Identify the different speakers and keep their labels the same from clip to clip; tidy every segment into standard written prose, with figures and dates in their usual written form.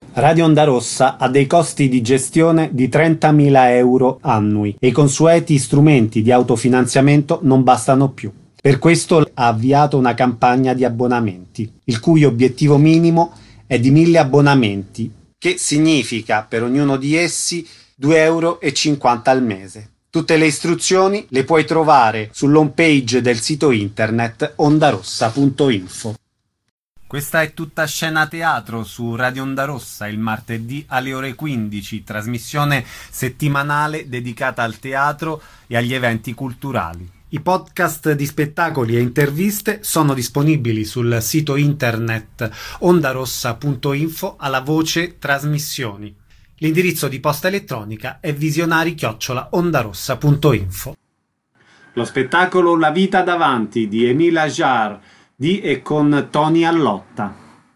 Speaker 1: Radio Onda Rossa ha dei costi di gestione di 30.000 euro annui e i consueti strumenti di autofinanziamento non bastano più. Per questo ha avviato una campagna di abbonamenti, il cui obiettivo minimo è di 1.000 abbonamenti, che significa per ognuno di essi 2,50 euro al mese. Tutte le istruzioni le puoi trovare sull'home page del sito internet ondarossa.info. Questa è tutta scena teatro su Radio Onda Rossa il martedì alle ore 15, trasmissione settimanale dedicata al teatro e agli eventi culturali. I podcast di spettacoli e interviste sono disponibili sul sito internet ondarossa.info alla voce trasmissioni. L'indirizzo di posta elettronica è visionari@ondarossa.info. Lo spettacolo La vita davanti di Émile Ajar di e con Tony Allotta.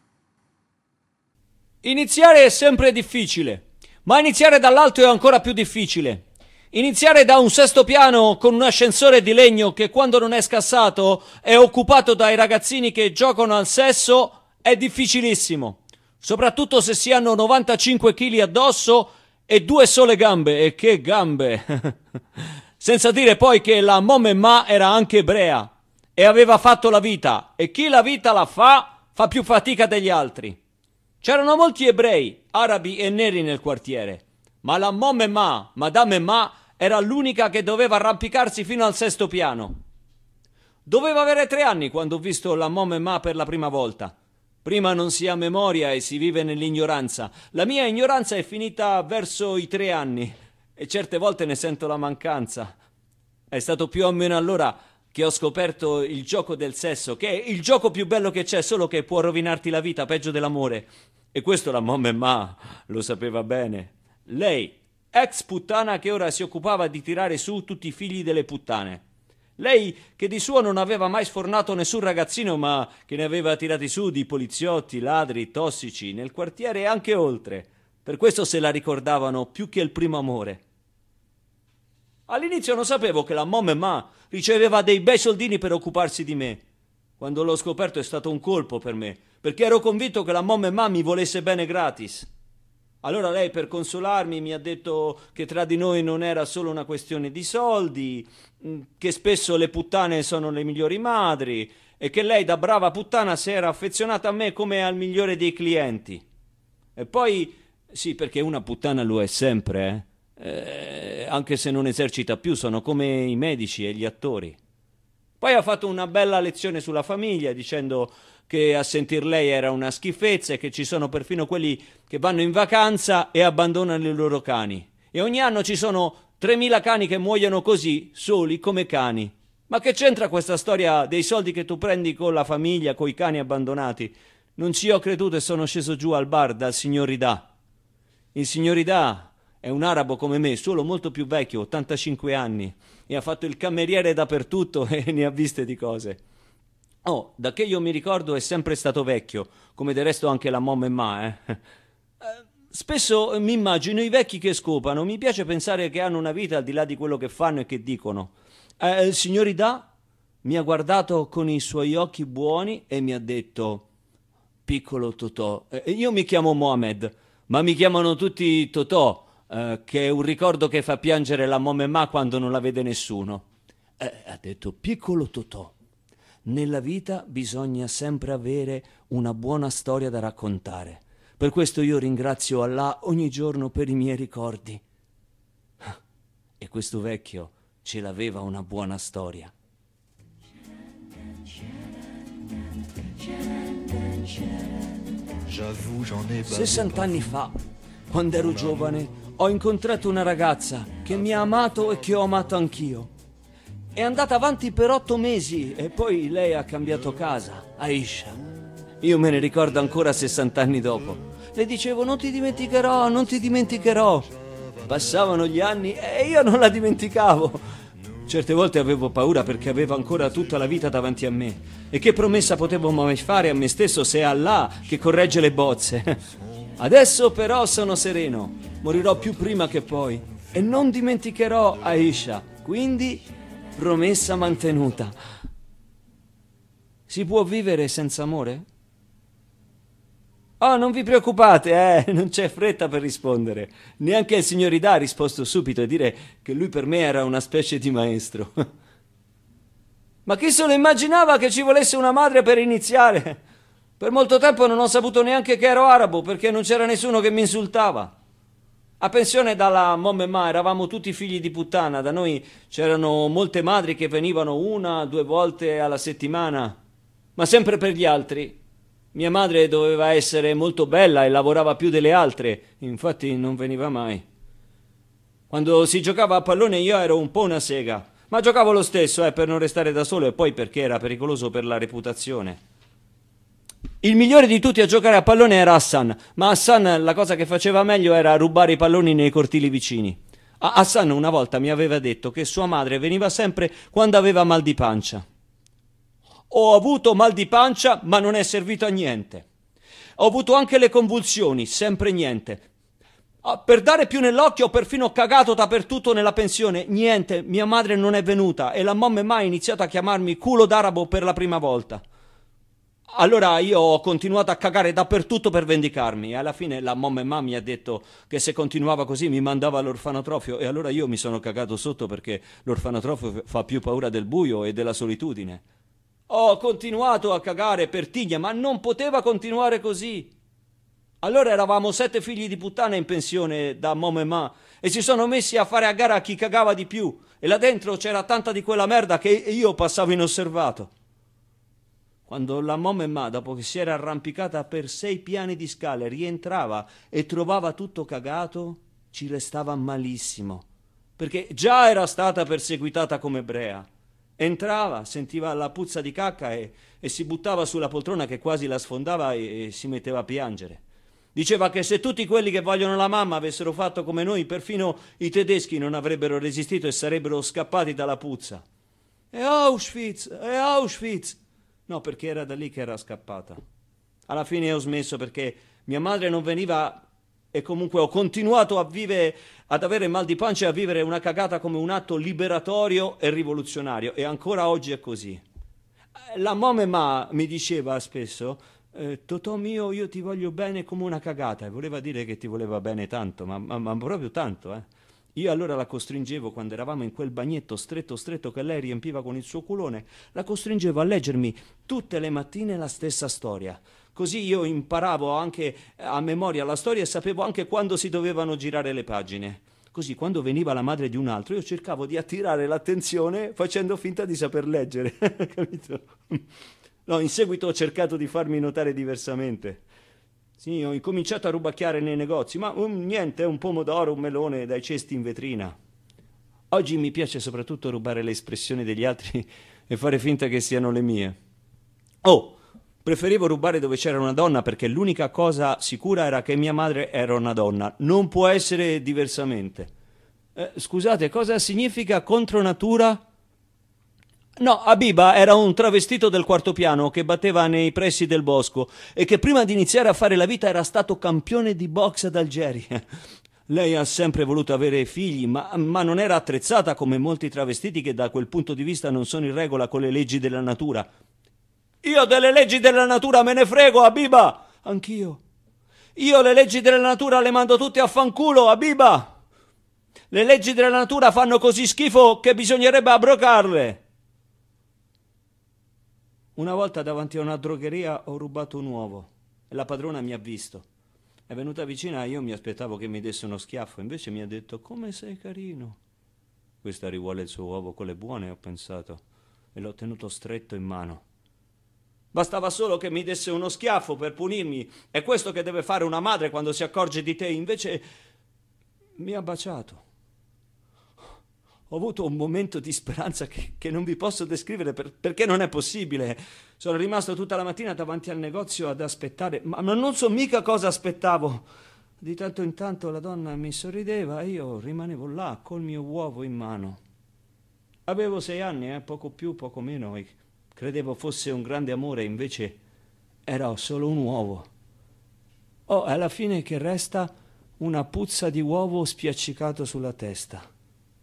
Speaker 2: Iniziare è sempre difficile, ma iniziare dall'alto è ancora più difficile. Iniziare da un sesto piano con un ascensore di legno che quando non è scassato è occupato dai ragazzini che giocano al sesso è difficilissimo, soprattutto se si hanno 95 kg addosso e 2 sole gambe, e che gambe! Senza dire poi che la Momemma era anche ebrea e aveva fatto la vita, e chi la vita la fa più fatica degli altri. C'erano molti ebrei, arabi e neri nel quartiere, ma la Momemma, Madame Ma, era l'unica che doveva arrampicarsi fino al sesto piano. Dovevo avere 3 anni quando ho visto la Momemma per la prima volta. Prima non si ha memoria e si vive nell'ignoranza. La mia ignoranza è finita verso i 3 anni e certe volte ne sento la mancanza. È stato più o meno allora che ho scoperto il gioco del sesso, che è il gioco più bello che c'è, solo che può rovinarti la vita peggio dell'amore. E questo la Momemma lo sapeva bene. Lei, ex puttana che ora si occupava di tirare su tutti i figli delle puttane. Lei che di suo non aveva mai sfornato nessun ragazzino, ma che ne aveva tirati su di poliziotti, ladri, tossici, nel quartiere e anche oltre. Per questo se la ricordavano più che il primo amore. All'inizio non sapevo che la Momemma riceveva dei bei soldini per occuparsi di me. Quando l'ho scoperto è stato un colpo per me, perché ero convinto che la Momemma mi volesse bene gratis. Allora lei, per consolarmi, mi ha detto che tra di noi non era solo una questione di soldi, che spesso le puttane sono le migliori madri e che lei da brava puttana si era affezionata a me come al migliore dei clienti. E poi, sì, perché una puttana lo è sempre, anche se non esercita più, sono come i medici e gli attori. Poi ha fatto una bella lezione sulla famiglia, dicendo che a sentir lei era una schifezza e che ci sono perfino quelli che vanno in vacanza e abbandonano i loro cani. E ogni anno ci sono 3.000 cani che muoiono così, soli come cani. Ma che c'entra questa storia dei soldi che tu prendi con la famiglia, coi cani abbandonati? Non ci ho creduto e sono sceso giù al bar dal signor Ida. Il signor Ida è un arabo come me, solo molto più vecchio, 85 anni, e ha fatto il cameriere dappertutto e ne ha viste di cose. Oh, da che io mi ricordo è sempre stato vecchio, come del resto anche la Momemma, Spesso mi immagino i vecchi che scopano, mi piace pensare che hanno una vita al di là di quello che fanno e che dicono. Il signor Ida mi ha guardato con i suoi occhi buoni e mi ha detto: piccolo Totò, io mi chiamo Mohamed, ma mi chiamano tutti Totò, che è un ricordo che fa piangere la Momemma quando non la vede nessuno. Ha detto: piccolo Totò, nella vita bisogna sempre avere una buona storia da raccontare. Per questo io ringrazio Allah ogni giorno per i miei ricordi. E questo vecchio ce l'aveva una buona storia. 60 anni fa, quando ero giovane, ho incontrato una ragazza che mi ha amato e che ho amato anch'io. È andata avanti per 8 mesi e poi lei ha cambiato casa, Aisha. Io me ne ricordo ancora 60 anni dopo. Le dicevo: non ti dimenticherò, non ti dimenticherò. Passavano gli anni e io non la dimenticavo. Certe volte avevo paura perché avevo ancora tutta la vita davanti a me. E che promessa potevo mai fare a me stesso se è Allah che corregge le bozze? Adesso però sono sereno. Morirò più prima che poi. E non dimenticherò Aisha. Quindi, promessa mantenuta. Si può vivere senza amore? Oh, non vi preoccupate, non c'è fretta per rispondere. Neanche il signor Ida ha risposto subito a dire che lui per me era una specie di maestro. Ma chi se lo immaginava che ci volesse una madre per iniziare? Per molto tempo non ho saputo neanche che ero arabo, perché non c'era nessuno che mi insultava. A pensione dalla mamma e ma eravamo tutti figli di puttana. Da noi c'erano molte madri che venivano 1-2 volte alla settimana, ma sempre per gli altri. Mia madre doveva essere molto bella e lavorava più delle altre, infatti non veniva mai. Quando si giocava a pallone io ero un po' una sega, ma giocavo lo stesso, per non restare da solo e poi perché era pericoloso per la reputazione. Il migliore di tutti a giocare a pallone era Hassan, ma Hassan la cosa che faceva meglio era rubare i palloni nei cortili vicini. Hassan una volta mi aveva detto che sua madre veniva sempre quando aveva mal di pancia. Ho avuto mal di pancia, ma non è servito a niente. Ho avuto anche le convulsioni, sempre niente. Per dare più nell'occhio ho perfino cagato dappertutto nella pensione, niente, mia madre non è venuta e la mamma mai ha iniziato a chiamarmi culo d'arabo per la prima volta. Allora io ho continuato a cagare dappertutto per vendicarmi e alla fine la mamma mi ha detto che se continuava così mi mandava all'orfanotrofio e allora io mi sono cagato sotto perché l'orfanotrofio fa più paura del buio e della solitudine. Ho continuato a cagare per tigna, ma non poteva continuare così. Allora eravamo 7 figli di puttana in pensione da mamma e ma e si sono messi a fare a gara a chi cagava di più e là dentro c'era tanta di quella merda che io passavo inosservato. Quando la mamma e ma, dopo che si era arrampicata per 6 piani di scale, rientrava e trovava tutto cagato, ci restava malissimo, perché già era stata perseguitata come ebrea. Entrava, sentiva la puzza di cacca e si buttava sulla poltrona che quasi la sfondava e si metteva a piangere. Diceva che se tutti quelli che vogliono la mamma avessero fatto come noi, perfino i tedeschi non avrebbero resistito e sarebbero scappati dalla puzza. E Auschwitz! E Auschwitz! No, perché era da lì che era scappata. Alla fine ho smesso perché mia madre non veniva e comunque ho continuato a vivere, ad avere mal di pancia e a vivere una cagata come un atto liberatorio e rivoluzionario e ancora oggi è così. La mamma mi diceva spesso Totò mio, io ti voglio bene come una cagata, e voleva dire che ti voleva bene tanto, ma proprio tanto, Io allora la costringevo, quando eravamo in quel bagnetto stretto che lei riempiva con il suo culone, la costringevo a leggermi tutte le mattine la stessa storia. Così io imparavo anche a memoria la storia e sapevo anche quando si dovevano girare le pagine. Così quando veniva la madre di un altro io cercavo di attirare l'attenzione facendo finta di saper leggere, capito? No, in seguito ho cercato di farmi notare diversamente. Sì, ho incominciato a rubacchiare nei negozi, ma niente, un pomodoro, un melone dai cesti in vetrina. Oggi mi piace soprattutto rubare le espressioni degli altri e fare finta che siano le mie. Oh, preferivo rubare dove c'era una donna perché l'unica cosa sicura era che mia madre era una donna. Non può essere diversamente. Scusate, cosa significa contro natura? No, Habiba era un travestito del quarto piano che batteva nei pressi del bosco e che prima di iniziare a fare la vita era stato campione di box ad Algeria. Lei ha sempre voluto avere figli, ma non era attrezzata come molti travestiti che da quel punto di vista non sono in regola con le leggi della natura. Io delle leggi della natura me ne frego, Habiba! Anch'io. Io le leggi della natura le mando tutte a fanculo, Habiba! Le leggi della natura fanno così schifo che bisognerebbe abrogarle. Una volta davanti a una drogheria ho rubato un uovo e la padrona mi ha visto. È venuta vicina e io mi aspettavo che mi desse uno schiaffo, invece mi ha detto «Come sei carino». Questa rivuole il suo uovo con le buone, ho pensato, e l'ho tenuto stretto in mano. Bastava solo che mi desse uno schiaffo per punirmi, è questo che deve fare una madre quando si accorge di te, invece mi ha baciato. Ho avuto un momento di speranza che non vi posso descrivere perché non è possibile. Sono rimasto tutta la mattina davanti al negozio ad aspettare, ma non so mica cosa aspettavo. Di tanto in tanto la donna mi sorrideva e io rimanevo là col mio uovo in mano. Avevo 6 anni, poco più, poco meno, e credevo fosse un grande amore, invece era solo un uovo. Oh, alla fine che resta una puzza di uovo spiaccicato sulla testa.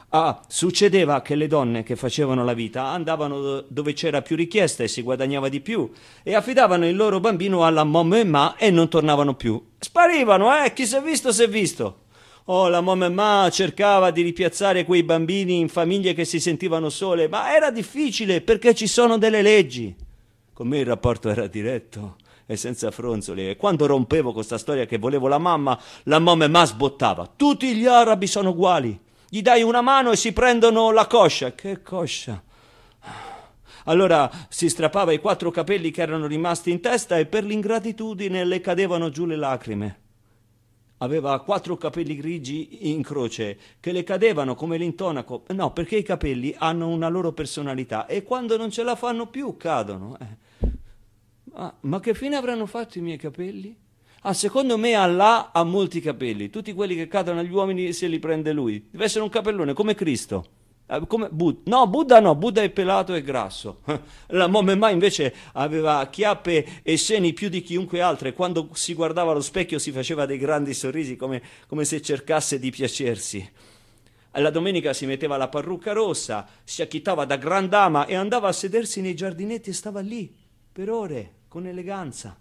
Speaker 2: Succedeva che le donne che facevano la vita andavano dove c'era più richiesta e si guadagnava di più e affidavano il loro bambino alla mamma e non tornavano più. Sparivano, chi si è visto si è visto. La mamma cercava di ripiazzare quei bambini in famiglie che si sentivano sole, ma era difficile perché ci sono delle leggi. Con me il rapporto era diretto e senza fronzoli, e quando rompevo con sta storia che volevo la mamma sbottava. Tutti gli arabi sono uguali. Gli dai una mano e si prendono la coscia. Che coscia? Allora si strappava i 4 capelli che erano rimasti in testa e per l'ingratitudine le cadevano giù le lacrime. Aveva 4 capelli grigi in croce che le cadevano come l'intonaco. No, perché i capelli hanno una loro personalità e quando non ce la fanno più cadono. Ma che fine avranno fatto i miei capelli? Secondo me Allah ha molti capelli. Tutti quelli che cadono agli uomini se li prende lui. Deve essere un capellone come Cristo. Come Buddha no, Buddha è pelato e grasso. La Momemà invece aveva chiappe e seni più di chiunque altro e quando si guardava allo specchio si faceva dei grandi sorrisi come se cercasse di piacersi. La domenica si metteva la parrucca rossa, si acchittava da gran dama e andava a sedersi nei giardinetti e stava lì per ore con eleganza.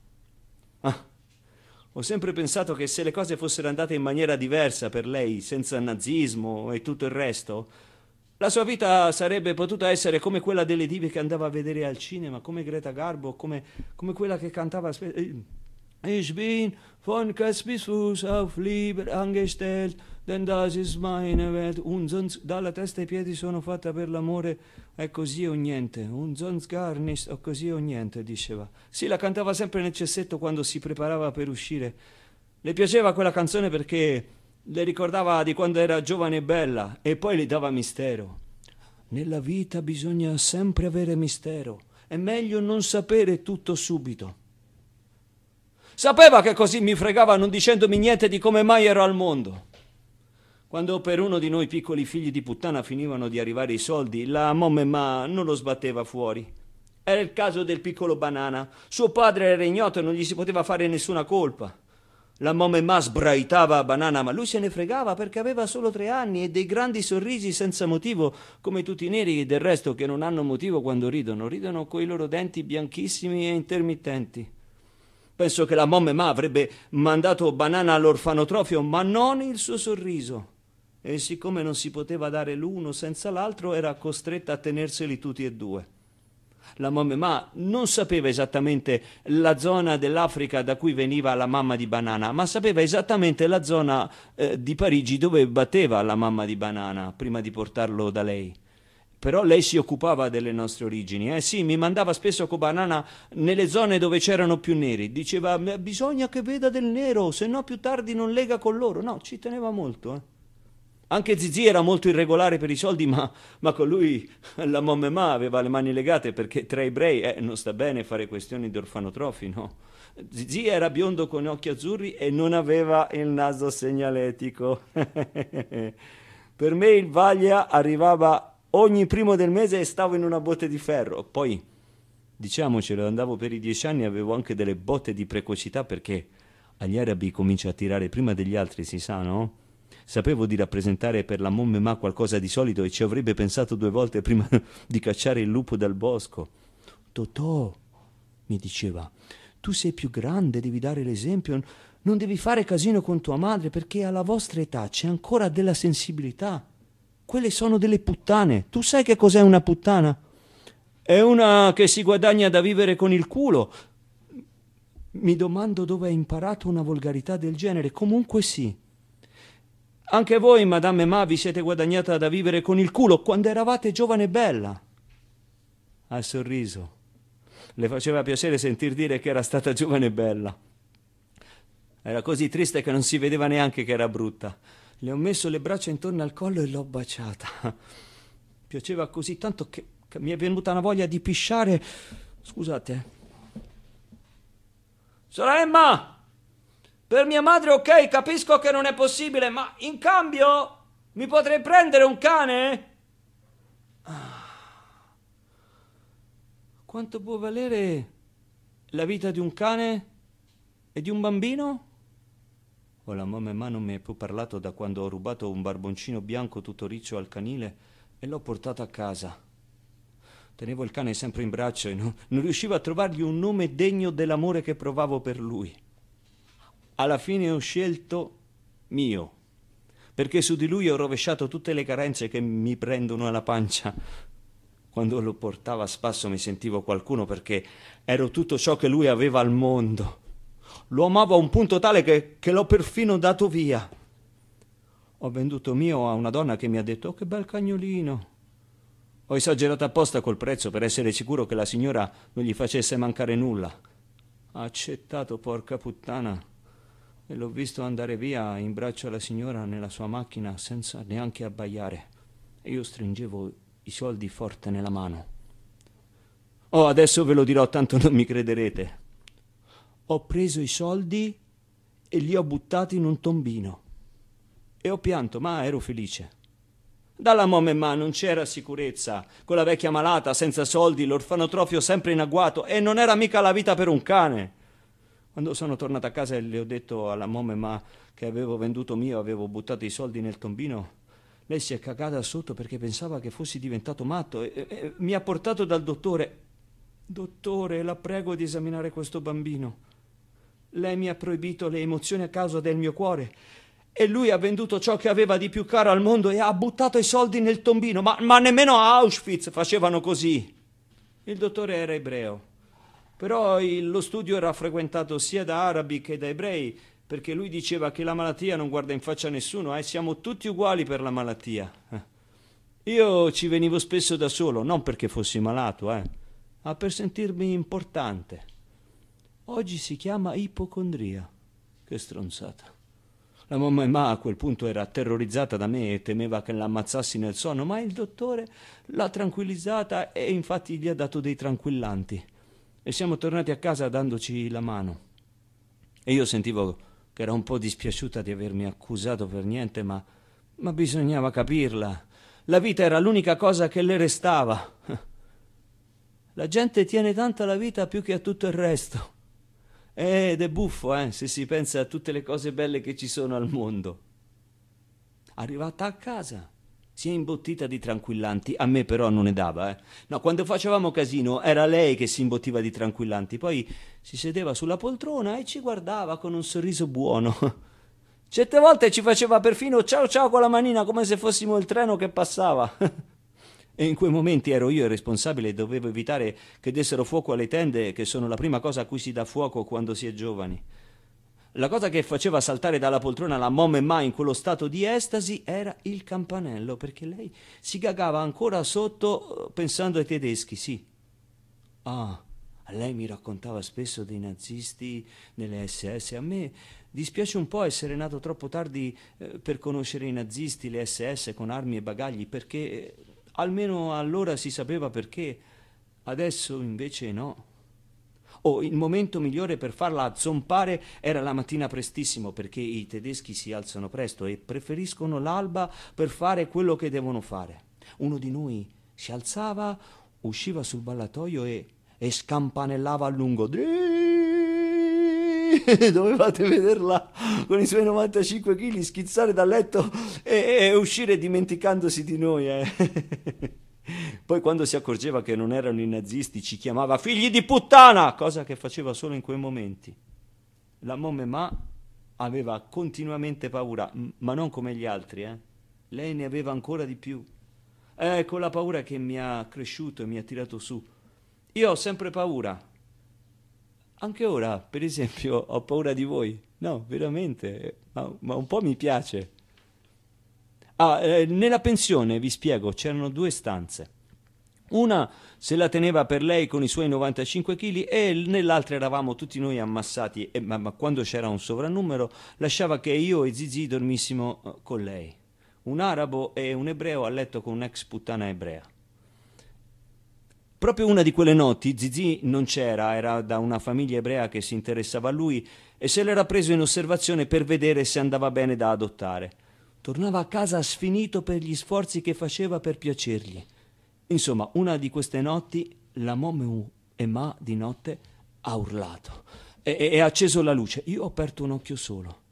Speaker 2: Ho sempre pensato che se le cose fossero andate in maniera diversa per lei, senza nazismo e tutto il resto, la sua vita sarebbe potuta essere come quella delle dive che andava a vedere al cinema, come Greta Garbo, come quella che cantava Ich bin von Kopf bis Fuß auf Liebe angestellt, denn das ist meine Welt. Dalla testa ai piedi sono fatta per l'amore, è così o niente. Und sonst gar nichts, o così o niente, diceva. Sì, la cantava sempre nel cessetto quando si preparava per uscire. Le piaceva quella canzone perché le ricordava di quando era giovane e bella e poi le dava mistero. Nella vita bisogna sempre avere mistero, è meglio non sapere tutto subito. Sapeva che così mi fregava non dicendomi niente di come mai ero al mondo. Quando per uno di noi piccoli figli di puttana finivano di arrivare i soldi, la mamma non lo sbatteva fuori. Era il caso del piccolo Banana. Suo padre era ignoto e non gli si poteva fare nessuna colpa. La mamma sbraitava a Banana, ma lui se ne fregava perché aveva solo 3 anni e dei grandi sorrisi senza motivo, come tutti i neri del resto che non hanno motivo quando ridono. Ridono coi loro denti bianchissimi e intermittenti. Penso che la mamma avrebbe mandato Banana all'orfanotrofio, ma non il suo sorriso. E siccome non si poteva dare l'uno senza l'altro, era costretta a tenerseli tutti e 2. La mamma non sapeva esattamente la zona dell'Africa da cui veniva la mamma di Banana, ma sapeva esattamente la zona di Parigi dove batteva la mamma di Banana prima di portarlo da lei. Però lei si occupava delle nostre origini. Sì, mi mandava spesso con Banana nelle zone dove c'erano più neri. Diceva, bisogna che veda del nero, se no più tardi non lega con loro. No, ci teneva molto, Anche Zizi era molto irregolare per i soldi, ma con lui la mamma aveva le mani legate perché tra ebrei non sta bene fare questioni di orfanotrofi, no? Zizi era biondo con occhi azzurri e non aveva il naso segnaletico. Per me il Vaglia arrivava ogni primo del mese e stavo in una botte di ferro. Poi, diciamocelo, andavo per i 10 anni e avevo anche delle botte di precocità perché agli arabi comincia a tirare prima degli altri, si sa, no? Sapevo di rappresentare per la mamma qualcosa di solido e ci avrebbe pensato 2 volte prima di cacciare il lupo dal bosco. Totò, mi diceva, tu sei più grande, devi dare l'esempio, non devi fare casino con tua madre perché alla vostra età c'è ancora della sensibilità. Quelle sono delle puttane. Tu sai che cos'è una puttana? È una che si guadagna da vivere con il culo. Mi domando dove hai imparato una volgarità del genere. Comunque sì. Anche voi, Madame Ma, vi siete guadagnata da vivere con il culo quando eravate giovane e bella. Ha sorriso. Le faceva piacere sentir dire che era stata giovane e bella. Era così triste che non si vedeva neanche che era brutta. Le ho messo le braccia intorno al collo e l'ho baciata. Piaceva così tanto che mi è venuta una voglia di pisciare. Scusate. Sorella! Per mia madre ok, capisco che non è possibile, ma in cambio mi potrei prendere un cane? Quanto può valere la vita di un cane e di un bambino? La mamma e ma non mi ha più parlato da quando ho rubato un barboncino bianco tutto riccio al canile e l'ho portato a casa. Tenevo il cane sempre in braccio e non riuscivo a trovargli un nome degno dell'amore che provavo per lui. Alla fine ho scelto Mio, perché su di lui ho rovesciato tutte le carenze che mi prendono alla pancia. Quando lo portavo a spasso mi sentivo qualcuno perché ero tutto ciò che lui aveva al mondo. Lo amavo a un punto tale che l'ho perfino dato via. Ho venduto Mio a una donna che mi ha detto: «Oh, che bel cagnolino». Ho esagerato apposta col prezzo per essere sicuro che la signora non gli facesse mancare nulla. Ha accettato, porca puttana, e l'ho visto andare via in braccio alla signora nella sua macchina senza neanche abbaiare. E io stringevo i soldi forte nella mano. Adesso ve lo dirò, tanto non mi crederete. Ho preso i soldi e li ho buttati in un tombino. E ho pianto, ma ero felice. Dalla mamma e ma non c'era sicurezza. Con la vecchia malata, senza soldi, l'orfanotrofio sempre in agguato, e non era mica la vita per un cane. Quando sono tornato a casa e le ho detto alla mamma e ma che avevo venduto Mio, avevo buttato i soldi nel tombino, lei si è cagata sotto perché pensava che fossi diventato matto e mi ha portato dal dottore. «Dottore, la prego di esaminare questo bambino. Lei mi ha proibito le emozioni a causa del mio cuore e lui ha venduto ciò che aveva di più caro al mondo e ha buttato i soldi nel tombino, ma nemmeno a Auschwitz facevano così». Il dottore era ebreo, però lo studio era frequentato sia da arabi che da ebrei, perché lui diceva che la malattia non guarda in faccia a nessuno, siamo tutti uguali per la malattia. Io ci venivo spesso da solo, non perché fossi malato, ma per sentirmi importante. Oggi si chiama ipocondria. Che stronzata. La mamma e ma a quel punto era terrorizzata da me e temeva che l'ammazzassi nel sonno, ma il dottore l'ha tranquillizzata e infatti gli ha dato dei tranquillanti. E siamo tornati a casa dandoci la mano. E io sentivo che era un po' dispiaciuta di avermi accusato per niente, ma bisognava capirla. La vita era l'unica cosa che le restava. La gente tiene tanto alla vita più che a tutto il resto. Ed è buffo, se si pensa a tutte le cose belle che ci sono al mondo. Arrivata a casa, si è imbottita di tranquillanti. A me però non ne dava, No, quando facevamo casino era lei che si imbottiva di tranquillanti. Poi si sedeva sulla poltrona e ci guardava con un sorriso buono. Certe volte ci faceva perfino ciao ciao con la manina, come se fossimo il treno che passava. E in quei momenti ero io il responsabile e dovevo evitare che dessero fuoco alle tende, che sono la prima cosa a cui si dà fuoco quando si è giovani. La cosa che faceva saltare dalla poltrona la mamma e ma in quello stato di estasi era il campanello, perché lei si gagava ancora sotto pensando ai tedeschi, sì. Lei mi raccontava spesso dei nazisti nelle SS. A me dispiace un po' essere nato troppo tardi per conoscere i nazisti, le SS con armi e bagagli, perché almeno allora si sapeva perché, adesso invece no. Il momento migliore per farla zompare era la mattina prestissimo, perché i tedeschi si alzano presto e preferiscono l'alba per fare quello che devono fare. Uno di noi si alzava, usciva sul ballatoio e scampanellava a lungo. Dovevate vederla con i suoi 95 kg schizzare dal letto e uscire dimenticandosi di noi. Poi quando si accorgeva che non erano i nazisti ci chiamava figli di puttana, cosa che faceva solo in quei momenti. La mamma e ma aveva continuamente paura, ma non come gli altri. Lei ne aveva ancora di più. È quella paura che mi ha cresciuto e mi ha tirato su. Io ho sempre paura. Anche ora, per esempio, ho paura di voi. No, veramente, ma un po' mi piace. Nella pensione, vi spiego, c'erano 2 stanze. Una se la teneva per lei con i suoi 95 kg e nell'altra eravamo tutti noi ammassati, ma quando c'era un sovrannumero lasciava che io e Zizi dormissimo con lei. Un arabo e un ebreo a letto con un'ex puttana ebrea. Proprio una di quelle notti Zizi non c'era, era da una famiglia ebrea che si interessava a lui e se l'era preso in osservazione per vedere se andava bene da adottare. Tornava a casa sfinito per gli sforzi che faceva per piacergli. Insomma, una di queste notti la mamma e ma di notte ha urlato e ha acceso la luce. Io ho aperto un occhio solo.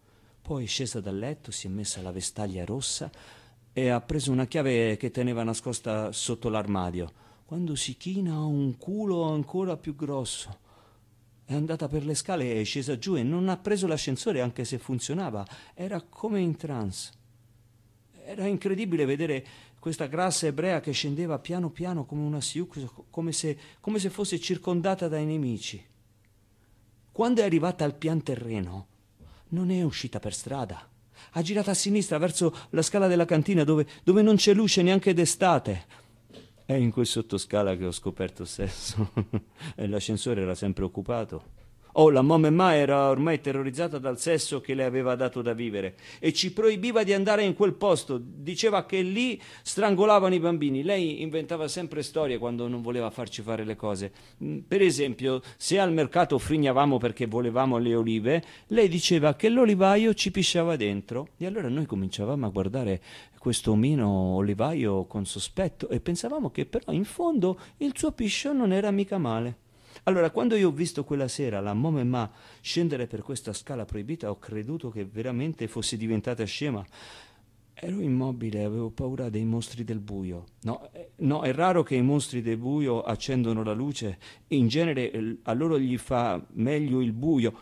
Speaker 2: Poi è scesa dal letto, si è messa la vestaglia rossa e ha preso una chiave che teneva nascosta sotto l'armadio. Quando si china ha un culo ancora più grosso. È andata per le scale e è scesa giù e non ha preso l'ascensore anche se funzionava. Era come in trance. Era incredibile vedere questa grassa ebrea che scendeva piano piano come una siuc, come se fosse circondata dai nemici. Quando è arrivata al pian terreno, non è uscita per strada. Ha girato a sinistra verso la scala della cantina dove non c'è luce neanche d'estate. È in quel sottoscala che ho scoperto il sesso. E l'ascensore era sempre occupato. Oh, la mamma era ormai terrorizzata dal sesso che le aveva dato da vivere e ci proibiva di andare in quel posto. Diceva che lì strangolavano i bambini. Lei inventava sempre storie quando non voleva farci fare le cose. Per esempio, se al mercato frignavamo perché volevamo le olive, lei diceva che l'olivaio ci pisciava dentro. E allora noi cominciavamo a guardare questo omino olivaio con sospetto e pensavamo che però in fondo il suo piscio non era mica male. Allora, quando io ho visto quella sera la mamma scendere per questa scala proibita, ho creduto che veramente fosse diventata scema. Ero immobile, avevo paura dei mostri del buio. No, è raro che i mostri del buio accendono la luce. In genere a loro gli fa meglio il buio.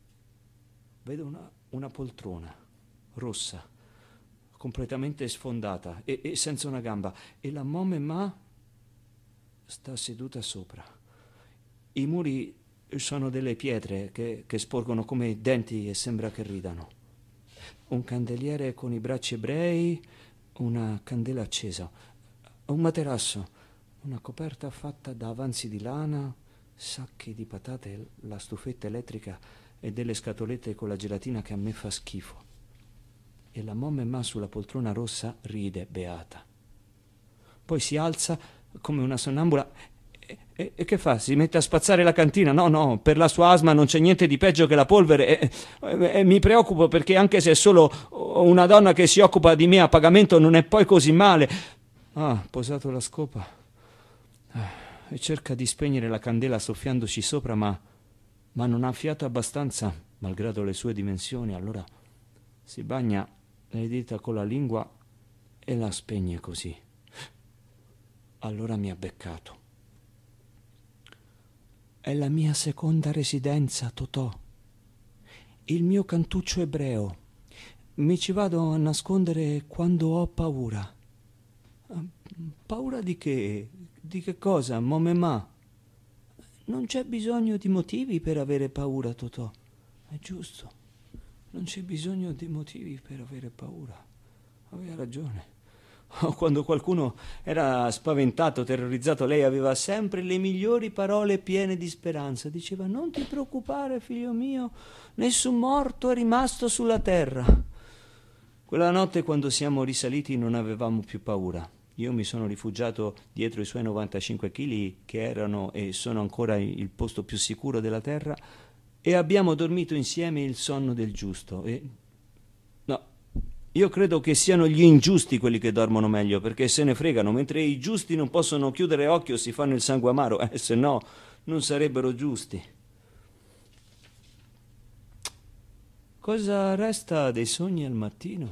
Speaker 2: Vedo una poltrona rossa, completamente sfondata e senza una gamba. E la mamma sta seduta sopra. I muri sono delle pietre che sporgono come denti e sembra che ridano. Un candeliere con i bracci ebrei, una candela accesa, un materasso, una coperta fatta da avanzi di lana, sacchi di patate, la stufetta elettrica e delle scatolette con la gelatina che a me fa schifo. E la mamma sulla poltrona rossa ride beata. Poi si alza come una sonnambula. E che fa? Si mette a spazzare la cantina? No, per la sua asma non c'è niente di peggio che la polvere e mi preoccupo perché anche se è solo una donna che si occupa di me a pagamento non è poi così male. Ha posato la scopa e cerca di spegnere la candela soffiandoci sopra, ma non ha fiato abbastanza, malgrado le sue dimensioni. Allora si bagna le dita con la lingua e la spegne così. Allora mi ha beccato. È la mia seconda residenza, Totò. Il mio cantuccio ebreo. Mi ci vado a nascondere quando ho paura. Paura di che? Di che cosa, mamma? Non c'è bisogno di motivi per avere paura, Totò. È giusto. Non c'è bisogno di motivi per avere paura. Aveva ragione. Quando qualcuno era spaventato, terrorizzato, lei aveva sempre le migliori parole piene di speranza. Diceva: non ti preoccupare, figlio mio, nessun morto è rimasto sulla terra. Quella notte, quando siamo risaliti, non avevamo più paura. Io mi sono rifugiato dietro i suoi 95 kg, che erano e sono ancora il posto più sicuro della terra, e abbiamo dormito insieme il sonno del giusto. Io credo che siano gli ingiusti quelli che dormono meglio, perché se ne fregano, mentre i giusti non possono chiudere occhio, si fanno il sangue amaro, se no non sarebbero giusti. Cosa resta dei sogni al mattino?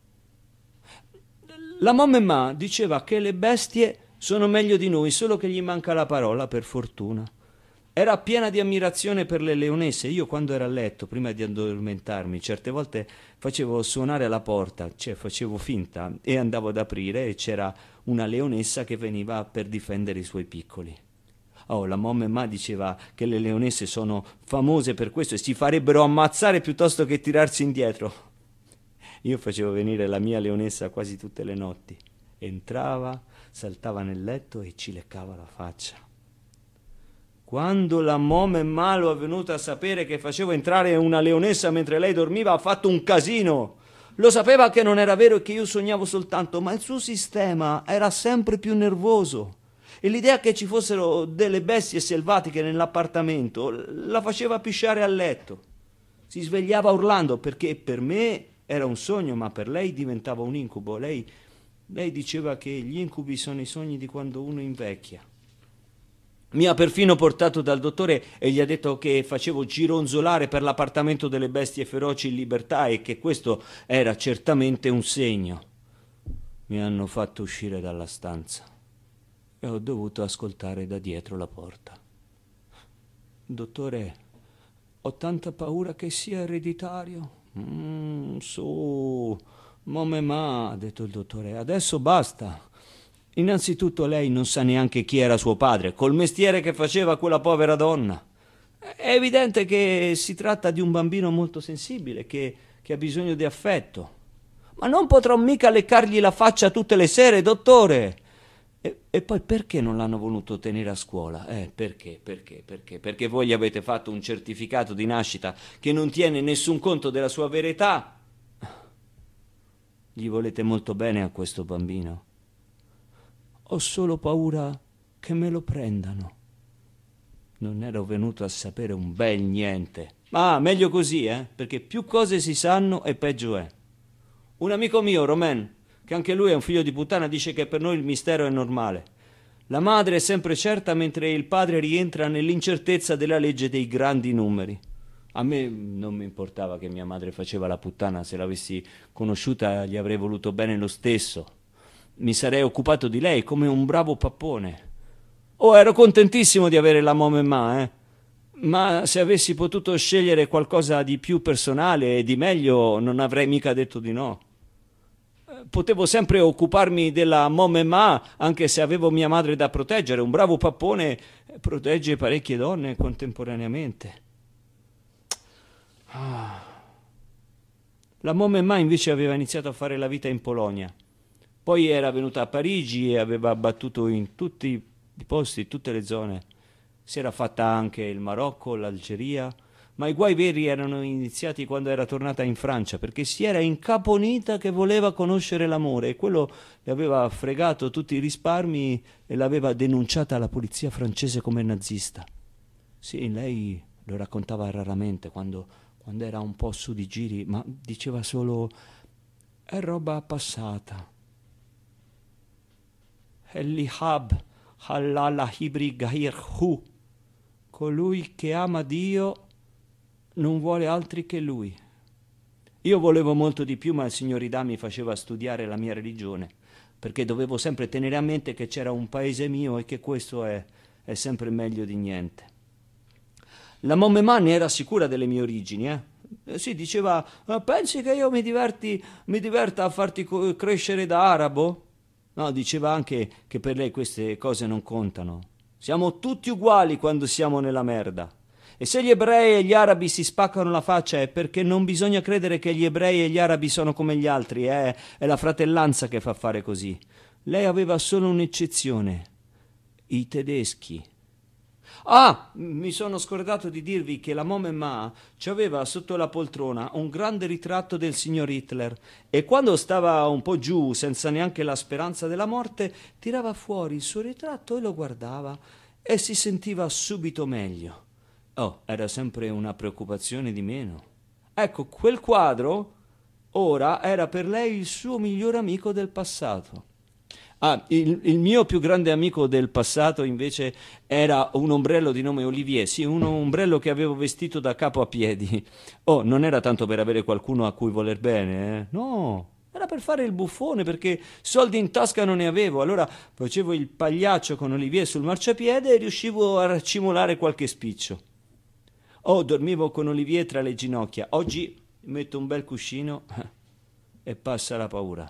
Speaker 2: La mamma diceva che le bestie sono meglio di noi, solo che gli manca la parola, per fortuna. Era piena di ammirazione per le leonesse. Io quando ero a letto, prima di addormentarmi, certe volte facevo suonare alla porta, cioè facevo finta, e andavo ad aprire e c'era una leonessa che veniva per difendere i suoi piccoli. La mamma diceva che le leonesse sono famose per questo e si farebbero ammazzare piuttosto che tirarsi indietro. Io facevo venire la mia leonessa quasi tutte le notti. Entrava, saltava nel letto e ci leccava la faccia. Quando la mamma lo è venuta a sapere che facevo entrare una leonessa mentre lei dormiva, ha fatto un casino. Lo sapeva che non era vero e che io sognavo soltanto, ma il suo sistema era sempre più nervoso. E l'idea che ci fossero delle bestie selvatiche nell'appartamento la faceva pisciare a letto. Si svegliava urlando perché per me era un sogno, ma per lei diventava un incubo. Lei diceva che gli incubi sono i sogni di quando uno invecchia. Mi ha perfino portato dal dottore e gli ha detto che facevo gironzolare per l'appartamento delle bestie feroci in libertà e che questo era certamente un segno. Mi hanno fatto uscire dalla stanza e ho dovuto ascoltare da dietro la porta. Dottore, ho tanta paura che sia ereditario. Su, mamma, ha detto il dottore, adesso basta. Innanzitutto lei non sa neanche chi era suo padre, col mestiere che faceva quella povera donna. È evidente che si tratta di un bambino molto sensibile, che ha bisogno di affetto. Ma non potrò mica leccargli la faccia tutte le sere, dottore. E poi perché non l'hanno voluto tenere a scuola? Perché? Perché voi gli avete fatto un certificato di nascita che non tiene nessun conto della sua vera età? Gli volete molto bene a questo bambino? Ho solo paura che me lo prendano. Non ero venuto a sapere un bel niente. Ma meglio così, perché più cose si sanno e peggio è. Un amico mio, Romain, che anche lui è un figlio di puttana, dice che per noi il mistero è normale. La madre è sempre certa mentre il padre rientra nell'incertezza della legge dei grandi numeri. A me non mi importava che mia madre faceva la puttana, se l'avessi conosciuta gli avrei voluto bene lo stesso. Mi sarei occupato di lei come un bravo pappone. Oh, ero contentissimo di avere la mamma, ma se avessi potuto scegliere qualcosa di più personale e di meglio non avrei mica detto di no. Potevo sempre occuparmi della mamma anche se avevo mia madre da proteggere. Un bravo pappone protegge parecchie donne contemporaneamente. La mamma invece aveva iniziato a fare la vita in Polonia. Poi era venuta a Parigi e aveva battuto in tutti i posti, in tutte le zone. Si era fatta anche il Marocco, l'Algeria, ma i guai veri erano iniziati quando era tornata in Francia, perché si era incaponita che voleva conoscere l'amore e quello le aveva fregato tutti i risparmi e l'aveva denunciata alla polizia francese come nazista. Sì, lei lo raccontava raramente quando era un po' su di giri, ma diceva solo è roba passata. Elihab halala hibri gair hu, colui che ama Dio non vuole altri che lui. Io volevo molto di più, ma il signor Ida mi faceva studiare la mia religione, perché dovevo sempre tenere a mente che c'era un paese mio e che questo è sempre meglio di niente. La mamma ne era sicura delle mie origini, Sì, diceva, pensi che io mi diverta a farti crescere da arabo? No, diceva anche che per lei queste cose non contano. Siamo tutti uguali quando siamo nella merda. E se gli ebrei e gli arabi si spaccano la faccia è perché non bisogna credere che gli ebrei e gli arabi sono come gli altri, è la fratellanza che fa fare così. Lei aveva solo un'eccezione, i tedeschi. Mi sono scordato di dirvi che la mamma ci aveva sotto la poltrona un grande ritratto del signor Hitler e quando stava un po' giù, senza neanche la speranza della morte, tirava fuori il suo ritratto e lo guardava e si sentiva subito meglio. Era sempre una preoccupazione di meno. Ecco, quel quadro ora era per lei il suo miglior amico del passato. Il mio più grande amico del passato invece era un ombrello di nome Olivier, sì, un ombrello che avevo vestito da capo a piedi. Non era tanto per avere qualcuno a cui voler bene, no, era per fare il buffone, perché soldi in tasca non ne avevo, allora facevo il pagliaccio con Olivier sul marciapiede e riuscivo a raccimolare qualche spiccio. Dormivo con Olivier tra le ginocchia, oggi metto un bel cuscino e passa la paura.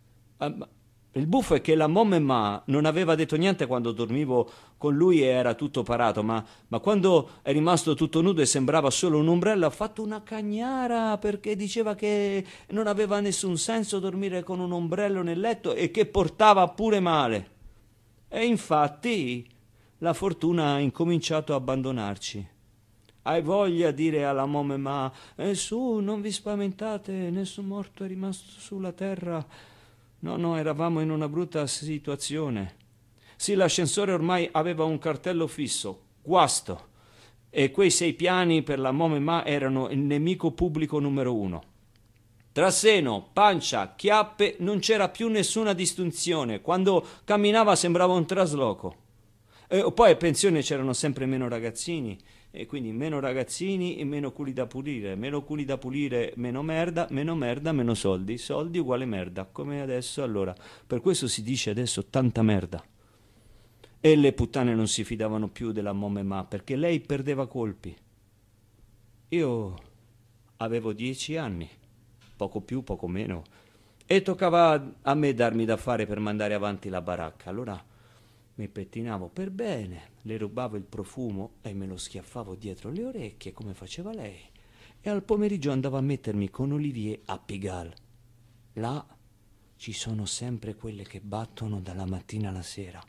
Speaker 2: Il buffo è che la mamma non aveva detto niente quando dormivo con lui e era tutto parato, ma quando è rimasto tutto nudo e sembrava solo un ombrello ha fatto una cagnara perché diceva che non aveva nessun senso dormire con un ombrello nel letto e che portava pure male. E infatti la fortuna ha incominciato a abbandonarci. Hai voglia di dire alla mamma, su, non vi spaventate, nessun morto è rimasto sulla terra. No, eravamo in una brutta situazione. Sì, l'ascensore ormai aveva un cartello fisso, guasto, e quei 6 piani per la mamma erano il nemico pubblico numero 1. Tra seno, pancia, chiappe non c'era più nessuna distinzione. Quando camminava sembrava un trasloco. E poi a pensione c'erano sempre meno ragazzini, e quindi meno ragazzini e meno culi da pulire, meno culi da pulire, meno merda, meno soldi, soldi uguale merda, come adesso. Allora, per questo si dice adesso tanta merda. E le puttane non si fidavano più della Momemà perché lei perdeva colpi. Io avevo 10 anni, poco più, poco meno, e toccava a me darmi da fare per mandare avanti la baracca. Allora mi pettinavo per bene, le rubavo il profumo e me lo schiaffavo dietro le orecchie come faceva lei. E al pomeriggio andavo a mettermi con Olivier a Pigalle. Là ci sono sempre quelle che battono dalla mattina alla sera.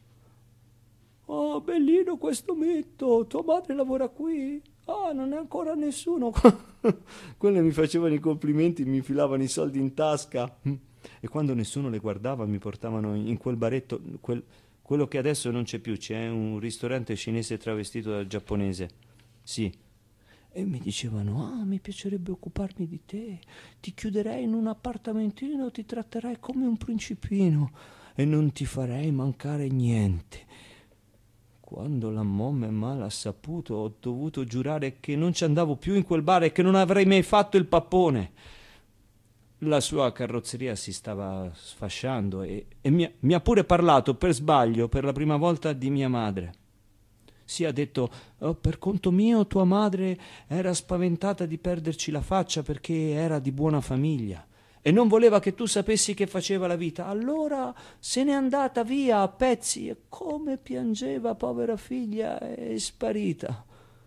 Speaker 2: Oh, bellino questo metto, tua madre lavora qui? Ah, non è ancora nessuno. Quelle mi facevano i complimenti, mi filavano i soldi in tasca. E quando nessuno le guardava mi portavano in quel baretto, quello che adesso non c'è più, c'è un ristorante cinese travestito da giapponese. Sì. E mi dicevano, ah, mi piacerebbe occuparmi di te, ti chiuderei in un appartamentino, ti tratterei come un principino e non ti farei mancare niente. Quando la Momemà l'ha saputo, ho dovuto giurare che non ci andavo più in quel bar e che non avrei mai fatto il pappone. La sua carrozzeria si stava sfasciando e mi ha pure parlato per sbaglio per la prima volta di mia madre. Sì, ha detto, oh, per conto mio tua madre era spaventata di perderci la faccia perché era di buona famiglia e non voleva che tu sapessi che faceva la vita. Allora se n'è andata via a pezzi e come piangeva, povera figlia, è sparita.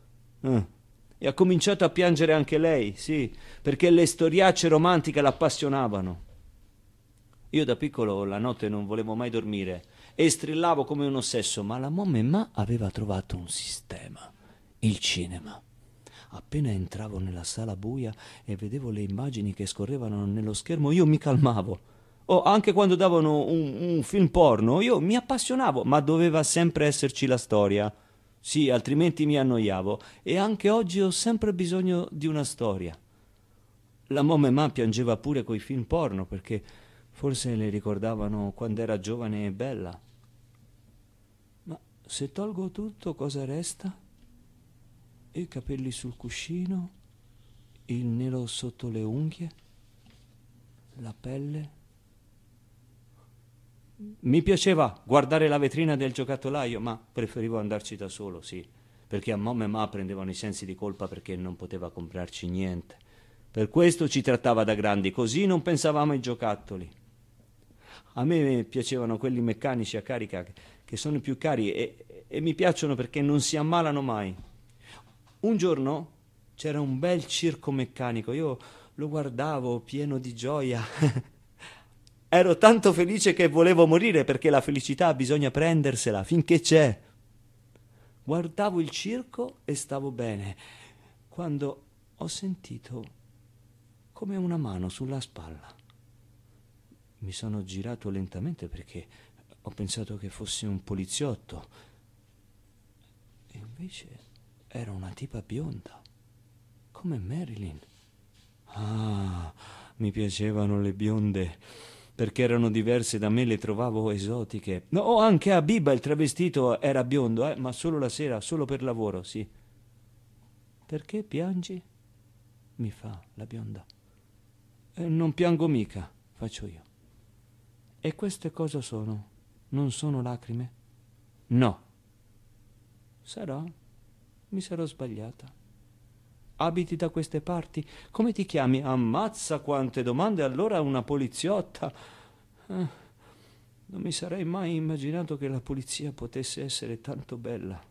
Speaker 2: E ha cominciato a piangere anche lei, sì, perché le storiacce romantiche l'appassionavano. Io da piccolo la notte non volevo mai dormire e strillavo come un ossesso, ma la Momemà aveva trovato un sistema, il cinema. Appena entravo nella sala buia e vedevo le immagini che scorrevano nello schermo, io mi calmavo. O anche quando davano un film porno, io mi appassionavo, ma doveva sempre esserci la storia. Sì, altrimenti mi annoiavo. E anche oggi ho sempre bisogno di una storia. La Momemà piangeva pure coi film porno, perché forse le ricordavano quando era giovane e bella. Ma se tolgo tutto, cosa resta? I capelli sul cuscino, il nero sotto le unghie, la pelle. Mi piaceva guardare la vetrina del giocattolaio, ma preferivo andarci da solo, sì, perché a Momemà prendevano i sensi di colpa perché non poteva comprarci niente. Per questo ci trattava da grandi, così non pensavamo ai giocattoli. A me piacevano quelli meccanici a carica, che sono i più cari e mi piacciono perché non si ammalano mai. Un giorno c'era un bel circo meccanico, io lo guardavo pieno di gioia. Ero tanto felice che volevo morire perché la felicità bisogna prendersela finché c'è. Guardavo il circo e stavo bene, quando ho sentito come una mano sulla spalla. Mi sono girato lentamente perché ho pensato che fosse un poliziotto. E invece era una tipa bionda, come Marilyn. Ah, mi piacevano le bionde, perché erano diverse da me, le trovavo esotiche. No, anche a Biba il travestito era biondo, ma solo la sera, solo per lavoro, sì. Perché piangi? Mi fa la bionda. Non piango mica, faccio io. E queste cosa sono? Non sono lacrime? No. Sarà. Mi sarò sbagliata. Abiti da queste parti? Come ti chiami? Ammazza quante domande, allora una poliziotta. Non mi sarei mai immaginato che la polizia potesse essere tanto bella.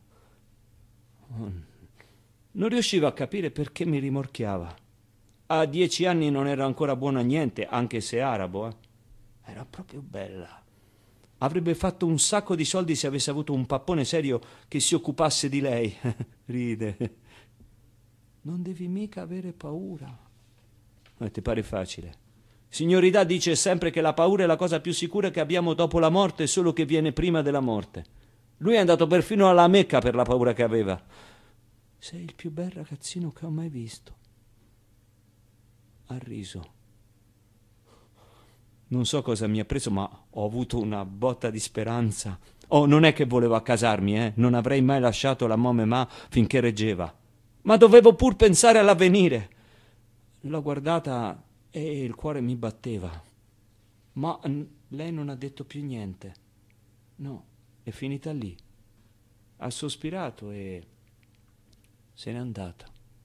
Speaker 2: Non riuscivo a capire perché mi rimorchiava. A 10 anni non ero ancora buono a niente, anche se arabo. Era proprio bella. Avrebbe fatto un sacco di soldi se avesse avuto un pappone serio che si occupasse di lei. Ride. Non devi mica avere paura. Ti pare facile? Signorità dice sempre che la paura è la cosa più sicura che abbiamo dopo la morte, solo che viene prima della morte. Lui è andato perfino alla Mecca per la paura che aveva. Sei il più bel ragazzino che ho mai visto. Ha riso. Non so cosa mi ha preso, ma ho avuto una botta di speranza. Oh, non è che volevo accasarmi, non avrei mai lasciato la mamma finché reggeva. Ma dovevo pur pensare all'avvenire. L'ho guardata e il cuore mi batteva. Ma lei non ha detto più niente. No, è finita lì. Ha sospirato e se n'è andata.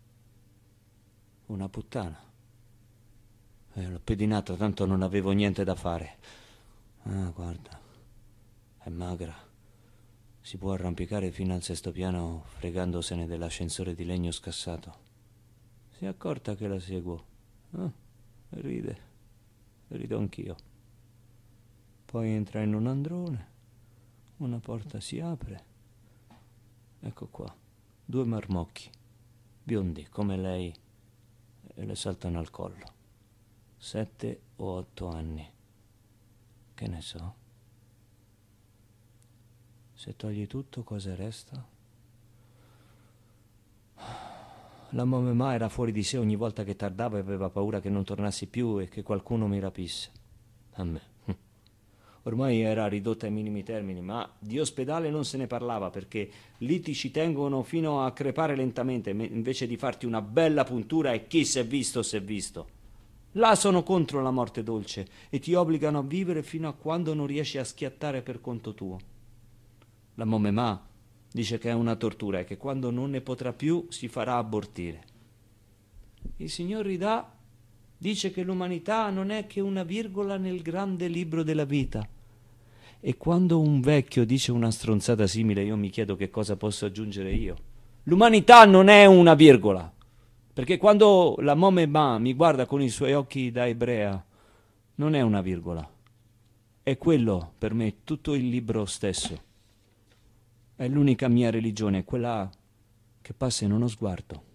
Speaker 2: Una puttana. L'ho pedinata, tanto non avevo niente da fare. Ah, guarda, è magra. Si può arrampicare fino al 6° piano fregandosene dell'ascensore di legno scassato. Si è accorta che la seguo. Ride. Rido anch'io. Poi entra in un androne. Una porta si apre. Ecco qua. 2 marmocchi. Biondi come lei. E le saltano al collo. 7 o 8 anni. Che ne so. Se togli tutto, cosa resta? La mamma era fuori di sé ogni volta che tardava e aveva paura che non tornassi più e che qualcuno mi rapisse. A me. Ormai era ridotta ai minimi termini, ma di ospedale non se ne parlava perché lì ti ci tengono fino a crepare lentamente invece di farti una bella puntura e chi s'è visto s'è visto. Là sono contro la morte dolce e ti obbligano a vivere fino a quando non riesci a schiattare per conto tuo. La mamma dice che è una tortura e che quando non ne potrà più si farà abortire. Il signor Ridà dice che l'umanità non è che una virgola nel grande libro della vita. E quando un vecchio dice una stronzata simile, io mi chiedo che cosa posso aggiungere io. L'umanità non è una virgola, perché quando la mamma mi guarda con i suoi occhi da ebrea, non è una virgola. È quello per me tutto il libro stesso. È l'unica mia religione, quella che passa in uno sguardo.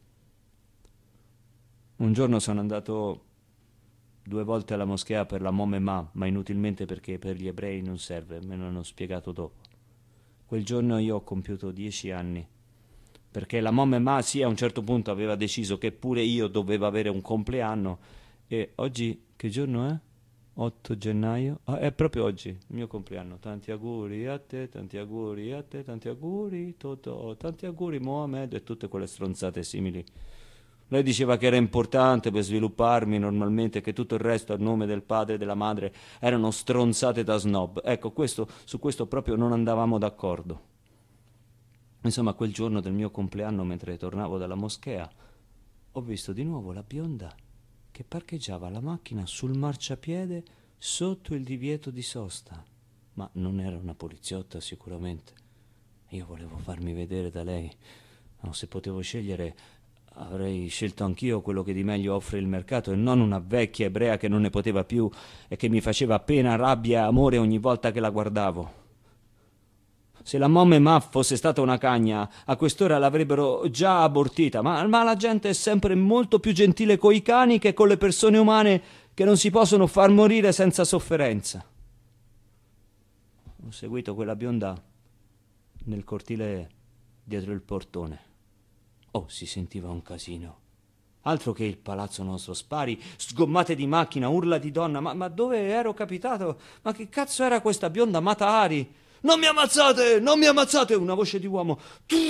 Speaker 2: Un giorno sono andato 2 volte alla moschea per la mamma, ma inutilmente perché per gli ebrei non serve, me l'hanno spiegato dopo. Quel giorno io ho compiuto 10 anni, perché la mamma sì a un certo punto aveva deciso che pure io dovevo avere un compleanno e oggi che giorno è? 8 gennaio? È proprio oggi, il mio compleanno. Tanti auguri a te, tanti auguri a te, tanti auguri Totò, tanti auguri Mohamed e tutte quelle stronzate simili. Lei diceva che era importante per svilupparmi normalmente, che tutto il resto a nome del padre e della madre erano stronzate da snob. Ecco, su questo proprio non andavamo d'accordo. Insomma, quel giorno del mio compleanno, mentre tornavo dalla moschea, ho visto di nuovo la bionda che parcheggiava la macchina sul marciapiede sotto il divieto di sosta. Ma non era una poliziotta sicuramente. Io volevo farmi vedere da lei. No, se potevo scegliere, avrei scelto anch'io quello che di meglio offre il mercato e non una vecchia ebrea che non ne poteva più e che mi faceva pena, rabbia e amore ogni volta che la guardavo. Se la mamma fosse stata una cagna, a quest'ora l'avrebbero già abortita, ma la gente è sempre molto più gentile coi cani che con le persone umane che non si possono far morire senza sofferenza. Ho seguito quella bionda nel cortile dietro il portone. Oh, si sentiva un casino. Altro che il palazzo nostro, spari, sgommate di macchina, urla di donna. Ma dove ero capitato? Ma che cazzo era questa bionda Mata-Hari? Non mi ammazzate! Non mi ammazzate! Una voce di uomo.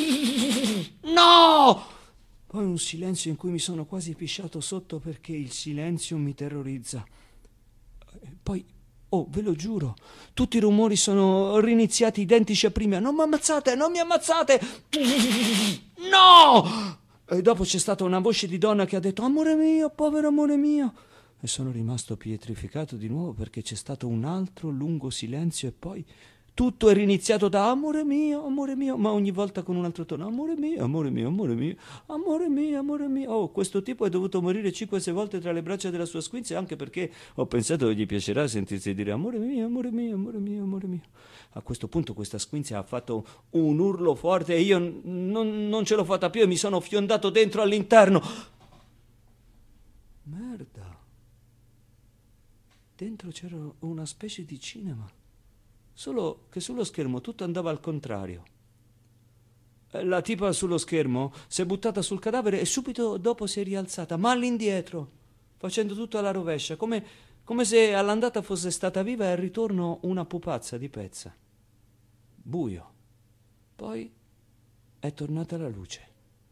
Speaker 2: No! Poi un silenzio in cui mi sono quasi pisciato sotto perché il silenzio mi terrorizza. Poi, oh, ve lo giuro, tutti i rumori sono riniziati identici a prima. Non mi ammazzate! Non mi ammazzate! No! E dopo c'è stata una voce di donna che ha detto amore mio, povero amore mio. E sono rimasto pietrificato di nuovo perché c'è stato un altro lungo silenzio e poi tutto è riniziato da amore mio, ma ogni volta con un altro tono. Amore mio, amore mio, amore mio, amore mio, amore mio. Oh, questo tipo è dovuto morire 5-6 volte tra le braccia della sua squinzia, anche perché ho pensato che gli piacerà sentirsi dire amore mio, amore mio, amore mio, amore mio. A questo punto questa squinzia ha fatto un urlo forte e io non ce l'ho fatta più e mi sono fiondato dentro all'interno. Merda. Dentro c'era una specie di cinema. Solo che sullo schermo tutto andava al contrario. La tipa sullo schermo si è buttata sul cadavere e subito dopo si è rialzata, ma all'indietro, facendo tutto alla rovescia, come come se all'andata fosse stata viva e al ritorno una pupazza di pezza. Buio. Poi è tornata la luce.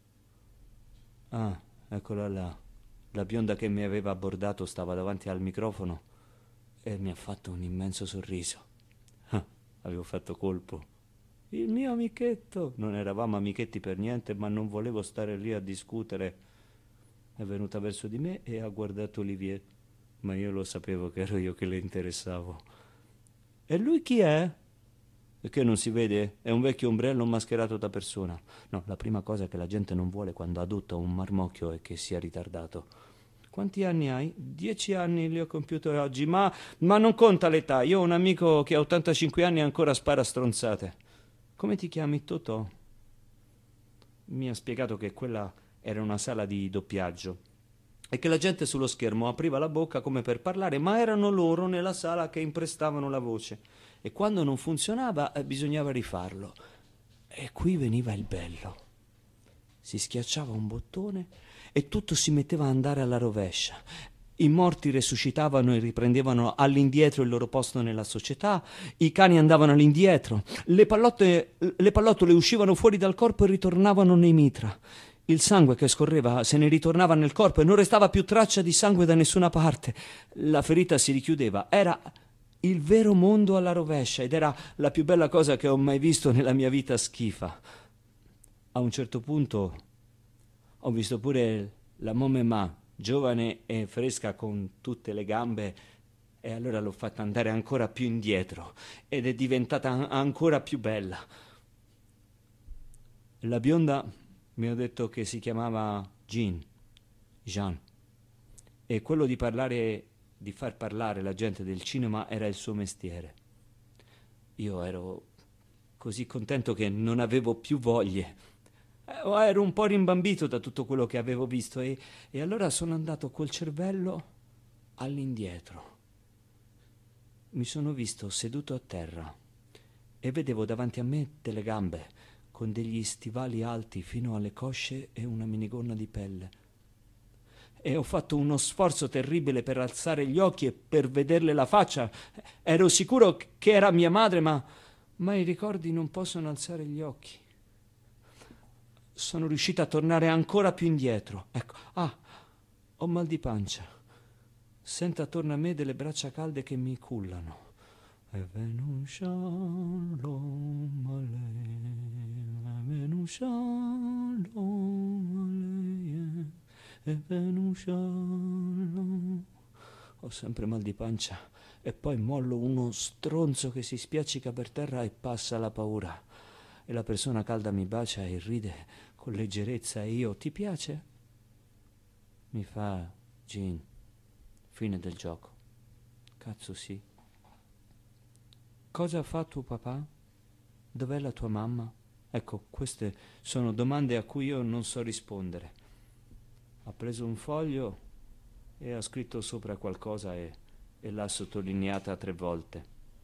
Speaker 2: Ah, eccola là. La bionda che mi aveva abbordato stava davanti al microfono e mi ha fatto un immenso sorriso. Ah, avevo fatto colpo. Il mio amichetto. Non eravamo amichetti per niente, ma non volevo stare lì a discutere. È venuta verso di me e ha guardato Olivier, ma io lo sapevo che ero io che le interessavo. E lui chi è? E che non si vede? È un vecchio ombrello mascherato da persona. No, la prima cosa che la gente non vuole quando adotta un marmocchio è che sia ritardato. Quanti anni hai? 10 anni li ho compiuti oggi, ma non conta l'età. Io ho un amico che ha 85 anni e ancora spara stronzate. Come ti chiami, Totò? Mi ha spiegato che quella era una sala di doppiaggio e che la gente sullo schermo apriva la bocca come per parlare, ma erano loro nella sala che imprestavano la voce e quando non funzionava bisognava rifarlo. E qui veniva il bello. Si schiacciava un bottone e tutto si metteva a andare alla rovescia. I morti resuscitavano e riprendevano all'indietro il loro posto nella società, i cani andavano all'indietro, le pallottole uscivano fuori dal corpo e ritornavano nei mitra. Il sangue che scorreva se ne ritornava nel corpo e non restava più traccia di sangue da nessuna parte. La ferita si richiudeva. Era il vero mondo alla rovescia ed era la più bella cosa che ho mai visto nella mia vita schifa. A un certo punto ho visto pure la Momemà, giovane e fresca con tutte le gambe, e allora l'ho fatta andare ancora più indietro ed è diventata ancora più bella. La bionda mi ha detto che si chiamava Jean, e quello di far parlare la gente del cinema era il suo mestiere. Io ero così contento che non avevo più voglie. Ero un po' rimbambito da tutto quello che avevo visto e allora sono andato col cervello all'indietro. Mi sono visto seduto a terra e vedevo davanti a me delle gambe con degli stivali alti fino alle cosce e una minigonna di pelle. E ho fatto uno sforzo terribile per alzare gli occhi e per vederle la faccia. Ero sicuro che era mia madre, ma i ricordi non possono alzare gli occhi. Sono riuscita a tornare ancora più indietro. Ecco, ho mal di pancia. Sento attorno a me delle braccia calde che mi cullano. E venusciano male, venusciano male, e venusciano. Ho sempre mal di pancia e poi mollo uno stronzo che si spiaccica per terra e passa la paura. E la persona calda mi bacia e ride con leggerezza e io, ti piace? Mi fa, Jean, fine del gioco. Cazzo sì. Cosa fa tuo papà? Dov'è la tua mamma? Ecco, queste sono domande a cui io non so rispondere. Ha preso un foglio e ha scritto sopra qualcosa e l'ha sottolineata 3 volte.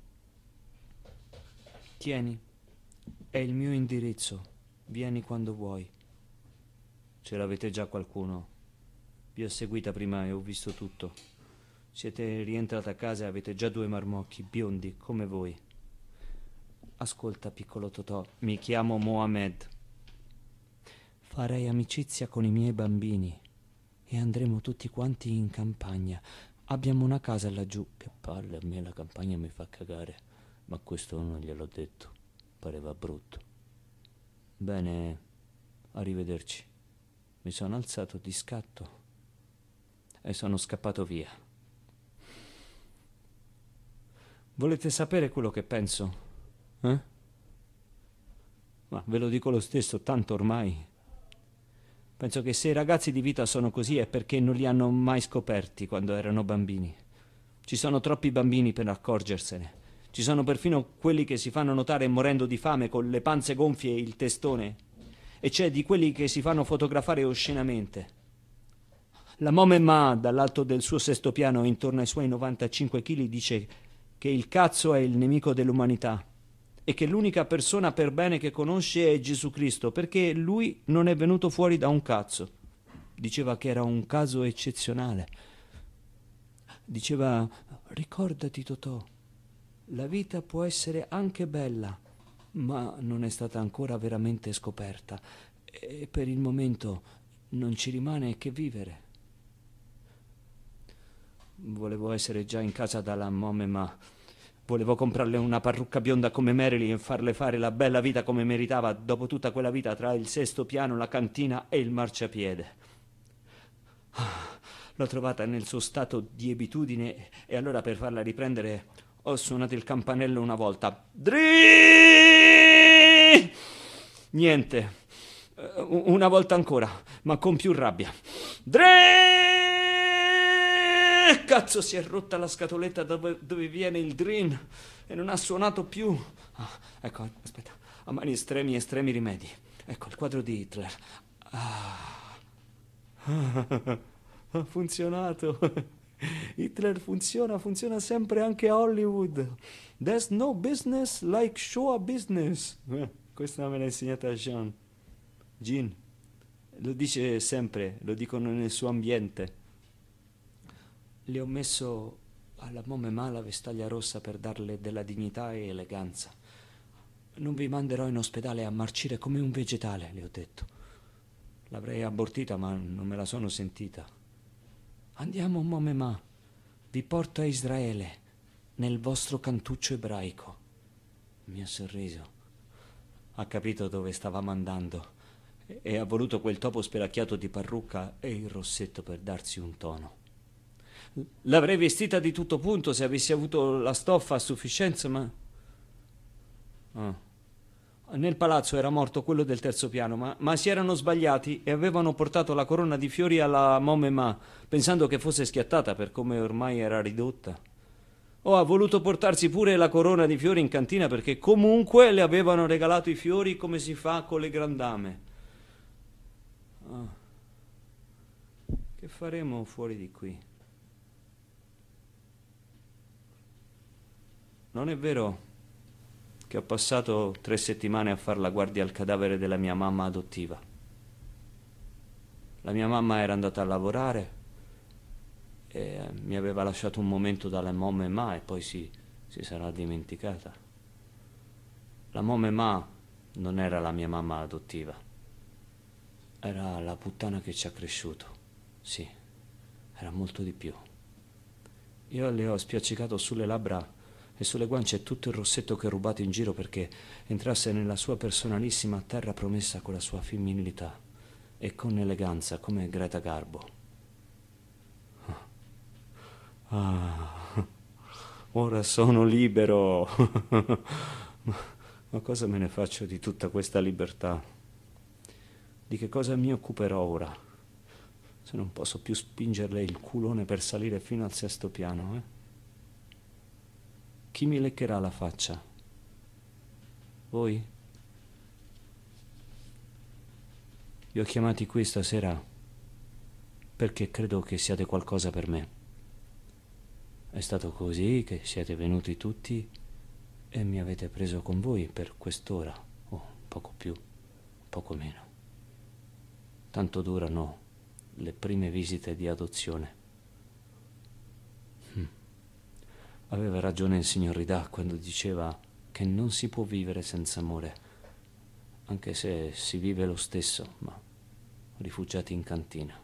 Speaker 2: Tieni, è il mio indirizzo, vieni quando vuoi. Ce l'avete già qualcuno? Vi ho seguita prima e ho visto tutto. Siete rientrata a casa e avete già 2 marmocchi biondi come voi. Ascolta, piccolo Totò, mi chiamo Mohamed. Farei amicizia con i miei bambini e andremo tutti quanti in campagna. Abbiamo una casa laggiù. Che palle, a me la campagna mi fa cagare, ma questo non gliel'ho detto. Pareva brutto. Bene, arrivederci. Mi sono alzato di scatto e sono scappato via. Volete sapere quello che penso? Ma ve lo dico lo stesso, tanto ormai. Penso che se i ragazzi di vita sono così è perché non li hanno mai scoperti quando erano bambini. Ci sono troppi bambini per accorgersene. Ci sono perfino quelli che si fanno notare morendo di fame con le panze gonfie e il testone. E c'è di quelli che si fanno fotografare oscenamente. La Momemà, dall'alto del suo 6° piano, intorno ai suoi 95 kg, dice che il cazzo è il nemico dell'umanità e che l'unica persona per bene che conosce è Gesù Cristo, perché lui non è venuto fuori da un cazzo. Diceva che era un caso eccezionale. Diceva: ricordati, Totò, la vita può essere anche bella, ma non è stata ancora veramente scoperta e per il momento non ci rimane che vivere. Volevo essere già in casa dalla Mome, ma volevo comprarle una parrucca bionda come Marilyn e farle fare la bella vita come meritava dopo tutta quella vita tra il sesto piano, la cantina e il marciapiede. L'ho trovata nel suo stato di abitudine e allora per farla riprendere ho suonato il campanello una volta. Dri! Niente. Una volta ancora, ma con più rabbia. Dri! Cazzo, si è rotta la scatoletta dove viene il drin e non ha suonato più. Ecco, aspetta. A mani estremi rimedi. Ecco il quadro di Hitler. Ha funzionato. Hitler funziona sempre anche a Hollywood. There's no business like show business. Questa me l'ha insegnata Jean. Jean lo dice sempre, lo dicono nel suo ambiente. Le ho messo alla Mome Ma la vestaglia rossa per darle della dignità e eleganza. Non vi manderò in ospedale a marcire come un vegetale, le ho detto. L'avrei abortita, ma non me la sono sentita. Andiamo, Mome Ma. Vi porto a Israele, nel vostro cantuccio ebraico. Mi ha sorriso. Ha capito dove stavamo andando e ha voluto quel topo spelacchiato di parrucca e il rossetto per darsi un tono. L'avrei vestita di tutto punto se avessi avuto la stoffa a sufficienza, ma... Nel palazzo era morto quello del terzo piano, ma si erano sbagliati e avevano portato la corona di fiori alla Mome Ma, pensando che fosse schiattata per come ormai era ridotta. Ha voluto portarsi pure la corona di fiori in cantina perché comunque le avevano regalato i fiori come si fa con le grandame. Che faremo fuori di qui? Non è vero che ho passato 3 settimane a far la guardia al cadavere della mia mamma adottiva. La mia mamma era andata a lavorare e mi aveva lasciato un momento dalla Mome Ma e poi si sarà dimenticata. La Mome Ma non era la mia mamma adottiva, era la puttana che ci ha cresciuto. Sì, era molto di più. Io le ho spiaccicato sulle labbra e sulle guance tutto il rossetto che ho rubato in giro perché entrasse nella sua personalissima terra promessa con la sua femminilità e con eleganza come Greta Garbo. Ora sono libero. Ma cosa me ne faccio di tutta questa libertà? Di che cosa mi occuperò ora? Se non posso più spingerle il culone per salire fino al 6° piano, Chi mi leccherà la faccia? Voi? Vi ho chiamati qui stasera perché credo che siate qualcosa per me. È stato così che siete venuti tutti e mi avete preso con voi per quest'ora, o poco più, poco meno. Tanto durano le prime visite di adozione. Aveva ragione il signor Ridà quando diceva che non si può vivere senza amore, anche se si vive lo stesso, ma rifugiati in cantina.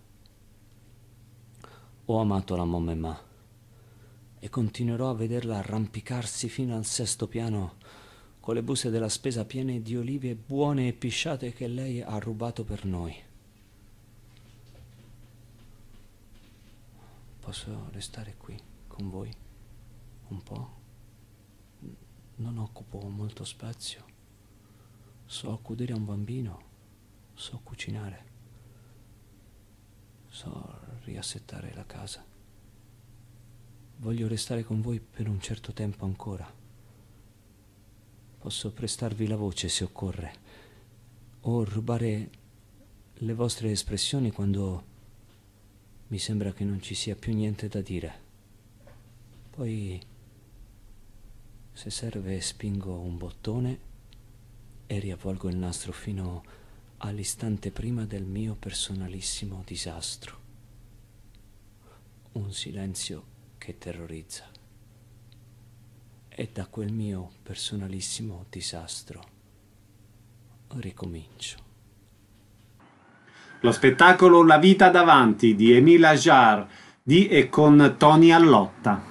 Speaker 2: Ho amato la Mome Ma e continuerò a vederla arrampicarsi fino al 6° piano con le buste della spesa piene di olive buone e pisciate che lei ha rubato per noi. Posso restare qui con voi un po'? Non occupo molto spazio. So accudere a un bambino, so cucinare, so riassettare la casa. Voglio restare con voi per un certo tempo ancora. Posso prestarvi la voce se occorre, o rubare le vostre espressioni quando mi sembra che non ci sia più niente da dire. Poi, se serve, spingo un bottone e riavvolgo il nastro fino all'istante prima del mio personalissimo disastro. Un silenzio che che terrorizza. E da quel mio personalissimo disastro ricomincio.
Speaker 1: Lo spettacolo La vita davanti di Émile Ajar di e con Tony Allotta.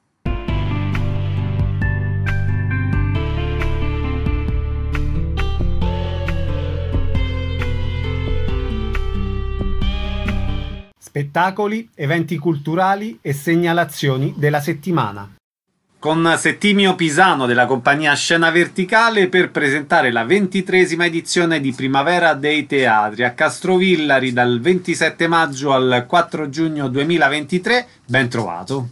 Speaker 1: Spettacoli, eventi culturali e segnalazioni della settimana. Con Settimio Pisano della compagnia Scena Verticale per presentare la 23esima edizione di Primavera dei Teatri a Castrovillari dal 27 maggio al 4 giugno 2023. Ben trovato.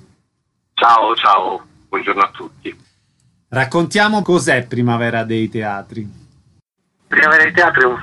Speaker 3: Ciao, buongiorno a tutti.
Speaker 1: Raccontiamo cos'è Primavera dei Teatri.
Speaker 3: Primavera dei Teatri è un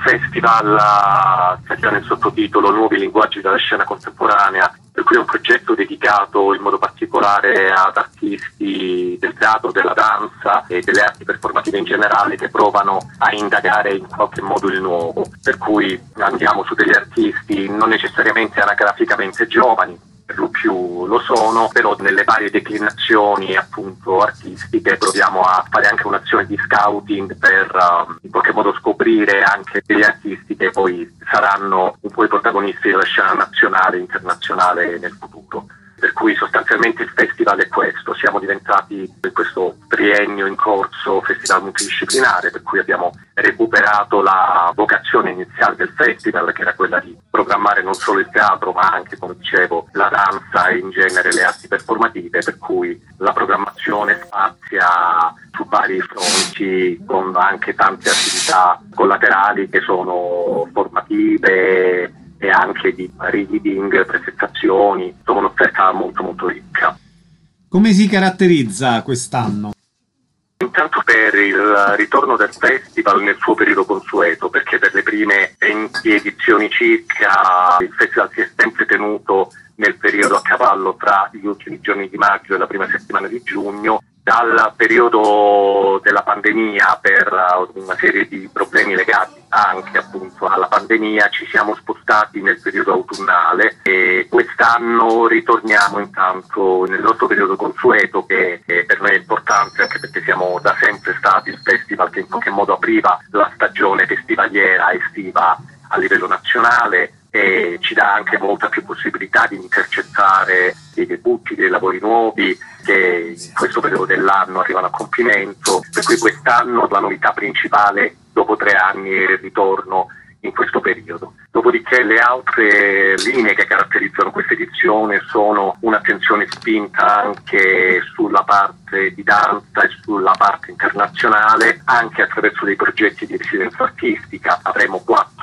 Speaker 3: festival che ha nel sottotitolo Nuovi linguaggi della scena contemporanea, per cui è un progetto dedicato in modo particolare ad artisti del teatro, della danza e delle arti performative in generale che provano a indagare in qualche modo il nuovo, per cui andiamo su degli artisti non necessariamente anagraficamente giovani, per lo più lo sono, però nelle varie declinazioni appunto artistiche proviamo a fare anche un'azione di scouting per in qualche modo scoprire anche degli artisti che poi saranno un po' i protagonisti della scena nazionale e internazionale nel futuro. Per cui sostanzialmente il festival è questo, siamo diventati in questo triennio in corso festival multidisciplinare, per cui abbiamo recuperato la vocazione iniziale del festival, che era quella di programmare non solo il teatro ma anche, come dicevo, la danza e in genere le arti performative, per cui la programmazione spazia su vari fronti con anche tante attività collaterali che sono formative e anche di reading, presentazioni, insomma un'offerta molto molto ricca.
Speaker 1: Come si caratterizza quest'anno?
Speaker 3: Intanto per il ritorno del festival nel suo periodo consueto, perché per le prime 20 edizioni circa il festival si è sempre tenuto nel periodo a cavallo tra gli ultimi giorni di maggio e la prima settimana di giugno. Dal periodo della pandemia, per una serie di problemi legati anche appunto alla pandemia, ci siamo spostati nel periodo autunnale e quest'anno ritorniamo intanto nel nostro periodo consueto, che per noi è importante anche perché siamo da sempre stati il festival che in qualche modo apriva la stagione festivaliera estiva a livello nazionale e ci dà anche molta più possibilità di intercettare dei debutti, dei lavori nuovi che in questo periodo dell'anno arrivano a compimento, per cui quest'anno la novità principale dopo 3 anni è il ritorno in questo periodo. Dopodiché le altre linee che caratterizzano questa edizione sono un'attenzione spinta anche sulla parte di danza e sulla parte internazionale, anche attraverso dei progetti di residenza artistica. Avremo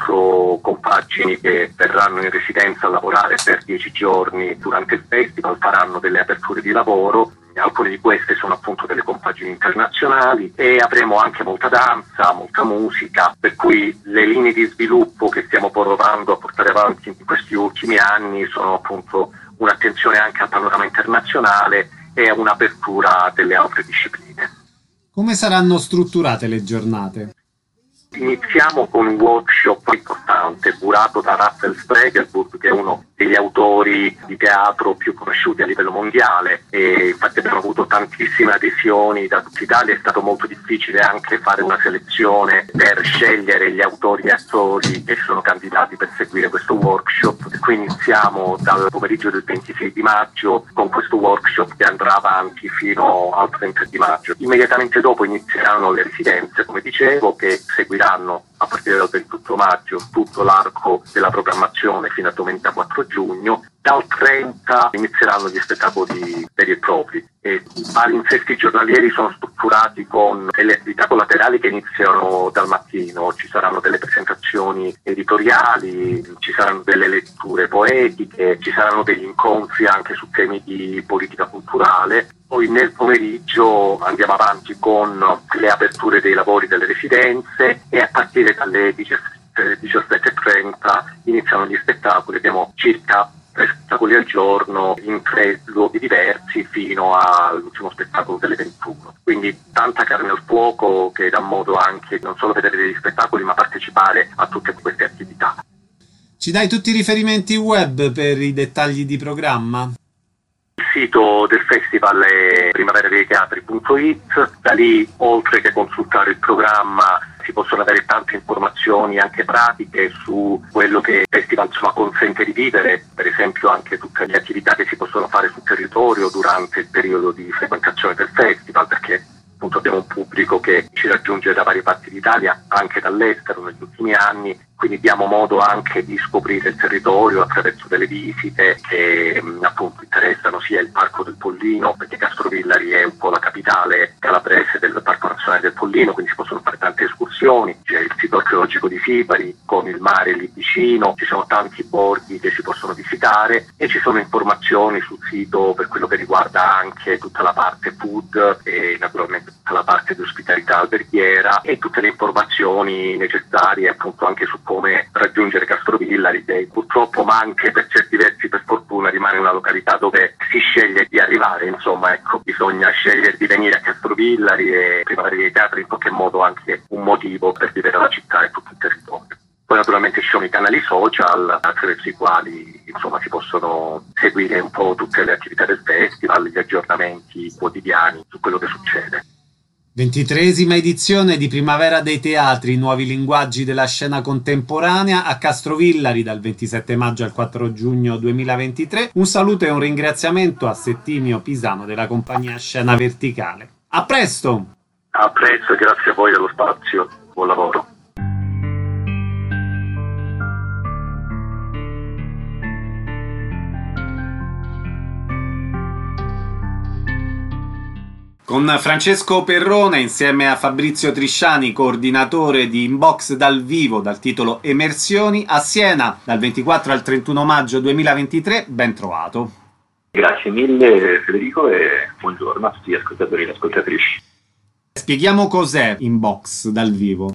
Speaker 3: 4 compagini che verranno in residenza a lavorare per 10 giorni durante il festival, faranno delle aperture di lavoro. Alcune di queste sono appunto delle compagini internazionali e avremo anche molta danza, molta musica, per cui le linee di sviluppo che stiamo provando a portare avanti in questi ultimi anni sono appunto un'attenzione anche al panorama internazionale e un'apertura delle altre discipline.
Speaker 1: Come saranno strutturate le giornate?
Speaker 3: Iniziamo con un workshop importante curato da Russell Spregelburg, che è uno degli autori di teatro più conosciuti a livello mondiale, e infatti abbiamo avuto tantissime adesioni da tutta Italia. È stato molto difficile anche fare una selezione per scegliere gli autori e attori che sono candidati per seguire questo workshop, e qui iniziamo dal pomeriggio del 26 di maggio con questo workshop che andrà avanti fino al 30 di maggio. Immediatamente dopo inizieranno le residenze, come dicevo, che seguiranno a partire dal 28 maggio tutto l'arco della programmazione fino al domenica 4 giugno. Dal 30 inizieranno gli spettacoli veri e propri e i palinsesti giornalieri sono strutturati con delle attività collaterali che iniziano dal mattino. Ci saranno delle presentazioni editoriali, ci saranno delle letture poetiche, ci saranno degli incontri anche su temi di politica culturale. Poi nel pomeriggio andiamo avanti con le aperture dei lavori delle residenze e a partire dalle 17:30 iniziano gli spettacoli. Abbiamo circa 3 spettacoli al giorno in 3 luoghi diversi fino all'ultimo spettacolo delle 21. Quindi tanta carne al fuoco che dà modo anche non solo vedere degli spettacoli ma partecipare a tutte queste attività.
Speaker 1: Ci dai tutti i riferimenti web per i dettagli di programma?
Speaker 3: Il sito del festival è primaveradeiteatri.it, da lì oltre che consultare il programma si possono avere tante informazioni anche pratiche su quello che il festival consente di vivere, per esempio anche tutte le attività che si possono fare sul territorio durante il periodo di frequentazione del festival, perché appunto abbiamo un pubblico che ci raggiunge da varie parti d'Italia, anche dall'estero negli ultimi anni, quindi diamo modo anche di scoprire il territorio attraverso delle visite che appunto interessano sia il Parco del Pollino, perché Castrovillari è un po' la capitale calabrese del Parco Nazionale del Pollino, quindi si possono fare tante escursioni, c'è il sito archeologico di Sibari con il mare lì vicino, ci sono tanti borghi che si possono visitare e ci sono informazioni sul sito per quello che riguarda anche tutta la parte food e naturalmente tutta la parte di ospitalità alberghiera e tutte le informazioni necessarie appunto anche su come raggiungere Castrovillari, che purtroppo ma anche per certi versi per fortuna rimane una località dove si sceglie di arrivare, insomma ecco, bisogna scegliere di venire a Castrovillari e Primavera dei Teatri in qualche modo anche un motivo per vivere la città e tutto il territorio. Poi naturalmente ci sono i canali social attraverso i quali insomma si possono seguire un po' tutte le attività del festival, gli aggiornamenti quotidiani su quello che succede.
Speaker 1: 23esima edizione di Primavera dei Teatri, nuovi linguaggi della scena contemporanea a Castrovillari dal 27 maggio al 4 giugno 2023. Un saluto e un ringraziamento a Settimio Pisano della compagnia Scena Verticale. A presto!
Speaker 3: A presto e grazie a voi dello spazio. Buon lavoro.
Speaker 1: Con Francesco Perrone insieme a Fabrizio Trisciani, coordinatore di Inbox dal vivo dal titolo Emersioni, a Siena dal 24 al 31 maggio 2023, ben trovato.
Speaker 4: Grazie mille Federico e buongiorno a tutti gli ascoltatori e le ascoltatrici.
Speaker 1: Spieghiamo cos'è Inbox dal vivo.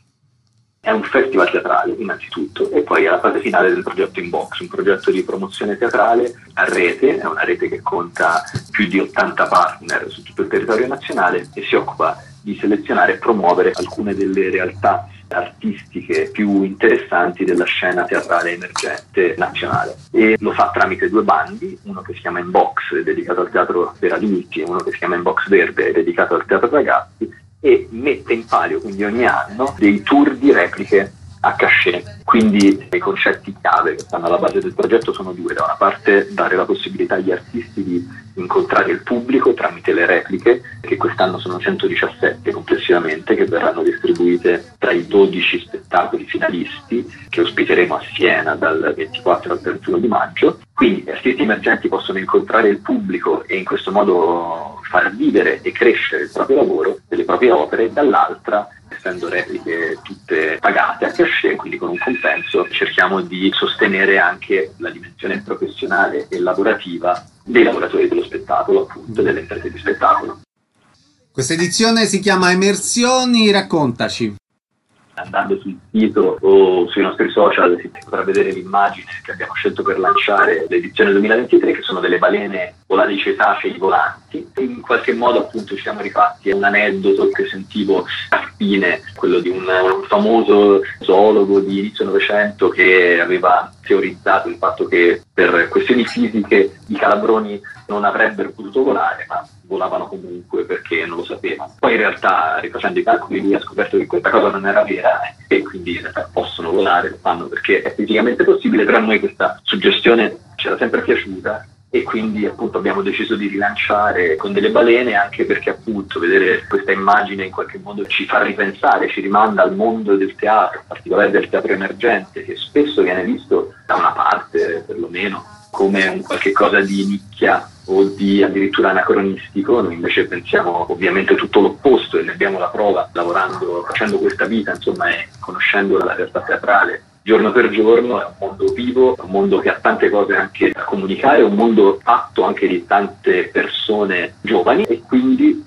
Speaker 4: È un festival teatrale innanzitutto e poi è la fase finale del progetto Inbox, un progetto di promozione teatrale a rete, è una rete che conta più di 80 partner su tutto il territorio nazionale e si occupa di selezionare e promuovere alcune delle realtà artistiche più interessanti della scena teatrale emergente nazionale e lo fa tramite due bandi, uno che si chiama Inbox dedicato al teatro per adulti e uno che si chiama Inbox Verde dedicato al teatro ragazzi, e mette in palio quindi ogni anno dei tour di repliche a cachet. Quindi i concetti chiave che stanno alla base del progetto sono due: da una parte dare la possibilità agli artisti di incontrare il pubblico tramite le repliche, che quest'anno sono 117 complessivamente, che verranno distribuite tra i 12 spettacoli finalisti che ospiteremo a Siena dal 24 al 31 di maggio. Quindi gli artisti emergenti possono incontrare il pubblico e in questo modo far vivere e crescere il proprio lavoro, delle proprie opere, dall'altra, essendo repliche tutte pagate a cachet, quindi con un compenso, cerchiamo di sostenere anche la dimensione professionale e lavorativa dei lavoratori dello spettacolo, appunto, delle imprese di spettacolo.
Speaker 1: Questa edizione si chiama Emersioni, raccontaci.
Speaker 4: Andando sul sito o sui nostri social si potrà vedere l'immagine che abbiamo scelto per lanciare l'edizione 2023, che sono delle balene volate cetacei volanti. In qualche modo appunto ci siamo rifatti a un aneddoto che sentivo a fine, quello di un famoso zoologo di inizio Novecento che aveva teorizzato il fatto che per questioni fisiche i calabroni non avrebbero potuto volare, ma volavano comunque perché non lo sapevano. Poi in realtà, rifacendo i calcoli, lui ha scoperto che questa cosa non era vera e quindi in realtà possono volare, lo fanno perché è fisicamente possibile, però a noi questa suggestione ci era sempre piaciuta e quindi appunto abbiamo deciso di rilanciare con delle balene, anche perché appunto vedere questa immagine in qualche modo ci fa ripensare, ci rimanda al mondo del teatro, in particolare del teatro emergente, che spesso viene visto da una parte perlomeno come un qualche cosa di nicchia o di addirittura anacronistico. Noi invece pensiamo ovviamente tutto l'opposto e ne abbiamo la prova lavorando, facendo questa vita, insomma, e conoscendo la realtà teatrale giorno per giorno. È un mondo vivo, è un mondo che ha tante cose anche da comunicare, è un mondo fatto anche di tante persone giovani e quindi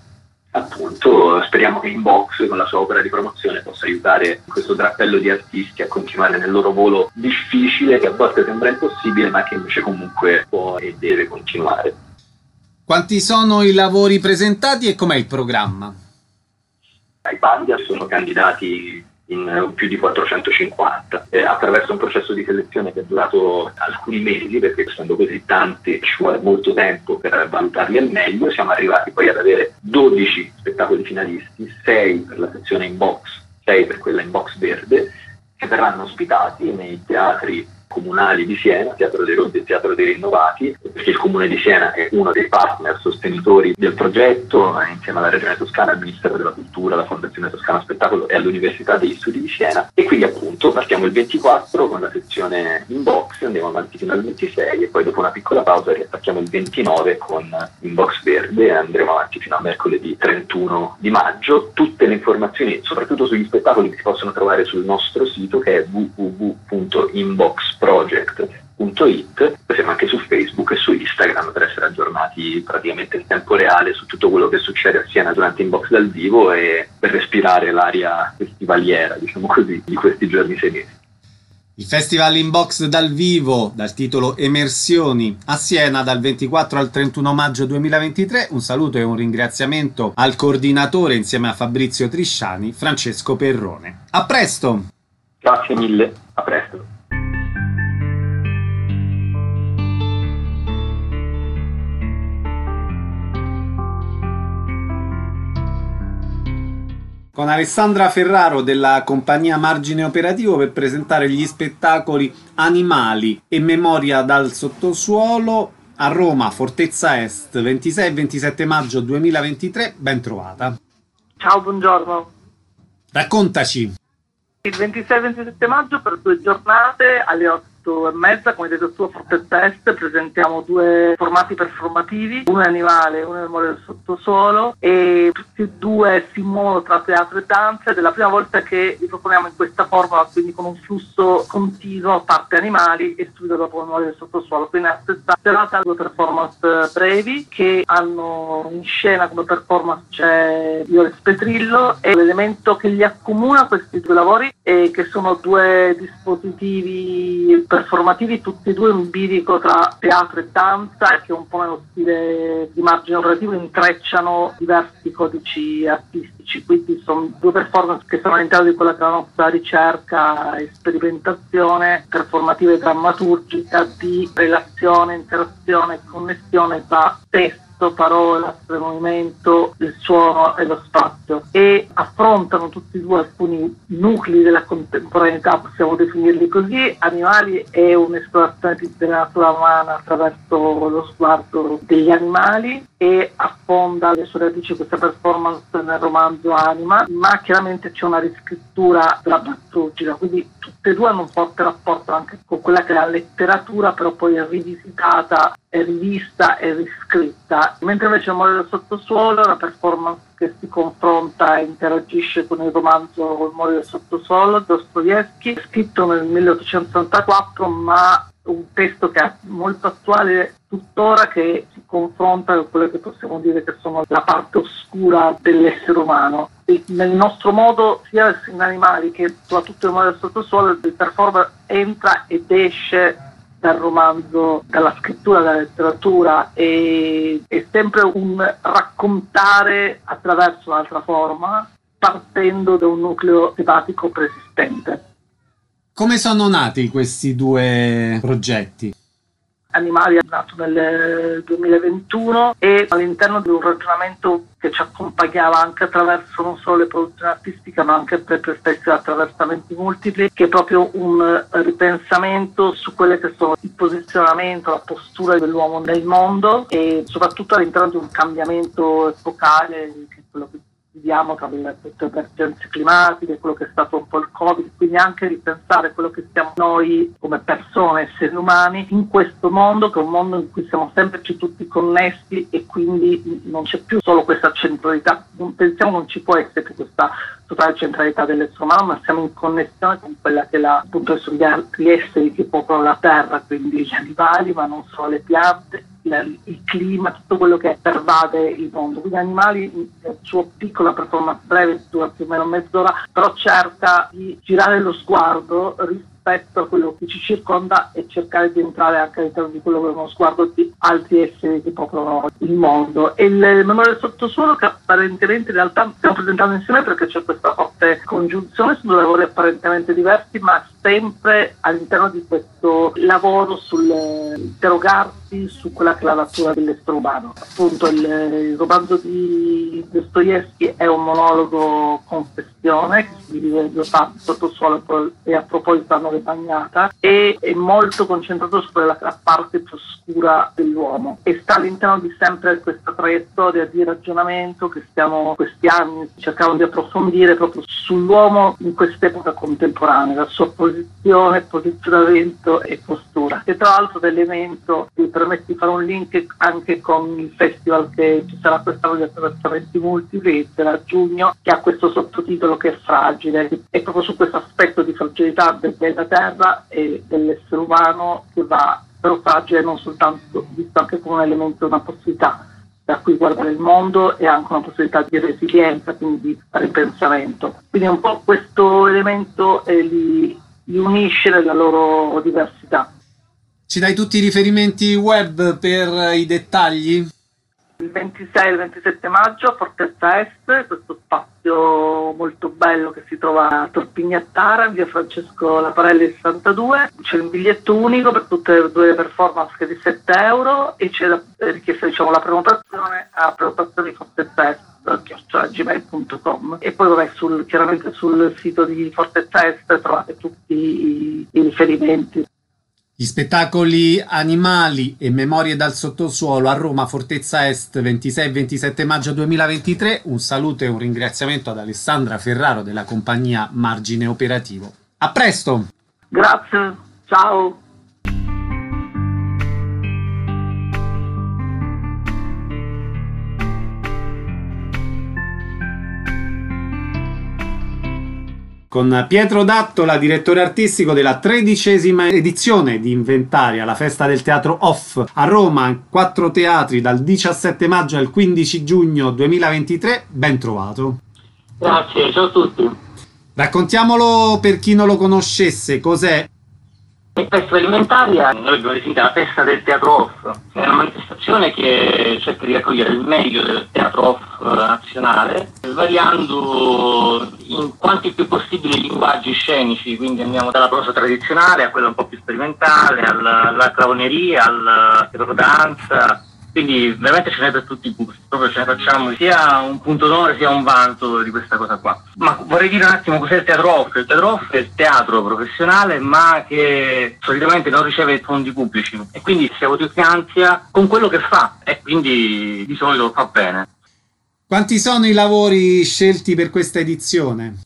Speaker 4: appunto speriamo che Inbox con la sua opera di promozione possa aiutare questo drappello di artisti a continuare nel loro volo difficile, che a volte sembra impossibile ma che invece comunque può e deve continuare.
Speaker 1: Quanti sono i lavori presentati e com'è il programma?
Speaker 4: Ai bandi sono candidati in più di 450, attraverso un processo di selezione che è durato alcuni mesi, perché essendo così tanti ci vuole molto tempo per valutarli al meglio. Siamo arrivati poi ad avere 12 spettacoli finalisti, 6 per la sezione in box, 6 per quella in box verde, che verranno ospitati nei teatri comunali di Siena, Teatro dei Rondi e Teatro dei Rinnovati, perché il Comune di Siena è uno dei partner sostenitori del progetto, insieme alla Regione Toscana, al Ministero della Cultura, alla Fondazione Toscana Spettacolo e all'Università degli Studi di Siena. E quindi appunto partiamo il 24 con la sezione in box, andiamo avanti fino al 26 e poi dopo una piccola pausa riattacchiamo il 29 con in box verde e andremo avanti fino a mercoledì 31 di maggio. Tutte le informazioni, soprattutto sugli spettacoli, si possono trovare sul nostro sito, che è www.inboxproject.it. Siamo anche su Facebook e su Instagram per essere aggiornati praticamente in tempo reale su tutto quello che succede a Siena durante Inbox dal vivo e per respirare l'aria festivaliera, diciamo così, di questi giorni 6 mesi.
Speaker 1: Il Festival Inbox dal vivo, dal titolo Emersioni, a Siena dal 24 al 31 maggio 2023. Un saluto e un ringraziamento al coordinatore, insieme a Fabrizio Trisciani, Francesco Perrone. A presto!
Speaker 4: Grazie mille, a presto.
Speaker 1: Con Alessandra Ferraro della compagnia Margine Operativo per presentare gli spettacoli Animali e Memoria dal sottosuolo a Roma, Fortezza Est, 26 e 27 maggio 2023. Ben trovata.
Speaker 5: Ciao, buongiorno.
Speaker 1: Raccontaci.
Speaker 5: Il 26 e 27 maggio per 2 giornate alle 8:30, come detto tu, a Fortezza Est presentiamo 2 formati performativi, uno è Animale e uno è Memoria del sottosuolo, e tutti e 2 si muovono tra teatro e danza ed è la prima volta che li proponiamo in questa forma, quindi con un flusso continuo, a parte Animali e subito dopo Memoria del sottosuolo. Quindi a stessa serata 2 performance brevi che hanno in scena come performance c'è Viole Spetrillo, e l'elemento che li accomuna questi 2 lavori è che sono 2 dispositivi performativi, tutti e 2 in bilico tra teatro e danza, e che un po' nello stile di Margine Operativo intrecciano diversi codici artistici. Quindi sono 2 performance che sono all'interno di quella che è la nostra ricerca e sperimentazione performativa e drammaturgica di relazione, interazione e connessione tra testo, parola, movimento, il suono e lo spazio, e affrontano tutti e 2 alcuni nuclei della contemporaneità, possiamo definirli così. Animali è un'esplorazione della natura umana attraverso lo sguardo degli animali e affonda le sue radici questa performance nel romanzo Anima, ma chiaramente c'è una riscrittura drammaturgica, quindi tutte e 2 hanno un forte rapporto anche con quella che è la letteratura, però poi è rivisitata, è rivista e riscritta. Mentre invece Memoria del sottosuolo è una performance che si confronta e interagisce con il romanzo Memoria del sottosuolo, Dostoevskij, scritto nel 1864, ma un testo che è molto attuale tuttora, che si confronta con quello che possiamo dire che sono la parte oscura dell'essere umano. E nel nostro modo, sia in Animali che soprattutto in Memoria del sottosuolo, il performer entra ed esce dal romanzo, dalla scrittura, dalla letteratura, e è sempre un raccontare attraverso un'altra forma, partendo da un nucleo tematico preesistente.
Speaker 1: Come sono nati questi 2 progetti?
Speaker 5: Animali è nato nel 2021 e all'interno di un ragionamento che ci accompagnava anche attraverso non solo le produzioni artistiche ma anche per questi attraversamenti multipli, che è proprio un ripensamento su quelle che sono il posizionamento, la postura dell'uomo nel mondo, e soprattutto all'interno di un cambiamento epocale che è quello che viviamo tra le emergenze climatiche, quello che è stato un po' il Covid, quindi anche ripensare quello che siamo noi come persone, esseri umani, in questo mondo, che è un mondo in cui siamo sempre più tutti connessi, e quindi non c'è più solo questa centralità, non ci può essere più questa totale centralità dell'essere umano, ma siamo in connessione con quella che è appunto sono gli altri esseri che popolano la terra, quindi gli animali, ma non solo le piante, il clima, tutto quello che pervade il mondo. Quindi Animali, nel suo piccola performance breve, dura più o meno mezz'ora, però cerca di girare lo sguardo rispetto a quello che ci circonda e cercare di entrare anche all'interno di quello che è uno sguardo di altri esseri che popolano il mondo. E il Memoria del sottosuolo, che apparentemente in realtà stiamo presentando insieme perché c'è questa forte certe congiunzioni su due lavori apparentemente diversi, ma sempre all'interno di questo lavoro sull'interrogarsi su quella che è la natura dell'essere umano. Appunto il romanzo di Dostoevskij è un monologo confessione che si divide in due parti, Sottosuolo e A proposito a Nave Bagnata, e è molto concentrato su quella parte più oscura dell'uomo e sta all'interno di sempre questa traiettoria di ragionamento che stiamo questi anni cercando di approfondire proprio sull'uomo in quest'epoca contemporanea, la sua posizione, posizionamento e postura. E tra l'altro l'elemento mi permette di fare un link anche con il festival che ci sarà quest'anno di attraversamenti multipli a giugno, che ha questo sottotitolo che è Fragile, e proprio su questo aspetto di fragilità della terra e dell'essere umano che va però fragile non soltanto visto anche come un elemento, una possibilità da cui guardare il mondo e anche una possibilità di resilienza, quindi di ripensamento. Quindi un po' questo elemento li unisce nella loro diversità.
Speaker 1: Ci dai tutti i riferimenti web per i dettagli?
Speaker 5: Il 26 e il 27 maggio a Fortezza Est, questo spazio molto bello che si trova a Torpignattara, in via Francesco Laparelli 62. C'è un biglietto unico per tutte e due le performance che è di 7 euro e c'è la richiesta, la prenotazione a prenotazione di Fortezza Est @gmail.com, e poi chiaramente sul sito di Fortezza Est trovate tutti i riferimenti.
Speaker 1: Gli spettacoli Animali e Memorie dal sottosuolo a Roma, Fortezza Est, 26 e 27 maggio 2023. Un saluto e un ringraziamento ad Alessandra Ferraro della compagnia Margine Operativo. A presto!
Speaker 5: Grazie, ciao!
Speaker 1: Con Pietro Dattola, direttore artistico della 13ª edizione di Inventaria, la festa del teatro Off a Roma, 4 teatri dal 17 maggio al 15 giugno 2023. Ben trovato.
Speaker 6: Grazie, ciao a tutti.
Speaker 1: Raccontiamolo per chi non lo conoscesse, cos'è?
Speaker 6: Il Festival Inventaria, noi abbiamo definito la festa del teatro off, è una manifestazione che cerca di raccogliere il meglio del teatro off nazionale, variando in quanti più possibili linguaggi scenici, quindi andiamo dalla prosa tradizionale a quella un po' più sperimentale, alla clavoneria, alla teatro danza. Quindi veramente ce n'è per tutti i gusti, proprio ce ne facciamo sia un punto d'onore sia un vanto di questa cosa qua. Ma vorrei dire un attimo cos'è il teatro off. Il teatro off è il teatro professionale ma che solitamente non riceve fondi pubblici e quindi si ha avuto in ansia con quello che fa e quindi di solito fa bene.
Speaker 1: Quanti sono i lavori scelti per questa edizione?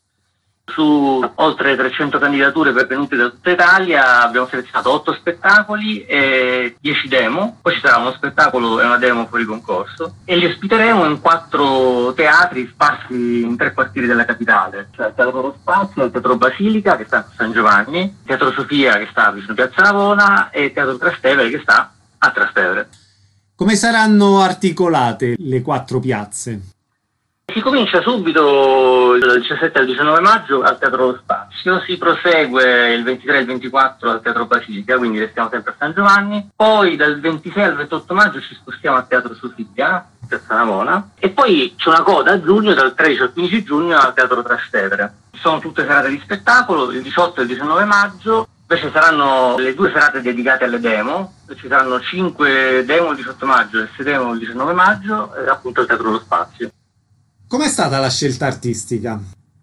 Speaker 6: Su oltre 300 candidature pervenute da tutta Italia abbiamo selezionato 8 spettacoli e 10 demo, poi ci sarà uno spettacolo e una demo fuori concorso e li ospiteremo in 4 teatri sparsi in 3 quartieri della capitale, cioè il Teatro Lo Spazio, il Teatro Basilica che sta a San Giovanni, il Teatro Sofia che sta vicino a Piazza Navona e il Teatro Trastevere che sta a Trastevere.
Speaker 1: Come saranno articolate le 4 piazze?
Speaker 6: Si comincia subito dal 17 al 19 maggio al Teatro Lo Spazio, si prosegue il 23 e il 24 al Teatro Basilica, quindi restiamo sempre a San Giovanni, poi dal 26 al 28 maggio ci spostiamo al Teatro Sofia, Piazza Navona, e poi c'è una coda a giugno dal 13 al 15 giugno al Teatro Trastevere. Sono tutte serate di spettacolo, il 18 e il 19 maggio, invece saranno le 2 serate dedicate alle demo, ci saranno 5 demo il 18 maggio e 6 demo il 19 maggio, appunto al Teatro Lo Spazio.
Speaker 1: Com'è stata la scelta artistica?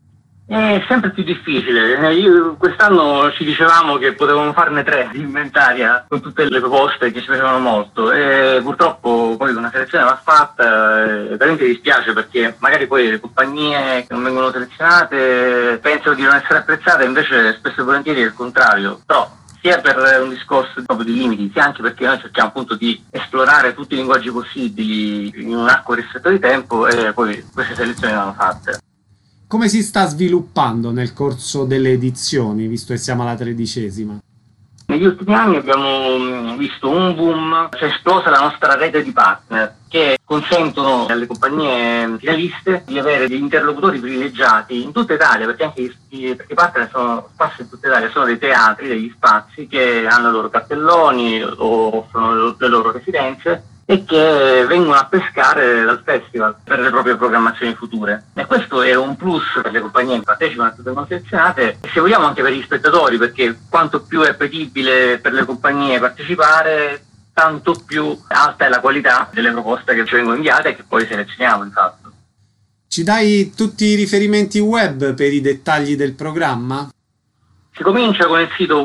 Speaker 6: È sempre più difficile. Io quest'anno ci dicevamo che potevamo farne 3 di Inventaria con tutte le proposte che ci piacevano molto e purtroppo poi una selezione va fatta e veramente dispiace perché magari poi le compagnie che non vengono selezionate pensano di non essere apprezzate, invece spesso e volentieri è il contrario. Però sia per un discorso proprio di limiti, sia anche perché noi cerchiamo appunto di esplorare tutti i linguaggi possibili in un arco ristretto di tempo e poi queste selezioni vanno fatte.
Speaker 1: Come si sta sviluppando nel corso delle edizioni, visto che siamo alla 13ª?
Speaker 6: Negli ultimi anni abbiamo visto un boom, c'è esplosa la nostra rete di partner che consentono alle compagnie finaliste di avere degli interlocutori privilegiati in tutta Italia, perché anche i partner sono sparsi in tutta Italia, sono dei teatri, degli spazi che hanno i loro cartelloni o offrono le loro residenze e che vengono a pescare dal festival per le proprie programmazioni future. E questo è un plus per le compagnie che partecipano a tutte confezionate e, se vogliamo, anche per gli spettatori, perché quanto più è appetibile per le compagnie partecipare, tanto più alta è la qualità delle proposte che ci vengono inviate e che poi selezioniamo, di fatto.
Speaker 1: Ci dai tutti i riferimenti web per i dettagli del programma?
Speaker 6: Si comincia con il sito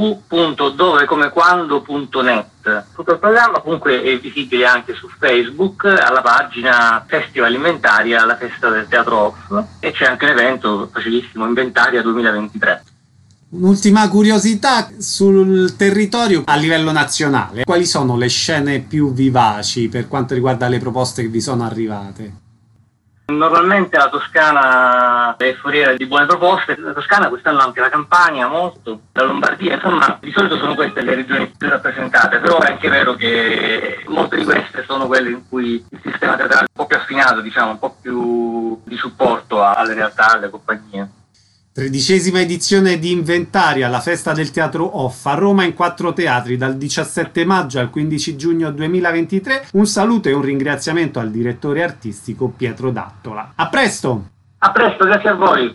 Speaker 6: www.dovecomequando.net. Tutto il programma comunque è visibile anche su Facebook, alla pagina Festival Inventaria, la festa del Teatro Off, e c'è anche un evento facilissimo, Inventaria 2023.
Speaker 1: Un'ultima curiosità sul territorio a livello nazionale. Quali sono le scene più vivaci per quanto riguarda le proposte che vi sono arrivate?
Speaker 6: Normalmente la Toscana è foriera di buone proposte, la Toscana quest'anno anche la Campania molto, la Lombardia, insomma di solito sono queste le regioni più rappresentate, però è anche vero che molte di queste sono quelle in cui il sistema teatrale è un po' più affinato, diciamo, un po' più di supporto alle realtà, alle compagnie.
Speaker 1: 13ª edizione di Inventaria, la festa del Teatro Off, a Roma in 4 teatri dal 17 maggio al 15 giugno 2023. Un saluto e un ringraziamento al direttore artistico Pietro D'Attola. A presto!
Speaker 6: A presto, grazie a voi!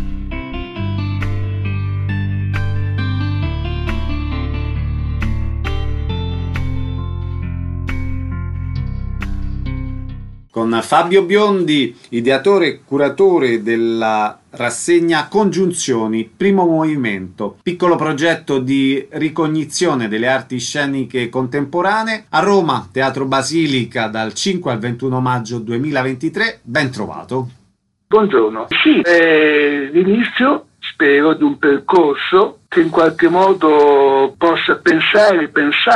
Speaker 1: Con Fabio Biondi, ideatore e curatore della rassegna Congiunzioni, primo movimento, piccolo progetto di ricognizione delle arti sceniche contemporanee, a Roma, Teatro Basilica, dal 5 al 21 maggio 2023. Ben trovato.
Speaker 7: Buongiorno. Sì, è l'inizio, spero, di un percorso che in qualche modo possa pensare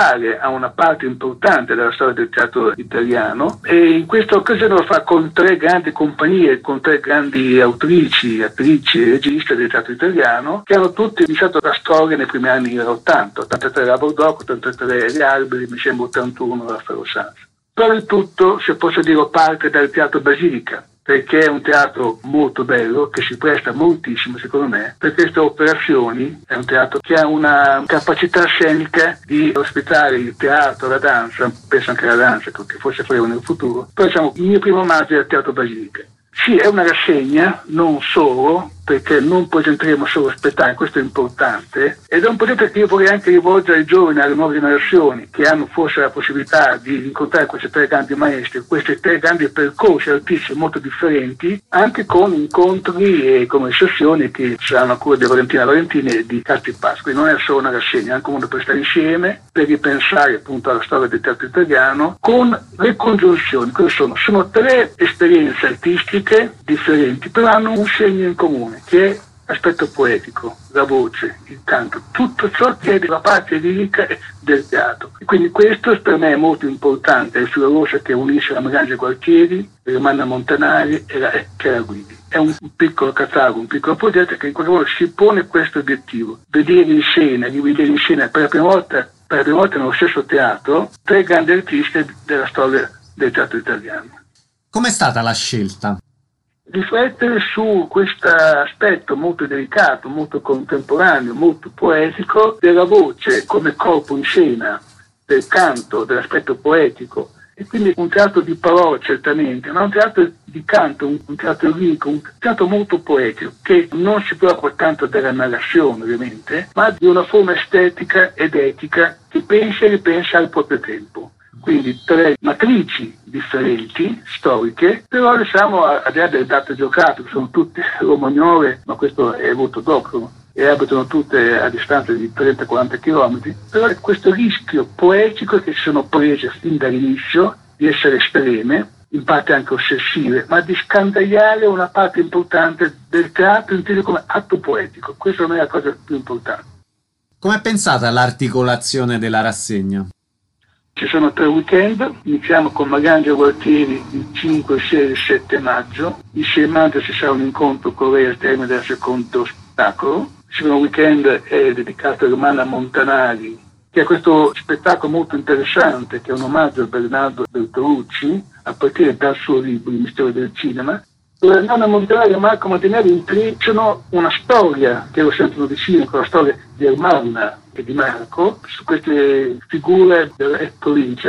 Speaker 7: a una parte importante della storia del teatro italiano, e in questa occasione lo fa con 3 grandi compagnie, con 3 grandi autrici, attrici e registe del teatro italiano, che hanno tutti iniziato la storia nei primi anni 80, 83 la Bordeaux, 83 Le Alberi, mi sembra 81 Raffaello Sanz. Però il tutto, se posso dire, parte dal Teatro Basilica, perché è un teatro molto bello, che si presta moltissimo, secondo me, per queste operazioni. È un teatro che ha una capacità scenica di ospitare il teatro, la danza, penso anche alla danza, che forse faremo nel futuro. Però diciamo, il mio primo maggio è il Teatro Basilica. Sì, è una rassegna, non solo, perché non presenteremo solo spettacoli, questo è importante, ed è un progetto che io vorrei anche rivolgere ai giovani, alle nuove generazioni, che hanno forse la possibilità di incontrare questi 3 grandi maestri, questi 3 grandi percorsi artistici molto differenti, anche con incontri e conversazioni che saranno a cura di Valentina Valentini e di Casti Pasqui. Non è solo una rassegna, è anche un modo per stare insieme, per ripensare appunto alla storia del teatro italiano, con le congiunzioni. Sono 3 esperienze artistiche differenti, però hanno un segno in comune, che è l'aspetto poetico, la voce, il canto, tutto ciò che è della parte lirica del teatro. E quindi questo per me è molto importante, è il filo rosso che unisce la Mariangela Gualtieri, la Romanna Montanari e la Chiara Guidi. È un piccolo catalogo, un piccolo progetto che in qualche modo si pone questo obiettivo: vedere in scena, rivedere in scena per la prima volta nello stesso teatro 3 grandi artisti della storia del teatro italiano.
Speaker 1: Com'è stata la scelta?
Speaker 7: Riflettere su questo aspetto molto delicato, molto contemporaneo, molto poetico della voce come corpo in scena, del canto, dell'aspetto poetico, e quindi un teatro di parole certamente, ma un teatro di canto, un teatro lirico, un teatro molto poetico, che non si preoccupa tanto della narrazione ovviamente, ma di una forma estetica ed etica che pensa e ripensa al proprio tempo. Quindi 3 matrici differenti, storiche, però diciamo al di là del dato geografico, sono tutte romagnole, ma questo è avuto dopo, e abitano tutte a distanza di 30-40 km, però questo rischio poetico che si sono prese fin dall'inizio di essere estreme, in parte anche ossessive, ma di scandagliare una parte importante del teatro inteso come atto poetico. Questa non è la cosa più importante.
Speaker 1: Com'è pensata l'articolazione della rassegna?
Speaker 7: Ci sono 3 weekend, iniziamo con Mariangela Gualtieri il 5, 6 e 7 maggio, il 6 maggio ci sarà un incontro con lei al termine del secondo spettacolo, il secondo weekend è dedicato a Romanna Montanari, che ha questo spettacolo molto interessante, che è un omaggio a Bernardo Bertolucci, a partire dal suo libro Il mistero del cinema. Romanna Montanari e Marco Montanari intrecciano una storia che lo sentono vicino, con la storia di Ermanna e di Marco, su queste figure della provincia,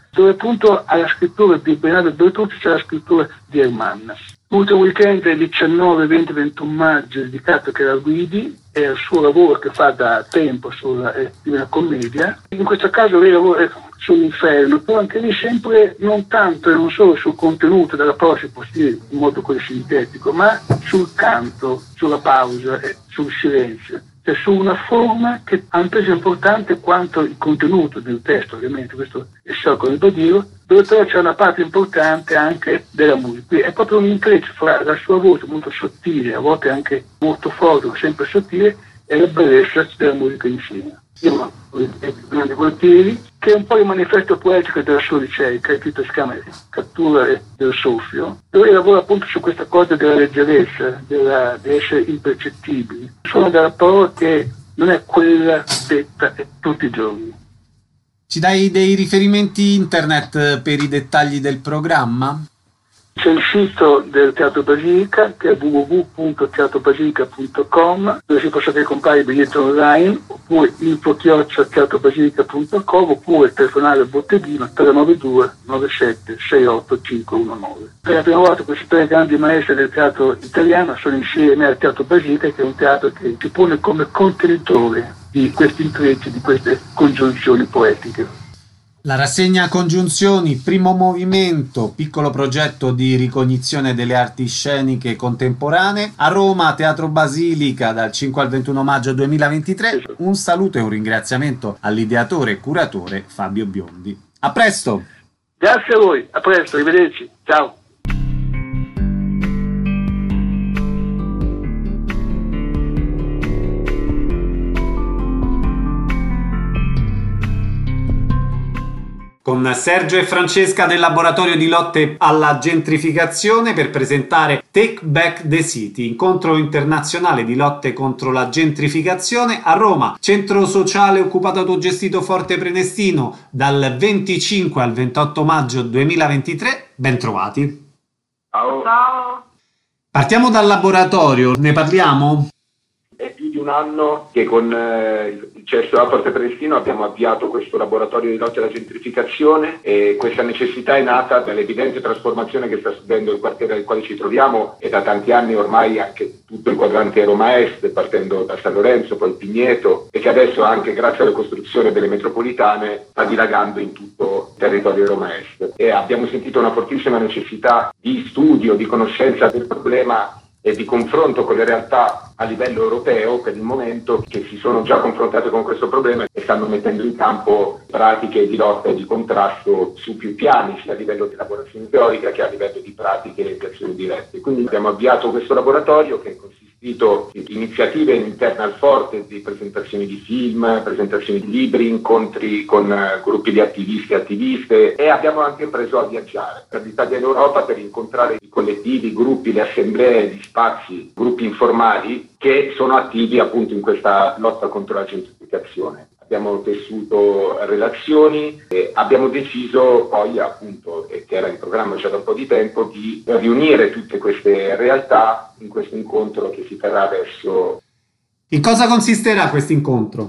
Speaker 7: dove appunto alla scrittura di Bernardo Bertuzzi c'è la scrittura di Ermanna. L'ultimo weekend del 19, 20, 21 maggio è dedicato a Chiara Guidi e al suo lavoro che fa da tempo sulla Divina Commedia. In questo caso lei lavora sull'inferno, però anche lì sempre non tanto e non solo sul contenuto della prosa, si può dire in modo così sintetico, ma sul canto, sulla pausa e sul silenzio. Cioè su una forma che ha un peso importante quanto il contenuto del testo, ovviamente questo è sciocco ribadirlo, dove però c'è una parte importante anche della musica. Quindi è proprio un intreccio fra la sua voce molto sottile, a volte anche molto forte, ma sempre sottile, e la bellezza della musica insieme. Io grandi Gualtieri, che è un po' il manifesto poetico della sua ricerca, il titolo si chiama Cattura del soffio, dove lavora appunto su questa cosa della leggerezza, dell'essere impercettibili. Sono della parola che non è quella detta tutti i giorni.
Speaker 1: Ci dai dei riferimenti internet per i dettagli del programma?
Speaker 7: C'è il sito del Teatro Basilica, che è www.teatrobasilica.com, dove si possono comprare i biglietti online, oppure info@teatrobasilica.com, oppure telefonare al botteghino 392 97 68 519. Per la prima volta questi tre grandi maestri del teatro italiano sono insieme al Teatro Basilica, che è un teatro che si pone come contenitore di questi intrecci, di queste congiunzioni poetiche.
Speaker 1: La rassegna Congiunzioni, primo movimento, piccolo progetto di ricognizione delle arti sceniche contemporanee, a Roma, Teatro Basilica, dal 5 al 21 maggio 2023. Un saluto e un ringraziamento all'ideatore e curatore Fabio Biondi. A presto!
Speaker 7: Grazie a voi, a presto, arrivederci, ciao!
Speaker 1: Con Sergio e Francesca del laboratorio di lotte alla gentrificazione per presentare Take Back the City, incontro internazionale di lotte contro la gentrificazione a Roma, centro sociale occupato autogestito Forte Prenestino, dal 25 al 28 maggio 2023. Bentrovati.
Speaker 3: Ciao.
Speaker 5: Ciao.
Speaker 1: Partiamo dal laboratorio, ne parliamo?
Speaker 8: È più di un anno che con il CSA Forte Prenestino abbiamo avviato questo laboratorio di lotta alla gentrificazione, e questa necessità è nata dall'evidente trasformazione che sta subendo il quartiere nel quale ci troviamo, e da tanti anni ormai anche tutto il quadrante Roma Est, partendo da San Lorenzo, poi Pigneto, e che adesso anche grazie alla costruzione delle metropolitane sta dilagando in tutto il territorio Roma Est. E abbiamo sentito una fortissima necessità di studio, di conoscenza del problema e di confronto con le realtà a livello europeo per il momento, che si sono già confrontate con questo problema e stanno mettendo in campo pratiche di lotta e di contrasto su più piani, sia a livello di elaborazione teorica che a livello di pratiche e di azioni dirette. Quindi abbiamo avviato questo laboratorio che è consistito in iniziative interne al Forte, di presentazioni di film, presentazioni di libri, incontri con gruppi di attivisti e attiviste, e abbiamo anche preso a viaggiare per l'Italia e l'Europa per incontrare i collettivi, i gruppi, le assemblee, gli spazi, gruppi informali che sono attivi appunto in questa lotta contro la gentrificazione. Abbiamo tessuto relazioni e abbiamo deciso poi appunto, che era in programma già da un po' di tempo, di riunire tutte queste realtà in questo incontro che si terrà adesso.
Speaker 1: In cosa consisterà questo incontro?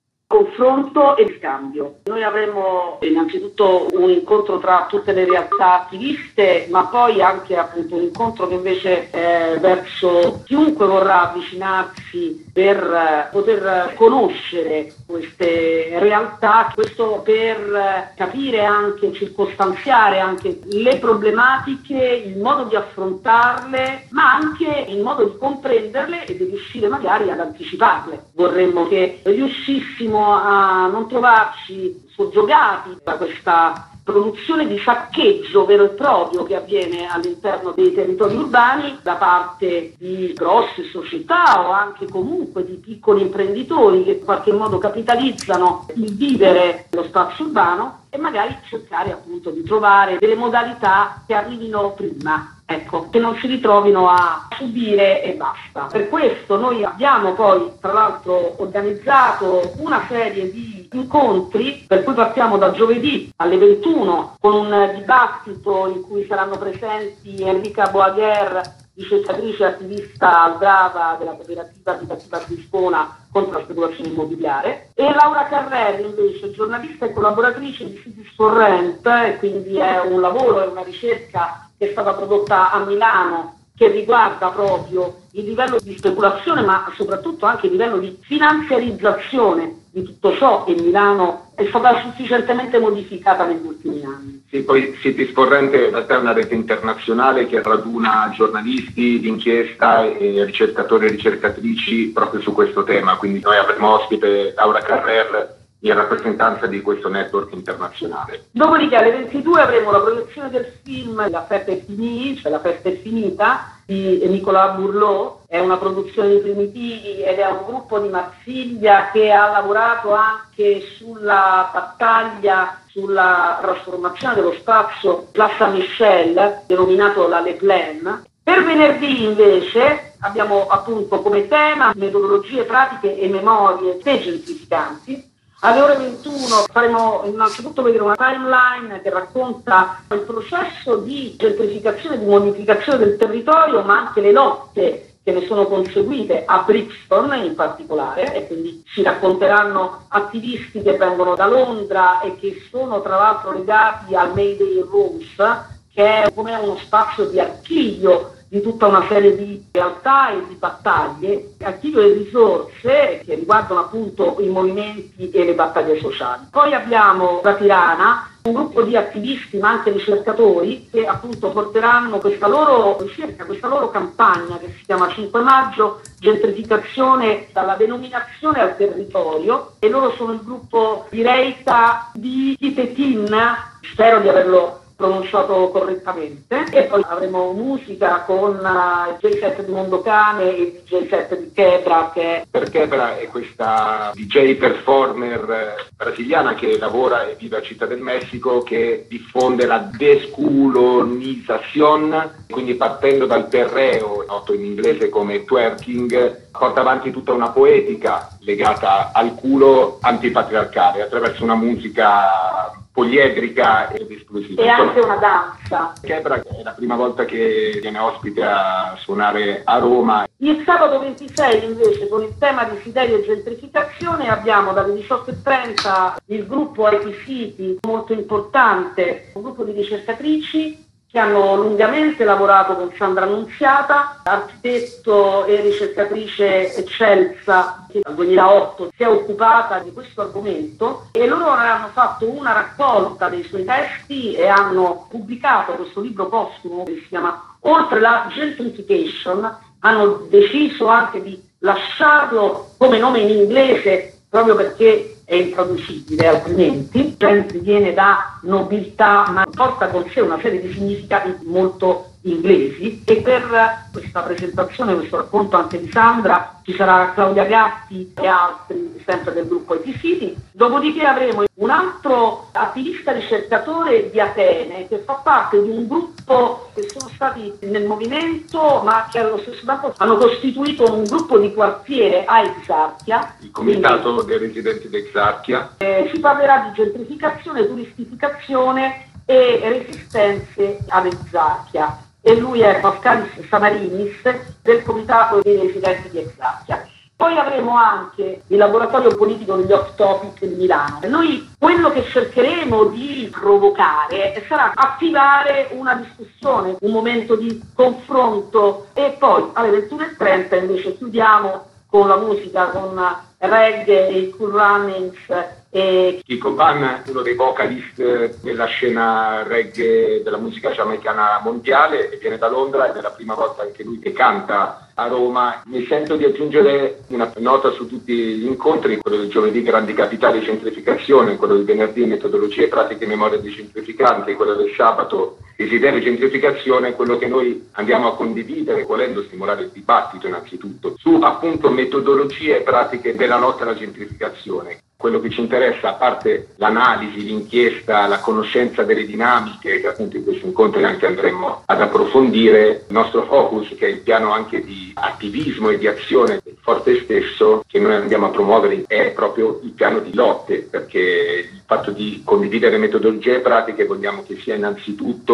Speaker 5: Confronto e scambio. Noi avremo innanzitutto un incontro tra tutte le realtà attiviste, ma poi anche appunto un incontro che invece è verso chiunque vorrà avvicinarsi per poter conoscere queste realtà, questo per capire anche, circostanziare anche le problematiche, il modo di affrontarle, ma anche il modo di comprenderle e di riuscire magari ad anticiparle. Vorremmo che riuscissimo a non trovarci soggiogati da questa produzione di saccheggio vero e proprio che avviene all'interno dei territori urbani da parte di grosse società o anche comunque di piccoli imprenditori che in qualche modo capitalizzano il vivere dello spazio urbano, e magari cercare appunto di trovare delle modalità che arrivino prima, ecco, che non si ritrovino a subire e basta. Per questo noi abbiamo poi tra l'altro organizzato una serie di incontri, per cui partiamo da giovedì alle 21 con un dibattito in cui saranno presenti Enrica Boagher
Speaker 9: ricercatrice e attivista brava della cooperativa abitativa di Lisbona contro la speculazione immobiliare, e Laura Carrelli invece giornalista e collaboratrice di Cities for Rent, e quindi è un lavoro, è una ricerca che è stata prodotta a Milano che riguarda proprio il livello di speculazione ma soprattutto anche il livello di finanziarizzazione di tutto ciò, e Milano è stata sufficientemente modificata negli ultimi anni.
Speaker 8: Sì, poi Cities for Rent in realtà è una rete internazionale che raduna giornalisti d'inchiesta e ricercatori e ricercatrici proprio su questo tema, quindi noi avremo ospite Laura Carrer in rappresentanza di questo network internazionale.
Speaker 9: Dopodiché alle 22 avremo la proiezione del film La festa è finita, cioè La festa è finita, di Nicolas Bourlot. È una produzione di Primitivi ed è un gruppo di Marsiglia che ha lavorato anche sulla battaglia, sulla trasformazione dello spazio Place Saint-Michel, denominato la Le Plaine. Per venerdì invece abbiamo appunto come tema metodologie, pratiche e memorie dei gentrificanti. Alle ore 21 faremo innanzitutto vedere una timeline che racconta il processo di gentrificazione, di modificazione del territorio, ma anche le lotte che ne sono conseguite a Brixton in particolare, e quindi ci racconteranno attivisti che vengono da Londra e che sono tra l'altro legati al Mayday Rooms, che è come uno spazio di archivio di tutta una serie di realtà e di battaglie, archivio e risorse che riguardano appunto i movimenti e le battaglie sociali. Poi abbiamo da Tirana un gruppo di attivisti ma anche ricercatori che appunto porteranno questa loro ricerca, questa loro campagna che si chiama 5 maggio, gentrificazione dalla denominazione al territorio, e loro sono il gruppo di Reita di Titetin, spero di averlo pronunciato correttamente, e poi avremo musica con il J7 di Mondocane e il J7 di Quebra,
Speaker 8: Per Quebra è questa DJ performer brasiliana che lavora e vive a Città del Messico, che diffonde la desculonizzazione, quindi partendo dal perreo, noto in inglese come twerking, porta avanti tutta una poetica legata al culo antipatriarcale attraverso una musica poliedrica ed esplosiva.
Speaker 9: E anche una danza.
Speaker 8: Quebra è la prima volta che viene ospite a suonare a Roma.
Speaker 9: Il sabato 26 invece, con il tema di desiderio e gentrificazione, abbiamo dalle 18:30 il gruppo IT City, molto importante, un gruppo di ricercatrici che hanno lungamente lavorato con Sandra Annunziata, architetto e ricercatrice eccelsa, che dal 2008 si è occupata di questo argomento, e loro hanno fatto una raccolta dei suoi testi e hanno pubblicato questo libro postumo che si chiama Oltre la Gentrification. Hanno deciso anche di lasciarlo come nome in inglese proprio perché è intraducibile, altrimenti gentry viene da nobiltà, ma porta con sé una serie di significati molto inglesi. E per questa presentazione, questo racconto anche di Sandra, ci sarà Claudia Gatti e altri sempre del gruppo IT City. Dopodiché avremo un altro attivista ricercatore di Atene che fa parte di un gruppo che sono stati nel movimento ma che allo stesso tempo hanno costituito un gruppo di quartiere a Exarchia,
Speaker 8: il comitato dei residenti di Exarchia.
Speaker 9: Si parlerà di gentrificazione, turistificazione e resistenze ad Exarchia, e lui è Pascalis Samarinis del comitato dei residenti di Exarchia. Poi avremo anche il laboratorio politico degli Off Topic di Milano. Noi quello che cercheremo di provocare sarà attivare una discussione, un momento di confronto, e poi alle 21:30 invece chiudiamo con la musica, con reggae e Cool Runnings.
Speaker 8: Kiko Ban, uno dei vocalist della scena reggae della musica giamaicana mondiale, e viene da Londra ed è la prima volta anche lui che canta a Roma. Mi sento di aggiungere una nota su tutti gli incontri: quello del giovedì Grandi Capitali Gentrificazione, quello del venerdì Metodologie, Pratiche e Memorie dei Gentrificanti, quello del sabato Desiderio e Gentrificazione, quello che noi andiamo a condividere volendo stimolare il dibattito innanzitutto su appunto metodologie e pratiche della lotta alla gentrificazione. Quello che ci interessa, a parte l'analisi, l'inchiesta, la conoscenza delle dinamiche che appunto in questi incontri anche andremo ad approfondire, il nostro focus, che è il piano anche di attivismo e di azione del Forte stesso che noi andiamo a promuovere, è proprio il piano di lotte, perché il fatto di condividere metodologie e pratiche vogliamo che sia innanzitutto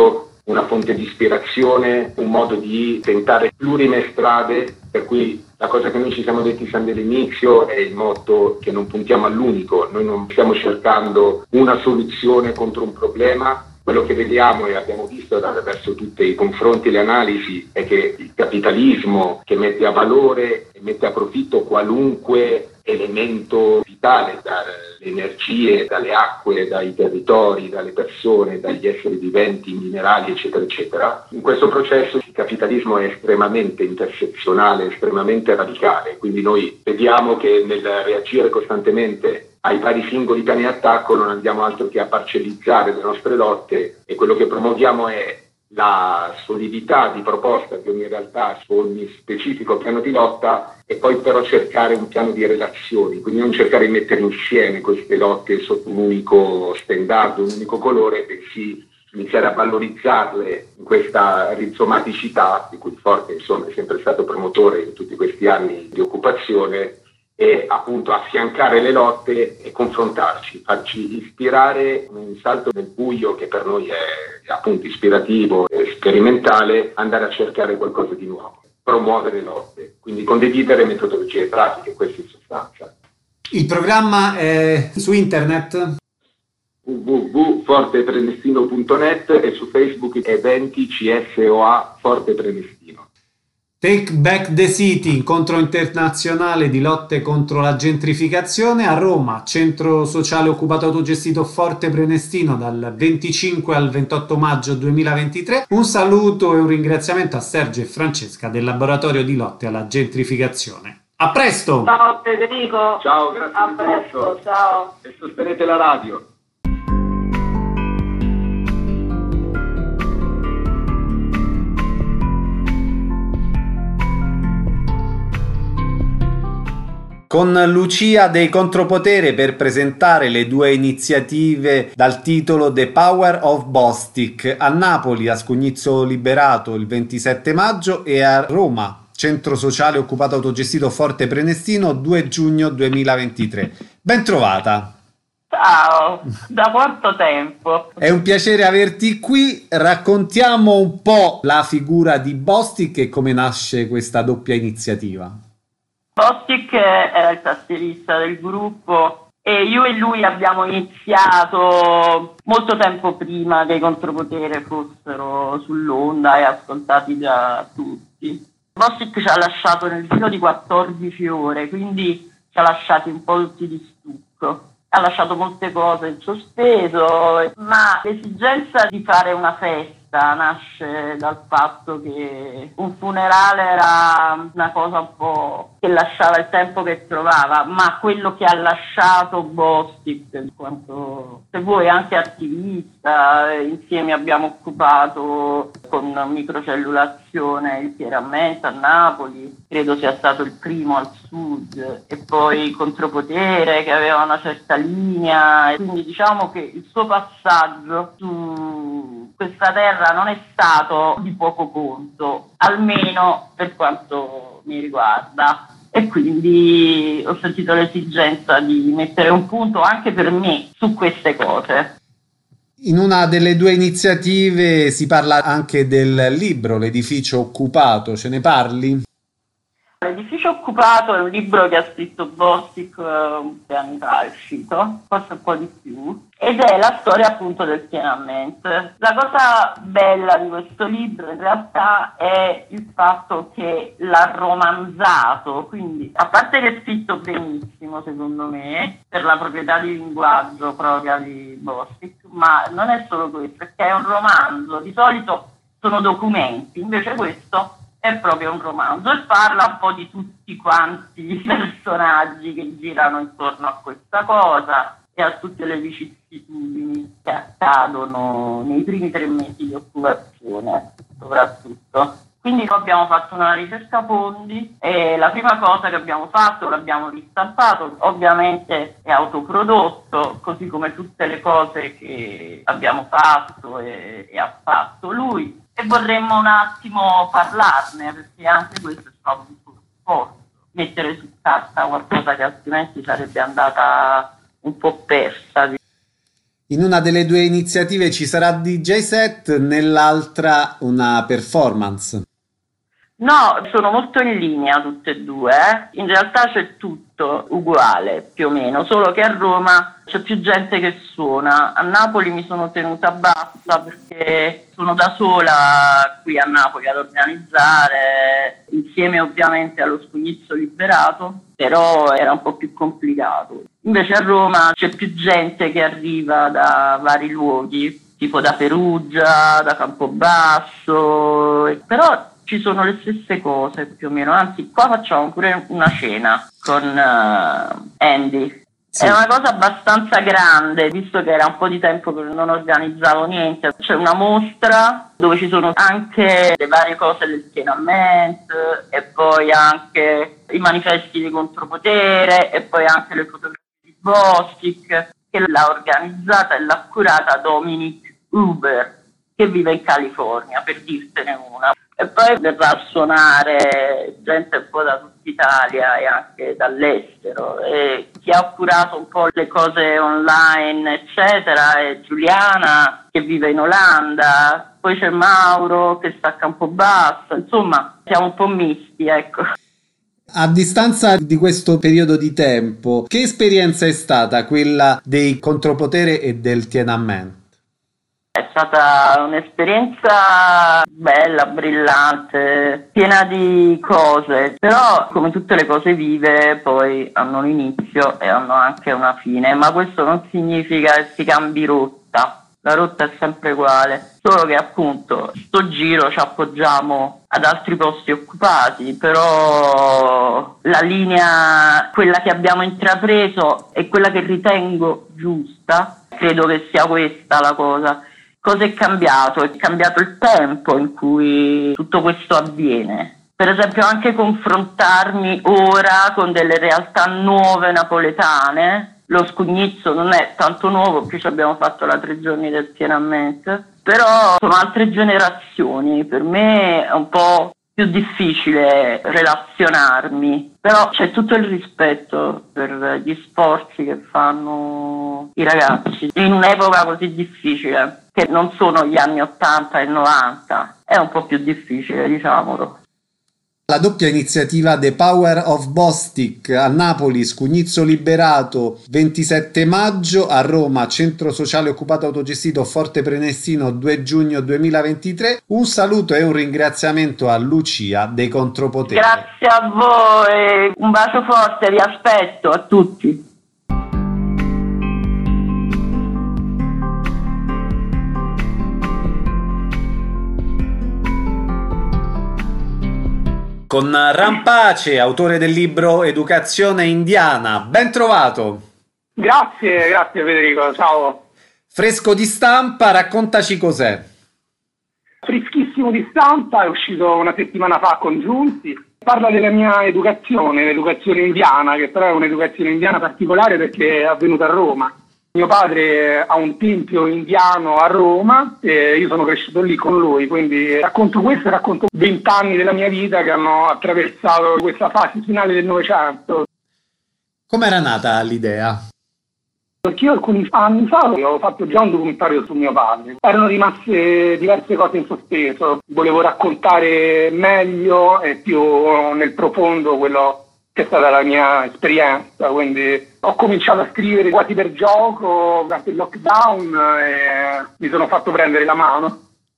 Speaker 8: una fonte di ispirazione, un modo di tentare plurime strade, per cui la cosa che noi ci siamo detti sin dall'inizio è il motto che non puntiamo all'unico, noi non stiamo cercando una soluzione contro un problema. Quello che vediamo e abbiamo visto attraverso tutti i confronti e le analisi è che il capitalismo, che mette a valore e mette a profitto qualunque elemento vitale, dalle energie, dalle acque, dai territori, dalle persone, dagli esseri viventi, minerali, eccetera, eccetera. In questo processo il capitalismo è estremamente intersezionale, estremamente radicale, quindi noi vediamo che nel reagire costantemente ai vari singoli piani d'attacco non andiamo altro che a parcellizzare le nostre lotte, e quello che promuoviamo è la solidità di proposta di ogni realtà su ogni specifico piano di lotta, e poi però cercare un piano di relazioni, quindi non cercare di mettere insieme queste lotte sotto un unico stendardo, un unico colore, bensì iniziare a valorizzarle in questa rizomaticità di cui Forte insomma è sempre stato promotore in tutti questi anni di occupazione, e appunto affiancare le lotte e confrontarci, farci ispirare, un salto nel buio che per noi è appunto ispirativo e sperimentale, andare a cercare qualcosa di nuovo, promuovere lotte, quindi condividere metodologie e pratiche, questo in sostanza.
Speaker 1: Il programma è su internet?
Speaker 8: www.forteprenestino.net e su Facebook eventi CSOA Forte Prenestino.
Speaker 1: Take Back the City, incontro internazionale di lotte contro la gentrificazione a Roma, centro sociale occupato autogestito Forte Prenestino dal 25 al 28 maggio 2023. Un saluto e un ringraziamento a Sergio e Francesca del laboratorio di lotte alla gentrificazione. A presto!
Speaker 9: Ciao Federico!
Speaker 8: Ciao, grazie
Speaker 9: a presto, ciao!
Speaker 8: E sostenete la radio!
Speaker 1: Con Lucia dei Contropotere per presentare le due iniziative dal titolo The Power of Bostik a Napoli, a Scugnizzo Liberato il 27 maggio e a Roma, centro sociale occupato autogestito Forte Prenestino, 2 giugno 2023. Ben trovata!
Speaker 5: Ciao, da quanto tempo?
Speaker 1: È un piacere averti qui. Raccontiamo un po' la figura di Bostik e come nasce questa doppia iniziativa.
Speaker 5: Bostik era il tastierista del gruppo e io e lui abbiamo iniziato molto tempo prima che i Contropotere fossero sull'onda e ascoltati da tutti. Bostik ci ha lasciato nel giro di 14 ore, quindi ci ha lasciati un po' tutti di stucco. Ha lasciato molte cose in sospeso, ma l'esigenza di fare una festa nasce dal fatto che un funerale era una cosa un po' che lasciava il tempo che trovava, ma quello che ha lasciato Bostik, in quanto se vuoi anche attivista, insieme abbiamo occupato con microcellulazione il Pieramento a Napoli, credo sia stato il primo al sud, e poi Contropotere che aveva una certa linea, e quindi diciamo che il suo passaggio su questa terra non è stato di poco conto, almeno per quanto mi riguarda, e quindi ho sentito l'esigenza di mettere un punto anche per me su queste cose.
Speaker 1: In una delle due iniziative si parla anche del libro L'edificio occupato, ce ne parli?
Speaker 5: L'edificio occupato è un libro che ha scritto Bostik un po' di anni fa, è uscito, forse un po' di più, ed è la storia appunto del Tiananmen. La cosa bella di questo libro in realtà è il fatto che l'ha romanzato, quindi a parte che è scritto benissimo secondo me, per la proprietà di linguaggio propria di Bostik, ma non è solo questo, perché è un romanzo, di solito sono documenti, invece questo è proprio un romanzo e parla un po' di tutti quanti i personaggi che girano intorno a questa cosa e a tutte le vicissitudini che accadono nei primi 3 mesi di occupazione, soprattutto. Quindi abbiamo fatto una ricerca fondi e la prima cosa che abbiamo fatto, l'abbiamo ristampato, ovviamente è autoprodotto, così come tutte le cose che abbiamo fatto e ha fatto lui. E vorremmo un attimo parlarne, perché anche questo è stato un suo sforzo, mettere su carta qualcosa che altrimenti sarebbe andata un po' persa.
Speaker 1: In una delle due iniziative ci sarà DJ set, nell'altra una performance.
Speaker 10: No, sono molto in linea tutte e due. In realtà c'è tutto uguale, più o meno, solo che a Roma c'è più gente che suona. A Napoli mi sono tenuta bassa perché sono da sola qui a Napoli ad organizzare, insieme ovviamente allo Scugnizzo Liberato, però era un po' più complicato. Invece a Roma c'è più gente che arriva da vari luoghi, tipo da Perugia, da Campobasso, però ci sono le stesse cose più o meno, anzi qua facciamo pure una cena con Andy. Sì. È una cosa abbastanza grande, visto che era un po' di tempo che non organizzavo niente. C'è una mostra dove ci sono anche le varie cose del Tiananmen e poi anche i manifesti di contropotere e poi anche le fotografie di Bostic, che l'ha organizzata e l'ha curata Dominic Huber, che vive in California, per dirtene una. E poi verrà a suonare gente un po' da tutta Italia e anche dall'estero. E chi ha curato un po' le cose online, eccetera, è Giuliana, che vive in Olanda. Poi c'è Mauro, che sta a Campobasso. Insomma, siamo un po' misti, ecco.
Speaker 1: A distanza di questo periodo di tempo, che esperienza è stata quella dei contropotere e del Tiananmen?
Speaker 10: È stata un'esperienza bella, brillante, piena di cose, però come tutte le cose vive poi hanno un inizio e hanno anche una fine, ma questo non significa che si cambi rotta, la rotta è sempre uguale, solo che appunto sto giro ci appoggiamo ad altri posti occupati, però la linea, quella che abbiamo intrapreso e quella che ritengo giusta, credo che sia questa la cosa. Cosa è cambiato? È cambiato il tempo in cui tutto questo avviene. Per esempio anche confrontarmi ora con delle realtà nuove napoletane. Lo Scugnizzo non è tanto nuovo, qui ci abbiamo fatto la 3 giorni del Tiananmen, però sono altre generazioni. Per me è un po' più difficile relazionarmi, però c'è tutto il rispetto per gli sforzi che fanno i ragazzi in un'epoca così difficile, che non sono gli anni 80 e 90, è un po' più difficile, diciamolo.
Speaker 1: La doppia iniziativa The Power of Bostic a Napoli, Scugnizzo Liberato, 27 maggio, a Roma, Centro Sociale Occupato Autogestito Forte Prenestino, 2 giugno 2023. Un saluto e un ringraziamento a Lucia dei Contropotere.
Speaker 10: Grazie a voi, un bacio forte, vi aspetto a tutti.
Speaker 1: Con Rampace, autore del libro Educazione Indiana. Ben trovato!
Speaker 11: Grazie Federico, ciao!
Speaker 1: Fresco di stampa, raccontaci cos'è.
Speaker 11: Freschissimo di stampa, è uscito una settimana fa con Giunti. Parla della mia educazione, l'educazione indiana, che però è un'educazione indiana particolare perché è avvenuta a Roma. Mio padre ha un tempio indiano a Roma e io sono cresciuto lì con lui, quindi racconto questo e racconto 20 anni della mia vita che hanno attraversato questa fase finale del Novecento.
Speaker 1: Com'era nata l'idea?
Speaker 11: Perché io alcuni anni fa avevo fatto già un documentario su mio padre. Erano rimaste diverse cose in sospeso. Volevo raccontare meglio e più nel profondo quello che è stata la mia esperienza, quindi ho cominciato a scrivere quasi per gioco durante il lockdown e mi sono fatto prendere la mano.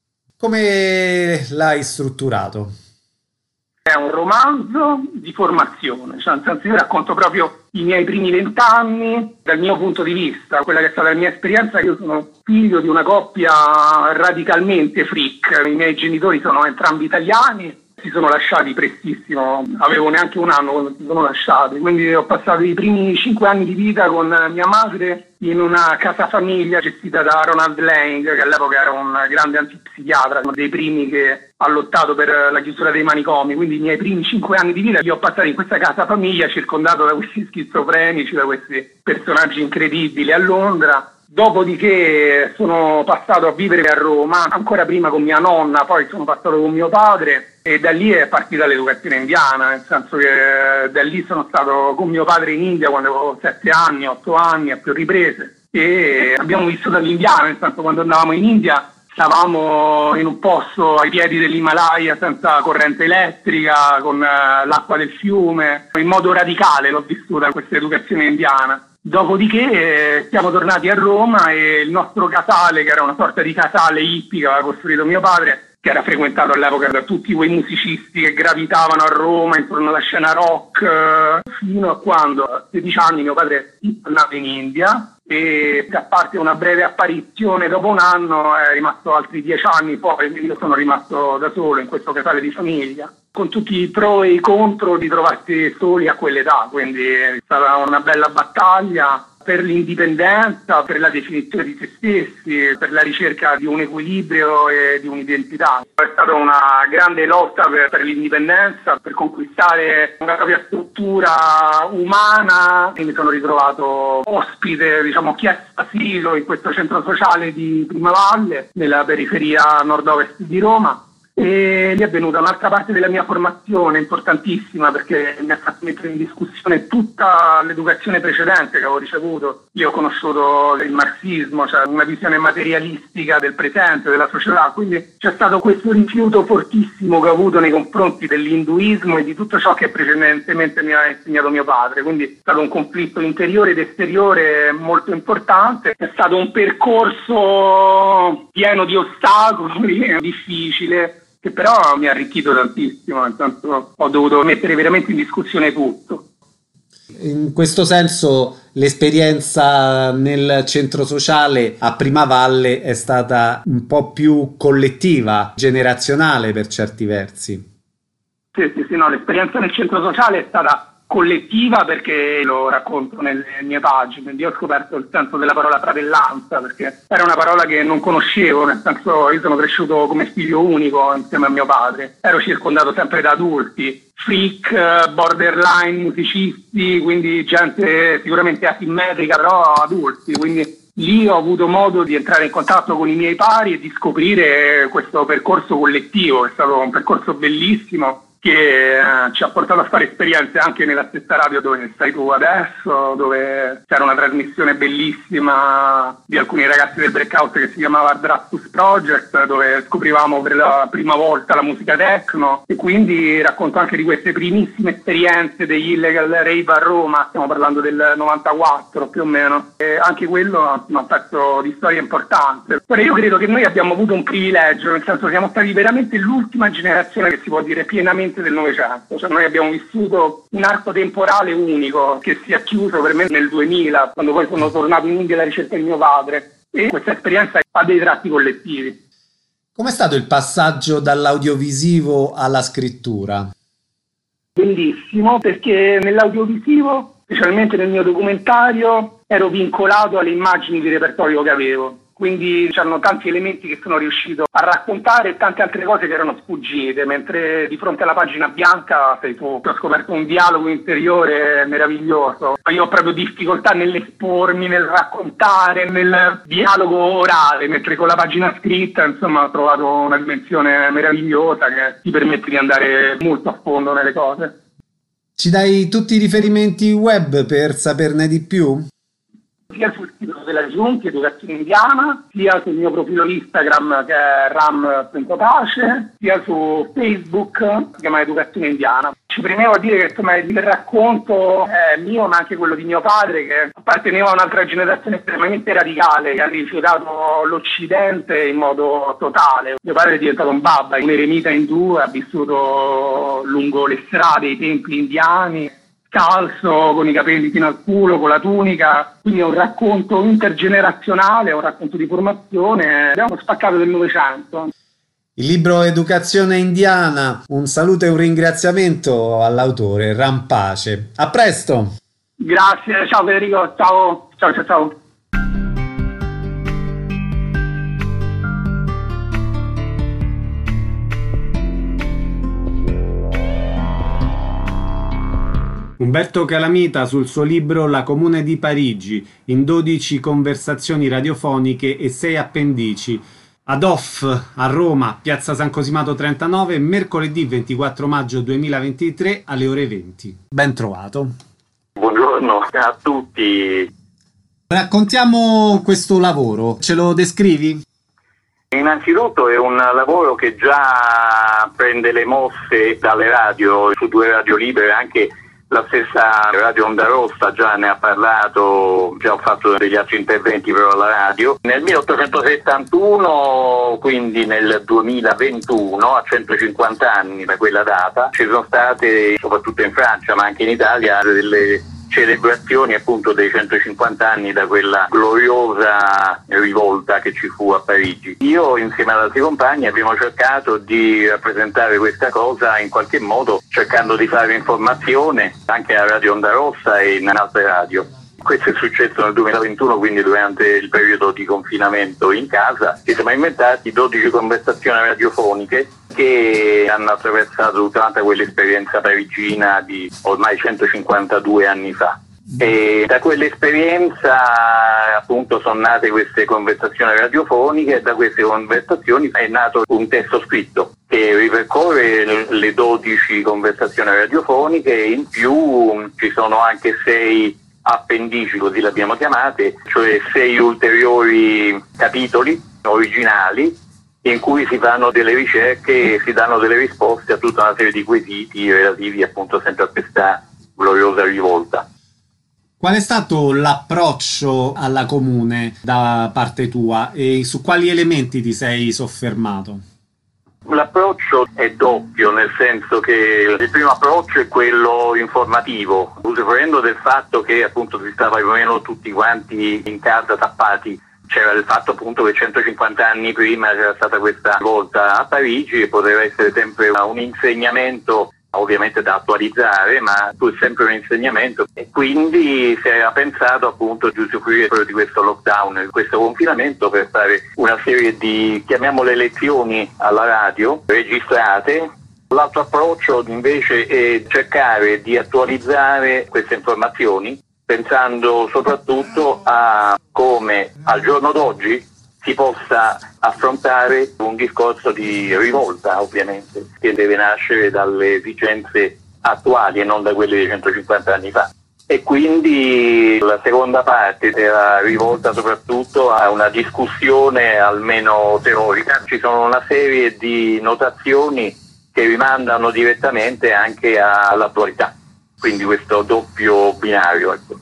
Speaker 1: Come l'hai strutturato?
Speaker 11: È un romanzo di formazione, cioè nel senso io racconto proprio i miei primi 20 anni dal mio punto di vista, quella che è stata la mia esperienza. Io sono figlio di una coppia radicalmente freak, i miei genitori sono entrambi italiani, si sono lasciati prestissimo, avevo neanche un anno quando si sono lasciati, quindi ho passato i primi 5 anni di vita con mia madre in una casa famiglia gestita da Ronald Lang, che all'epoca era un grande antipsichiatra, uno dei primi che ha lottato per la chiusura dei manicomi, quindi i miei primi 5 anni di vita li ho passati in questa casa famiglia circondato da questi schizofrenici, da questi personaggi incredibili a Londra. Dopodiché sono passato a vivere a Roma, ancora prima con mia nonna, poi sono passato con mio padre e da lì è partita l'educazione indiana, nel senso che da lì sono stato con mio padre in India quando avevo 7 anni, 8 anni a più riprese. e abbiamo vissuto all'indiano, nel senso quando andavamo in India stavamo in un posto ai piedi dell'Himalaya senza corrente elettrica, con l'acqua del fiume, in modo radicale l'ho vissuta questa educazione indiana. Dopodiché siamo tornati a Roma e il nostro casale, che era una sorta di casale hippie che aveva costruito mio padre, che era frequentato all'epoca da tutti quei musicisti che gravitavano a Roma intorno alla scena rock, fino a quando a 16 anni mio padre è tornato in India e, a parte una breve apparizione dopo un anno, è rimasto altri 10 anni poi, quindi io sono rimasto da solo in questo casale di famiglia, con tutti i pro e i contro di trovarsi soli a quell'età, quindi è stata una bella battaglia per l'indipendenza, per la definizione di se stessi, per la ricerca di un equilibrio e di un'identità. È stata una grande lotta per l'indipendenza, per conquistare una propria struttura umana, e mi sono ritrovato ospite, chiesto asilo in questo centro sociale di Primavalle, nella periferia nord-ovest di Roma. E lì è venuta un'altra parte della mia formazione importantissima, perché mi ha fatto mettere in discussione tutta l'educazione precedente che avevo ricevuto. Io ho conosciuto il marxismo, cioè una visione materialistica del presente, della società, quindi c'è stato questo rifiuto fortissimo che ho avuto nei confronti dell'induismo e di tutto ciò che precedentemente mi ha insegnato mio padre, quindi è stato un conflitto interiore ed esteriore molto importante. È stato un percorso pieno di ostacoli, difficile, che però mi ha arricchito tantissimo, nel senso ho dovuto mettere veramente in discussione tutto.
Speaker 1: In questo senso l'esperienza nel centro sociale a Primavalle è stata un po' più collettiva, generazionale per certi versi.
Speaker 11: Sì, no, l'esperienza nel centro sociale è stata collettiva, perché lo racconto nelle mie pagine. Io ho scoperto il senso della parola fratellanza, perché era una parola che non conoscevo, nel senso io sono cresciuto come figlio unico insieme a mio padre, ero circondato sempre da adulti, freak, borderline, musicisti, quindi gente sicuramente asimmetrica, però adulti, quindi lì ho avuto modo di entrare in contatto con i miei pari e di scoprire questo percorso collettivo. È stato un percorso bellissimo che ci ha portato a fare esperienze anche nella stessa radio dove stai tu adesso, dove c'era una trasmissione bellissima di alcuni ragazzi del Breakout che si chiamava Drastus Project, dove scoprivamo per la prima volta la musica techno, e quindi racconto anche di queste primissime esperienze degli Illegal Rave a Roma, stiamo parlando del 94 più o meno, e anche quello è un pezzo di storia importante. Ora io credo che noi abbiamo avuto un privilegio, nel senso che siamo stati veramente l'ultima generazione che si può dire pienamente del Novecento, cioè noi abbiamo vissuto un arco temporale unico che si è chiuso per me nel 2000, quando poi sono tornato in India alla ricerca di mio padre, e questa esperienza ha dei tratti collettivi.
Speaker 1: Com'è stato il passaggio dall'audiovisivo alla scrittura?
Speaker 11: Bellissimo, perché nell'audiovisivo, specialmente nel mio documentario, ero vincolato alle immagini di repertorio che avevo. Quindi c'erano tanti elementi che sono riuscito a raccontare e tante altre cose che erano sfuggite, mentre di fronte alla pagina bianca sei tu. Ho scoperto un dialogo interiore meraviglioso. Io ho proprio difficoltà nell'espormi, nel raccontare, nel dialogo orale, mentre con la pagina scritta, insomma, ho trovato una dimensione meravigliosa che ti permette di andare molto a fondo nelle cose.
Speaker 1: Ci dai tutti i riferimenti web per saperne di più?
Speaker 11: Sia sul sito della Giunti, Educazione Indiana, sia sul mio profilo Instagram che è Ram Senza Pace, sia su Facebook, si chiama Educazione Indiana. Ci premevo a dire che insomma, il racconto è mio, ma anche quello di mio padre, che apparteneva a un'altra generazione estremamente radicale, che ha rifiutato l'Occidente in modo totale. Mio padre è diventato un babba, un eremita indù, ha vissuto lungo le strade, i templi indiani, scalzo, con i capelli fino al culo, con la tunica, quindi è un racconto intergenerazionale, è un racconto di formazione, è uno spaccato del Novecento.
Speaker 1: Il libro Educazione Indiana, un saluto e un ringraziamento all'autore Ram Pace. A presto!
Speaker 11: Grazie, ciao Federico, ciao.
Speaker 1: Umberto Calamita sul suo libro La Comune di Parigi, in 12 conversazioni radiofoniche e 6 appendici. Ad Off a Roma, Piazza San Cosimato 39, mercoledì 24 maggio 2023 alle ore 20. Ben trovato.
Speaker 3: Buongiorno a tutti.
Speaker 1: Raccontiamo questo lavoro, ce lo descrivi?
Speaker 3: Innanzitutto è un lavoro che già prende le mosse dalle radio, su 2 radio libere, anche la stessa Radio Onda Rossa già ne ha parlato, già ho fatto degli altri interventi però alla radio. Nel 1871, quindi nel 2021, a 150 anni da quella data, ci sono state, soprattutto in Francia ma anche in Italia, delle celebrazioni appunto dei 150 anni da quella gloriosa rivolta che ci fu a Parigi. Io insieme ad altri compagni abbiamo cercato di rappresentare questa cosa in qualche modo, cercando di fare informazione anche a Radio Onda Rossa e in altre radio. Questo è successo nel 2021, quindi durante il periodo di confinamento in casa. Ci siamo inventati 12 conversazioni radiofoniche che hanno attraversato tutta quell'esperienza parigina di ormai 152 anni fa. E da quell'esperienza appunto sono nate queste conversazioni radiofoniche e da queste conversazioni è nato un testo scritto che ripercorre le 12 conversazioni radiofoniche e in più ci sono anche 6 appendici, così le abbiamo chiamate, cioè 6 ulteriori capitoli originali in cui si fanno delle ricerche e si danno delle risposte a tutta una serie di quesiti relativi appunto sempre a questa gloriosa rivolta.
Speaker 1: Qual è stato l'approccio alla comune da parte tua e su quali elementi ti sei soffermato?
Speaker 3: L'approccio è doppio, nel senso che il primo approccio è quello informativo, usufruendo del fatto che appunto si stava più o meno tutti quanti in casa tappati. C'era il fatto appunto che 150 anni prima c'era stata questa volta a Parigi e poteva essere sempre un insegnamento ovviamente da attualizzare, ma pur sempre un insegnamento, e quindi si era pensato appunto di usufruire proprio di questo lockdown, di questo confinamento per fare una serie di, chiamiamole, lezioni alla radio registrate. L'altro approccio invece è cercare di attualizzare queste informazioni pensando soprattutto a come al giorno d'oggi si possa affrontare un discorso di rivolta, ovviamente, che deve nascere dalle esigenze attuali e non da quelle di 150 anni fa. E quindi la seconda parte era rivolta soprattutto a una discussione almeno teorica. Ci sono una serie di notazioni che rimandano direttamente anche all'attualità, quindi questo doppio binario, ecco.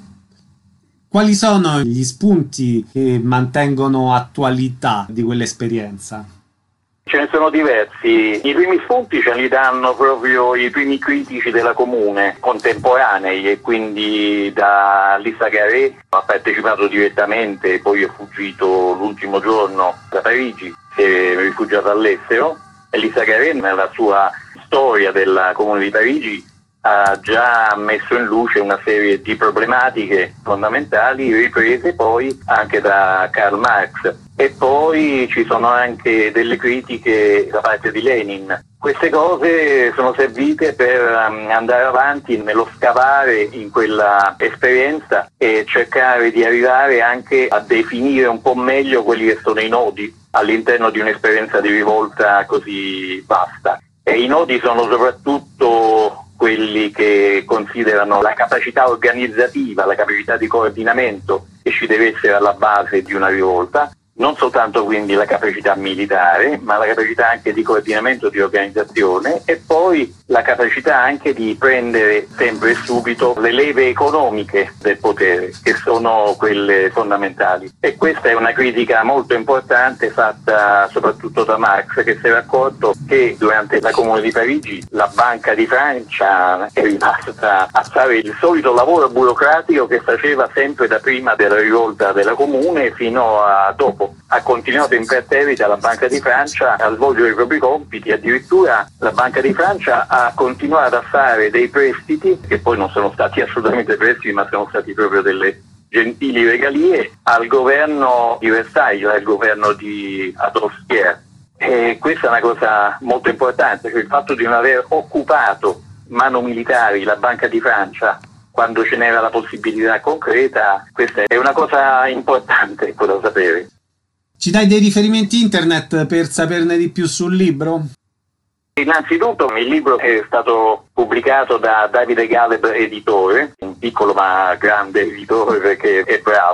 Speaker 1: Quali sono gli spunti che mantengono attualità di quell'esperienza?
Speaker 3: Ce ne sono diversi. I primi spunti ce li danno proprio i primi critici della comune contemporanei, e quindi da Lisa Garret ha partecipato direttamente, poi è fuggito l'ultimo giorno da Parigi, si è rifugiato all'estero. E Lisa Garret nella sua storia della comune di Parigi ha già messo in luce una serie di problematiche fondamentali riprese poi anche da Karl Marx, e poi ci sono anche delle critiche da parte di Lenin. Queste cose sono servite per andare avanti nello scavare in quella esperienza e cercare di arrivare anche a definire un po' meglio quelli che sono i nodi all'interno di un'esperienza di rivolta così vasta. E i nodi sono soprattutto quelli che considerano la capacità organizzativa, la capacità di coordinamento che ci deve essere alla base di una rivolta, non soltanto quindi la capacità militare, ma la capacità anche di coordinamento, di organizzazione, e poi la capacità anche di prendere sempre e subito le leve economiche del potere, che sono quelle fondamentali. E questa è una critica molto importante fatta soprattutto da Marx, che si era accorto che durante la Comune di Parigi la Banca di Francia è rimasta a fare il solito lavoro burocratico che faceva sempre da prima della rivolta della Comune fino a dopo. Ha continuato imperterrita la Banca di Francia a svolgere i propri compiti, addirittura la Banca di Francia ha continuato a fare dei prestiti, che poi non sono stati assolutamente prestiti, ma sono stati proprio delle gentili regalie, al governo di Versailles, al governo di Adolphe Thiers. E questa è una cosa molto importante, cioè il fatto di non aver occupato mano militari la Banca di Francia quando ce n'era la possibilità concreta, questa è una cosa importante da sapere.
Speaker 1: Ci dai dei riferimenti internet per saperne di più sul libro?
Speaker 3: Innanzitutto il libro è stato pubblicato da Davide Galeb editore, un piccolo ma grande editore perché è bravo.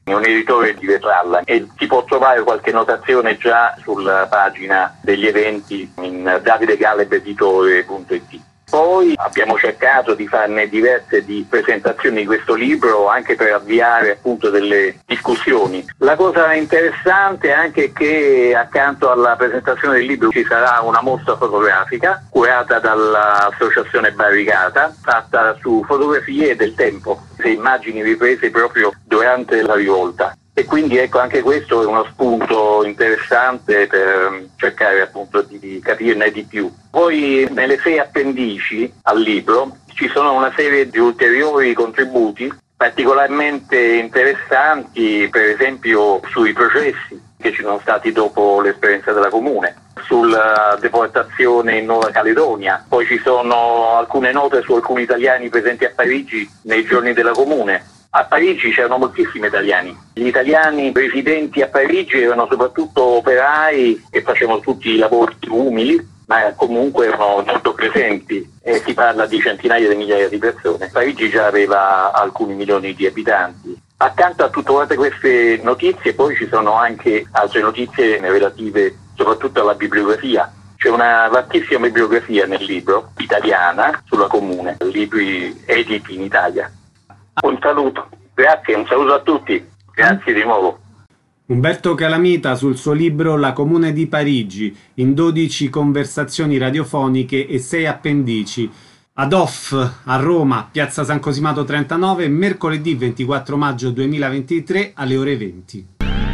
Speaker 3: un editore di Vetralla, e si può trovare qualche notazione già sulla pagina degli eventi in davidegalebeditore.it. Poi abbiamo cercato di farne diverse di presentazioni di questo libro, anche per avviare appunto delle discussioni. La cosa interessante è anche che accanto alla presentazione del libro ci sarà una mostra fotografica curata dall'associazione Barricata, fatta su fotografie del tempo, immagini riprese proprio durante la rivolta. E quindi ecco, anche questo è uno spunto interessante per cercare appunto di capirne di più. Poi nelle 6 appendici al libro ci sono una serie di ulteriori contributi particolarmente interessanti, per esempio sui processi che ci sono stati dopo l'esperienza della Comune, sulla deportazione in Nuova Caledonia. Poi ci sono alcune note su alcuni italiani presenti a Parigi nei giorni della Comune. A Parigi c'erano moltissimi italiani. Gli italiani residenti a Parigi erano soprattutto operai che facevano tutti i lavori umili, ma comunque erano molto presenti, e si parla di centinaia di migliaia di persone. Parigi già aveva alcuni milioni di abitanti. Accanto a tutte queste notizie poi ci sono anche altre notizie relative soprattutto alla bibliografia. C'è una vastissima bibliografia nel libro, italiana, sulla Comune, libri editi in Italia. Un saluto, grazie, un saluto a tutti, grazie di nuovo.
Speaker 1: Umberto Calamita sul suo libro La Comune di Parigi, in 12 conversazioni radiofoniche e 6 appendici. Ad Off a Roma, Piazza San Cosimato 39, mercoledì 24 maggio 2023 alle ore 20.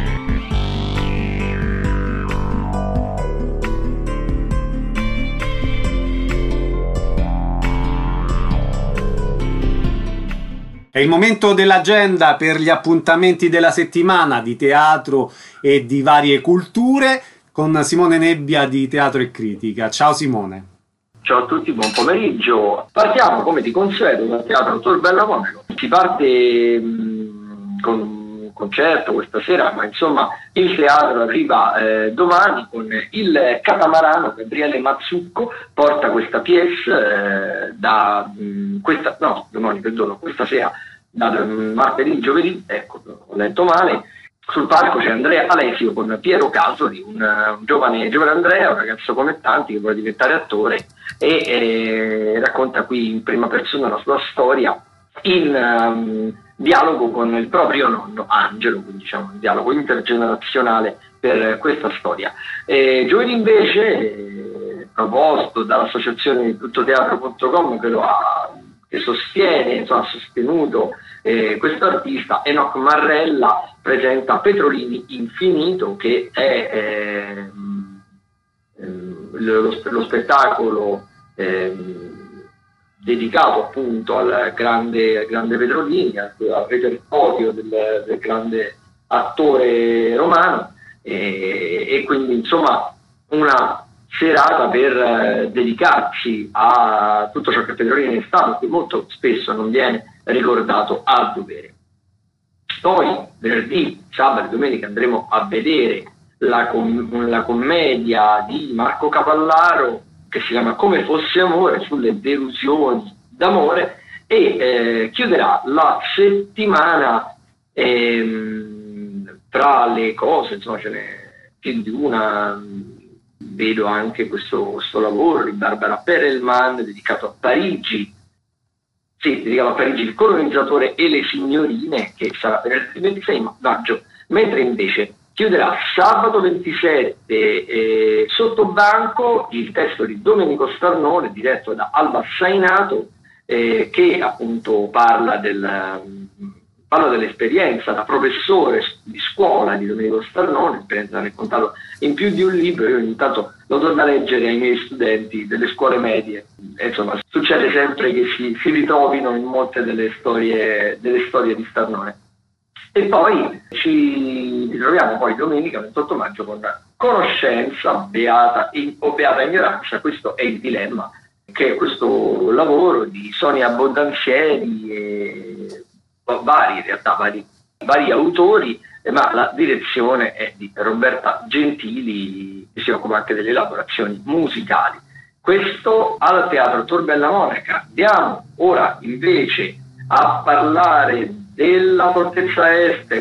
Speaker 1: È il momento dell'agenda per gli appuntamenti della settimana di teatro e di varie culture con Simone Nebbia di Teatro e Critica. Ciao Simone.
Speaker 4: Ciao a tutti, buon pomeriggio. Partiamo come di consueto dal Teatro Tor Bella Monaco. Si parte con un concerto questa sera, ma insomma il teatro arriva domani con il Catamarano. Gabriele Mazzucco porta questa pièce questa sera, da martedì, giovedì, ecco, ho letto male. Sul palco c'è Andrea Alesio con Piero Casoli, un giovane Andrea, un ragazzo come tanti che vuole diventare attore, e racconta qui in prima persona la sua storia in dialogo con il proprio nonno Angelo, quindi diciamo un dialogo intergenerazionale per questa storia. Giovedì invece, proposto dall'associazione tuttoteatro.com che sostiene, ha sostenuto questo artista, Enoch Marrella presenta Petrolini Infinito, che è lo spettacolo dedicato appunto al grande Petrolini, al repertorio del grande attore romano, e quindi insomma una serata per dedicarsi a tutto ciò che Petrolini è stato, che molto spesso non viene ricordato a dovere. Poi venerdì, sabato e domenica andremo a vedere la commedia di Marco Capallaro che si chiama Come fosse amore, sulle delusioni d'amore, e chiuderà la settimana tra le cose, insomma ce n'è più di una. Vedo anche questo lavoro di Barbara Perelman dedicato a Parigi, dedicato a Parigi, il colonizzatore e le signorine, che sarà venerdì 26 maggio, mentre invece chiuderà sabato 27 Sottobanco, il testo di Domenico Starnone diretto da Alba Sainato, che appunto parla dell'esperienza da professore di scuola di Domenico Starnone, esperienza raccontato in più di un libro. Io ogni tanto lo torno a leggere ai miei studenti delle scuole medie, e insomma succede sempre che si ritrovino in molte delle storie di Starnone. E poi ci ritroviamo poi domenica 28 maggio con Conoscenza, Beata Ignoranza. Questo è il dilemma, che è questo lavoro di Sonia Abbondanzieri e vari autori, ma la direzione è di Roberta Gentili, che si occupa anche delle elaborazioni musicali. Questo al Teatro Tor Bella Monaca. Andiamo ora invece a parlare della Fortezza Est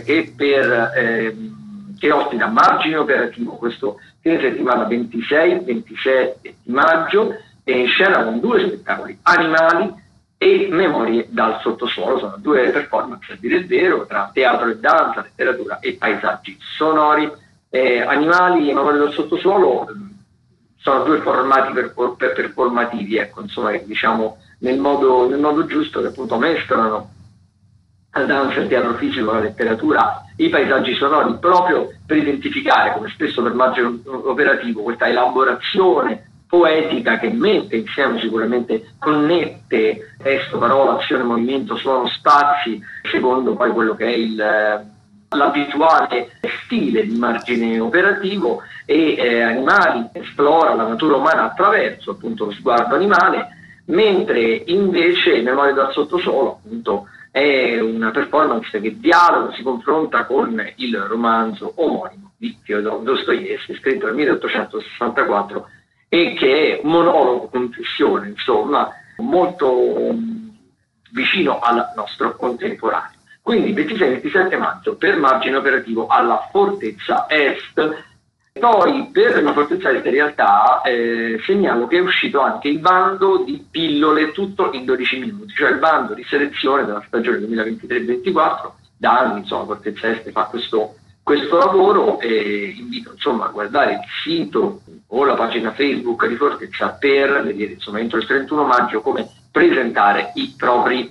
Speaker 4: che ospita Margine Operativo questo fine settimana 26-27 di maggio, e in scena con 2 spettacoli, Animali e Memorie dal sottosuolo. Sono 2 performance, a dire il vero, tra teatro e danza, letteratura e paesaggi sonori. Animali e Memorie dal sottosuolo sono 2 formati performativi, ecco, insomma, diciamo nel modo giusto, che appunto mescolano la danza, il teatro fisico, la letteratura, i paesaggi sonori, proprio per identificare, come spesso per Margine Operativo, questa elaborazione poetica che mette insieme, sicuramente connette testo, parola, azione, movimento, suono, spazi, secondo poi quello che è l'abituale stile di Margine Operativo. E Animali esplora la natura umana attraverso appunto lo sguardo animale, mentre invece Memorie dal sottosuolo appunto è una performance che dialoga, si confronta con il romanzo omonimo di Fyodor Dostoevskij, scritto nel 1864, e che è un monologo confessione, insomma, molto vicino al nostro contemporaneo. Quindi 26-27 maggio per Margine Operativo alla Fortezza Est. Poi per la Fortezza Est in realtà segnalo che è uscito anche il bando di pillole tutto in 12 minuti, cioè il bando di selezione della stagione 2023-24. Da anni, insomma, Fortezza Est fa questo lavoro, e invito insomma a guardare il sito o la pagina Facebook di Fortezza per vedere, insomma, entro il 31 maggio come presentare i propri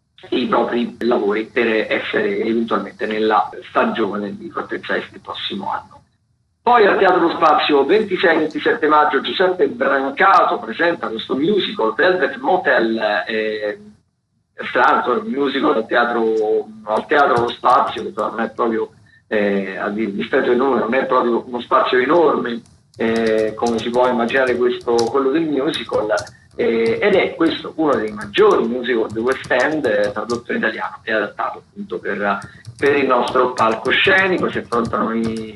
Speaker 4: lavori per essere eventualmente nella stagione di Fortezza Est il prossimo anno. Poi al Teatro Lo Spazio 26-27 maggio Giuseppe Brancato presenta questo musical Velvet Motel, strano, il musical al Teatro Lo Spazio, che non è proprio, a dispetto del nome, non è proprio uno spazio enorme come si può immaginare quello del musical, ed è questo uno dei maggiori musical del West End tradotto in italiano e adattato appunto per il nostro palcoscenico. Si affrontano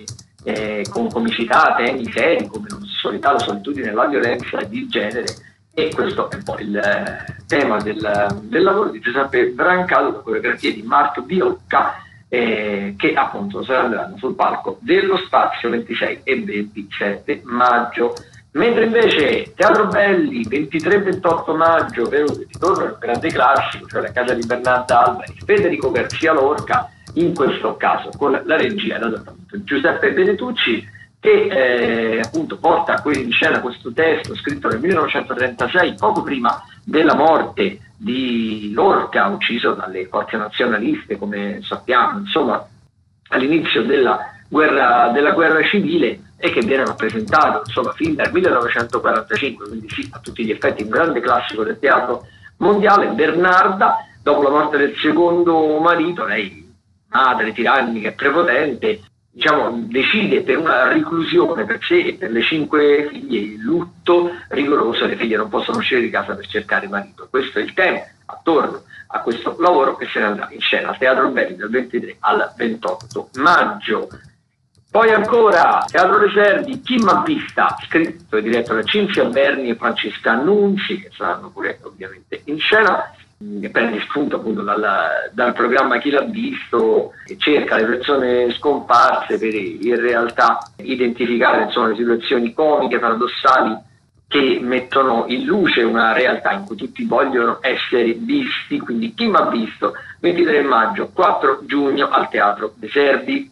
Speaker 4: con comicità temi seri come l'omosessualità, la solitudine, la violenza di genere, e questo è poi il tema del lavoro di Giuseppe Brancato, la coreografia di Marco Biocca, che appunto saranno sul palco dello Spazio 26 e 27 maggio. Mentre invece Teatro Belli 23-28 maggio ritorna il grande classico, cioè La casa di Bernarda Alba e Federico Garcia Lorca, in questo caso con la regia ed adattamento Giuseppe Benetucci, che appunto porta in scena questo testo scritto nel 1936, poco prima della morte di Lorca, ucciso dalle forze nazionaliste, come sappiamo, insomma, all'inizio della guerra civile, e che viene rappresentato insomma fin dal 1945, quindi sì, a tutti gli effetti un grande classico del teatro mondiale. Bernarda, dopo la morte del secondo marito, lei madre tirannica e prepotente, diciamo, decide per una reclusione per sé e per le 5 figlie, il lutto rigoroso, le figlie non possono uscire di casa per cercare marito. Questo è il tema attorno a questo lavoro, che se ne andrà in scena al Teatro Belli dal 23 al 28 maggio. Poi ancora Teatro dei Servi, Chi m'ha vista, scritto e diretto da Cinzia Berni e Francesca Annunzi, che saranno pure ovviamente in scena, che prende spunto appunto dal programma Chi l'ha visto, che cerca le persone scomparse per in realtà identificare, insomma, le situazioni comiche, paradossali, che mettono in luce una realtà in cui tutti vogliono essere visti. Quindi Chi m'ha visto, 23 maggio, 4 giugno al Teatro dei Servi.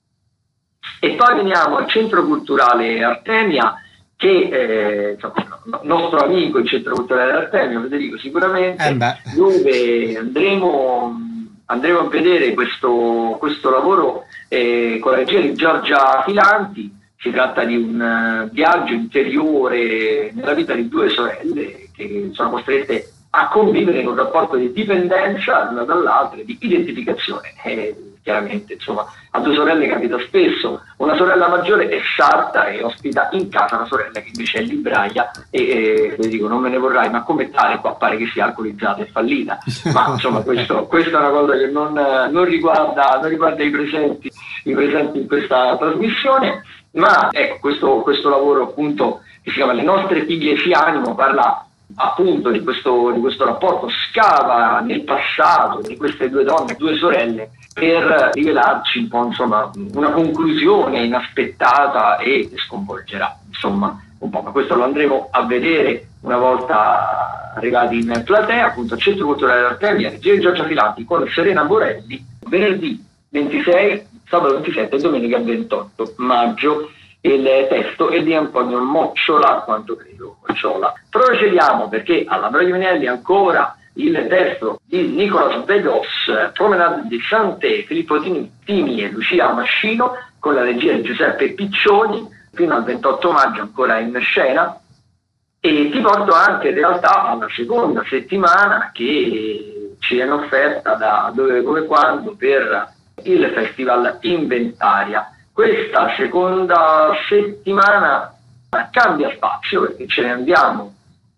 Speaker 4: E poi veniamo al Centro Culturale Artemia, che nostro amico il Centro Culturale Artemia, Federico sicuramente, dove andremo a vedere questo lavoro con la regia di Giorgia Filanti. Si tratta di un viaggio interiore nella vita di 2 sorelle che sono costrette a convivere in un rapporto di dipendenza l'una dall'altra e di identificazione. Chiaramente, insomma, a 2 sorelle capita spesso. Una sorella maggiore è sarta e ospita in casa una sorella che invece è libraia e dico, non me ne vorrai, ma come tale qua pare che sia alcolizzata e fallita. Ma insomma, questa è una cosa che non riguarda i presenti in questa trasmissione. Ma ecco, questo lavoro appunto, che si chiama Le nostre figlie si animano, parla
Speaker 12: appunto di questo rapporto, scava nel passato di queste due donne, due sorelle, per rivelarci un po', insomma, una conclusione inaspettata e sconvolgerà, insomma, un po'. Ma questo lo andremo a vedere una volta arrivati in platea, appunto al Centro Culturale Artemia, regia di Giorgia Filanti con Serena Borelli, venerdì 26, sabato 27 e domenica 28 maggio. Il testo è di Antonio Mocciola, quanto credo, Mocciola. Procediamo perché alla Broglie Minelli ancora il testo di Nicolas Bedos, Promenade di Sante, Filippo Timi e Lucia Mascino, con la regia di Giuseppe Piccioni, fino al 28 maggio ancora in scena. E ti porto anche in realtà alla seconda settimana che ci viene offerta da Dove Come Quando per il Festival Inventaria. Questa seconda settimana cambia spazio perché ce ne andiamo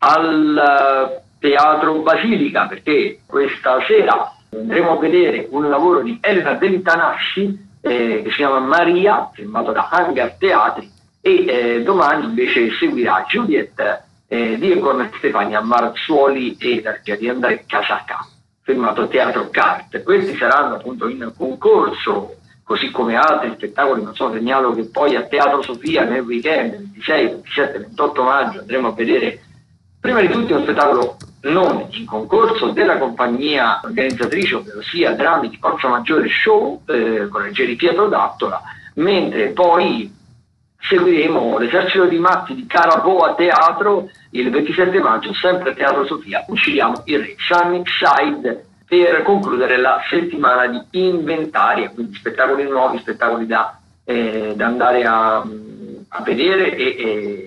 Speaker 12: al Teatro Basilica, perché questa sera andremo a vedere un lavoro di Elena Delitanassi che si chiama Maria, firmato da Hangar Teatri, e domani invece seguirà Juliet di Egon Stefania Marzuoli e di Andrea Casacà, firmato Teatro Carte. Questi saranno appunto in concorso, così come altri spettacoli. Non so, segnalo che poi a Teatro Sofia nel weekend 26, 27, 28 maggio andremo a vedere prima di tutto uno spettacolo non in concorso della compagnia organizzatrice, ovvero sia Drammi di Corso Maggiore Show con la regia di Pietro D'Attola, mentre poi seguiremo l'Esercito di Matti di Caraboa Teatro il 27 maggio, sempre a Teatro Sofia. Uccidiamo il re, Shining Side, per concludere la settimana di Inventaria, quindi spettacoli nuovi, spettacoli da andare a vedere e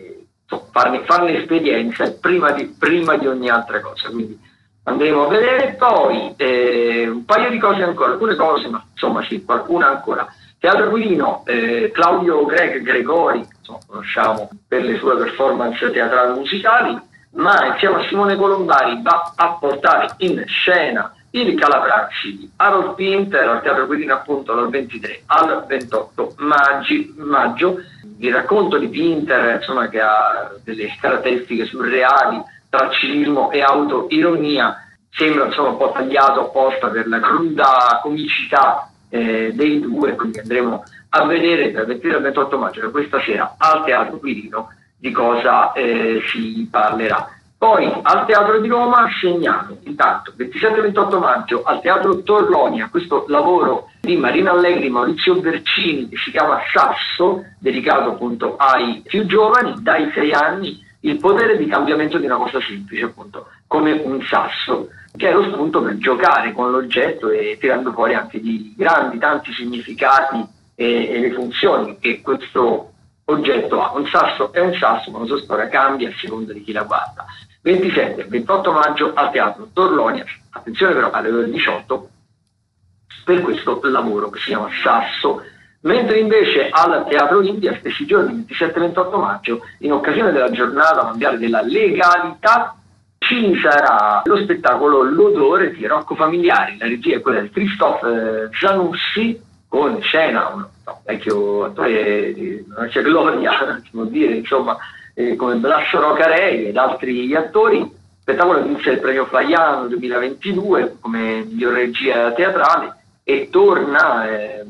Speaker 12: farne esperienza prima di ogni altra cosa. Quindi andremo a vedere. Poi un paio di cose ancora, alcune cose, ma insomma sì, qualcuna ancora. Teatro Aquilino, Claudio Gregori, conosciamo per le sue performance teatrali musicali, ma insieme a Simone Colombari va a portare in scena il Calabracci di Harold Pinter al Teatro Aquilino, appunto dal 23 al 28 maggio. Il racconto di Pinter, insomma, che ha delle caratteristiche surreali tra cinismo e autoironia, sembra insomma un po' tagliato apposta per la cruda comicità dei due, quindi andremo a vedere dal 23 al 28 maggio, da questa sera al Teatro Aquilino, di cosa si parlerà. Poi al Teatro di Roma segnalo intanto 27-28 maggio al Teatro Torlonia questo lavoro di Marina Allegri, Maurizio Vercini, che si chiama Sasso, dedicato appunto ai più giovani dai 6 anni, il potere di cambiamento di una cosa semplice, appunto come un sasso, che è lo spunto per giocare con l'oggetto e tirando fuori anche di grandi, tanti significati e le funzioni che questo oggetto ha. Un sasso è un sasso, ma la sua storia cambia a seconda di chi la guarda. 27-28 maggio al Teatro Torlonia, attenzione però alle ore 18 per questo lavoro che si chiama Sasso. Mentre invece al Teatro India, stessi giorni 27-28 maggio, in occasione della giornata mondiale della legalità, ci sarà lo spettacolo L'odore di Rocco Famigliari. La regia è quella di Christophe Zanussi, con scena un vecchio attore di una certa gloria, si può dire, insomma, come Blascio Rocarei ed altri attori. Spettacolo che vinse il premio Flaiano 2022 come miglior regia teatrale e torna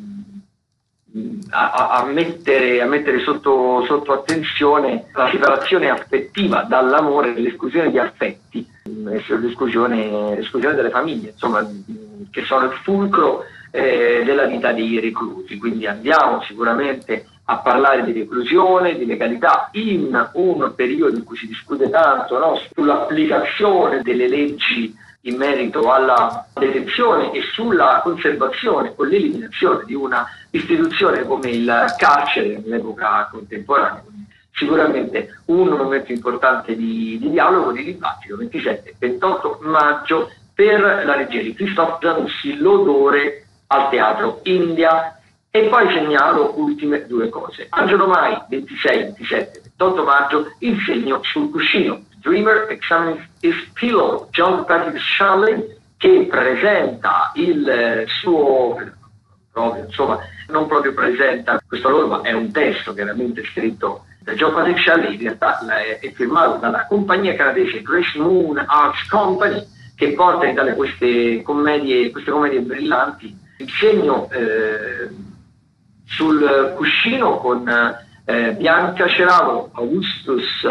Speaker 12: a mettere sotto attenzione la separazione affettiva dall'amore e l'esclusione di affetti, l'esclusione delle famiglie, insomma, che sono il fulcro della vita dei reclusi. Quindi andiamo sicuramente a parlare di reclusione, di legalità, in un periodo in cui si discute tanto, no, sull'applicazione delle leggi in merito alla detenzione e sulla conservazione o l'eliminazione di una istituzione come il carcere nell'epoca contemporanea. Quindi sicuramente un momento importante di dialogo, di dibattito. 27-28 maggio per la regia di Christophe Zanussi, L'odore al Teatro India. E poi segnalo ultime due cose. Angelo Mai, 26-27-28 maggio, Il segno sul cuscino, Dreamer Examines His Pillow, John Patrick Shanley, che presenta il suo, proprio, insomma, non proprio presenta questo lavoro, ma è un testo chiaramente scritto Joe Patricelli in realtà è firmato dalla compagnia canadese Grace Moon Arts Company, che porta in Italia queste commedie brillanti. Il segno sul cuscino con Bianca Ceravolo, Augustus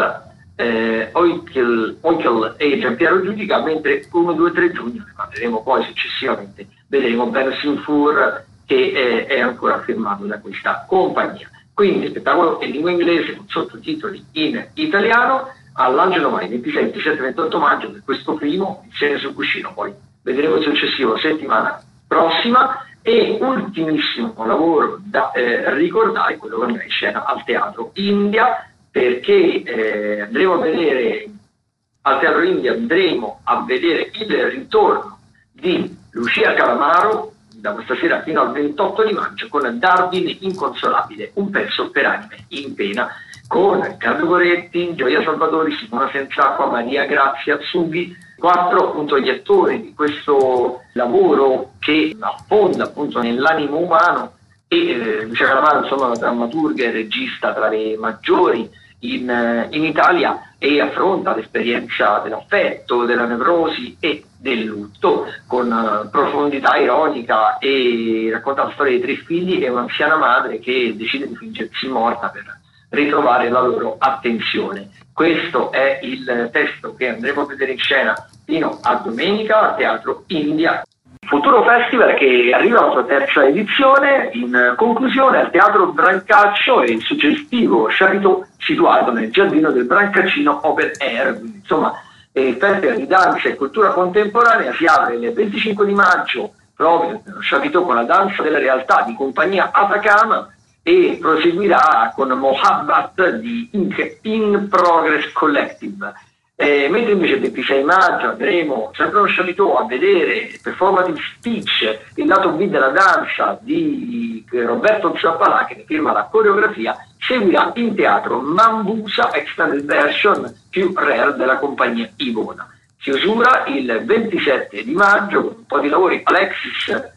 Speaker 12: Oikel e Giampiero Giudica, mentre 1, 2, 3 giugno vedremo poi successivamente, vedremo Ben Sinfour che è ancora firmato da questa compagnia. Quindi spettacolo in lingua inglese con sottotitoli in italiano all'Angelo Mai 26, 27, 28 maggio per questo primo, Il segno sul cuscino, poi vedremo il successivo settimana prossima. E ultimissimo lavoro da ricordare, quello che andrà in scena al Teatro India, perché andremo a vedere al Teatro India il ritorno di Lucia Calamaro da questa sera fino al 28 di maggio con Darwin Inconsolabile, un pezzo per anime in pena, con Riccardo Goretti, Gioia Salvatori, Simona Senzacqua, Maria Grazia Azzughi, 4 appunto gli attori di questo lavoro che affonda appunto nell'animo umano, e Lucia Calamaro insomma una drammaturga e regista tra le maggiori in Italia, e affronta l'esperienza dell'affetto, della nevrosi e del lutto con profondità ironica, e racconta la storia di 3 figli e un'anziana madre che decide di fingersi morta per ritrovare la loro attenzione. Questo è il testo che andremo a vedere in scena fino a domenica al Teatro India. Futuro Festival che arriva alla sua 3ª edizione, in conclusione al Teatro Brancaccio e il suggestivo Chapiteau situato nel giardino del Brancaccino Open Air. Insomma, il Festival di Danza e Cultura Contemporanea si apre il 25 di maggio proprio nello Chapiteau con la danza della realtà di compagnia Atacama, e proseguirà con Mohabbat di In Progress Collective. Mentre invece il 26 maggio andremo sempre allo Chapiteau a vedere il performative speech, il lato B della danza di Roberto Zappalà, che ne firma la coreografia. Seguirà in teatro Mambusa Extended Version più rare della compagnia Ivona. Chiusura il 27 di maggio con un po' di lavori Alexis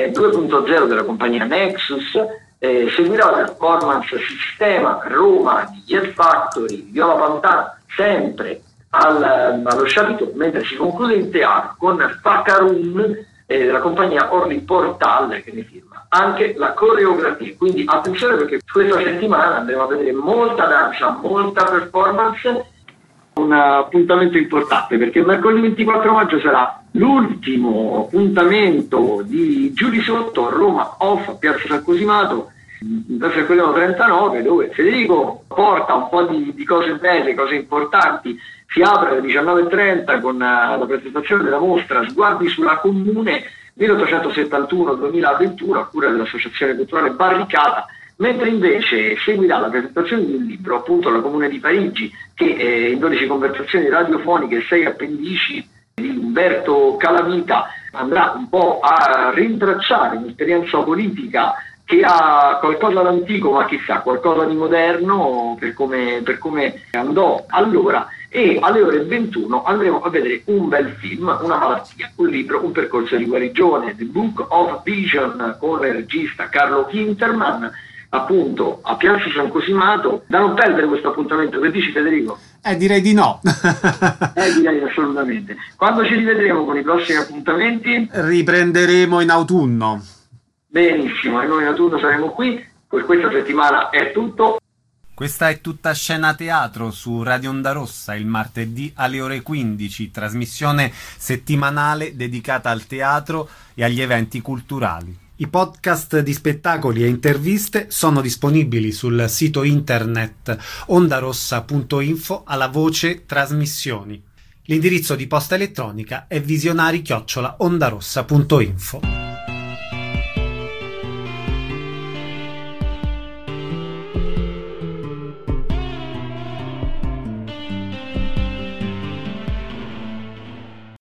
Speaker 12: 2.0 della compagnia Nexus. Seguirà la performance Sistema Roma di Yes Factory, Viola Pantana, sempre allo Chapiteau, mentre si conclude in teatro con Fakarun della compagnia Orly Portal, che ne firma anche la coreografia. Quindi attenzione, perché questa settimana andremo a vedere molta danza, molta performance. Un appuntamento importante, perché mercoledì 24 maggio sarà l'ultimo appuntamento di Giù di Sotto a Roma Off, Piazza San Cosimato, Piazza San Cosimato 39, dove Federico porta un po' di cose belle, cose importanti. Si apre alle 19.30 con la presentazione della mostra Sguardi sulla Comune 1871-2021 a cura dell'Associazione Culturale Barricata, mentre invece seguirà la presentazione di un libro, appunto La Comune di Parigi, che in 12 conversazioni radiofoniche e 6 appendici di Umberto Calamita andrà un po' a rintracciare un'esperienza politica che ha qualcosa d'antico, ma chissà, qualcosa di moderno per come andò allora. E alle ore 21 andremo a vedere un bel film, Una malattia, un libro, un percorso di guarigione, The Book of Vision, con il regista Carlo Kinterman, appunto a Piazza San Cosimato. Da non perdere questo appuntamento, che dici Federico?
Speaker 1: Direi di no.
Speaker 12: Direi assolutamente. Quando ci rivedremo con i prossimi appuntamenti?
Speaker 1: Riprenderemo in autunno.
Speaker 12: Benissimo, e noi in autunno saremo qui. Per questa settimana è tutto.
Speaker 1: Questa è Tutta Scena Teatro su Radio Onda Rossa, il martedì alle ore 15, trasmissione settimanale dedicata al teatro e agli eventi culturali. I podcast di spettacoli e interviste sono disponibili sul sito internet ondarossa.info alla voce trasmissioni. L'indirizzo di posta elettronica è visionari@ondarossa.info.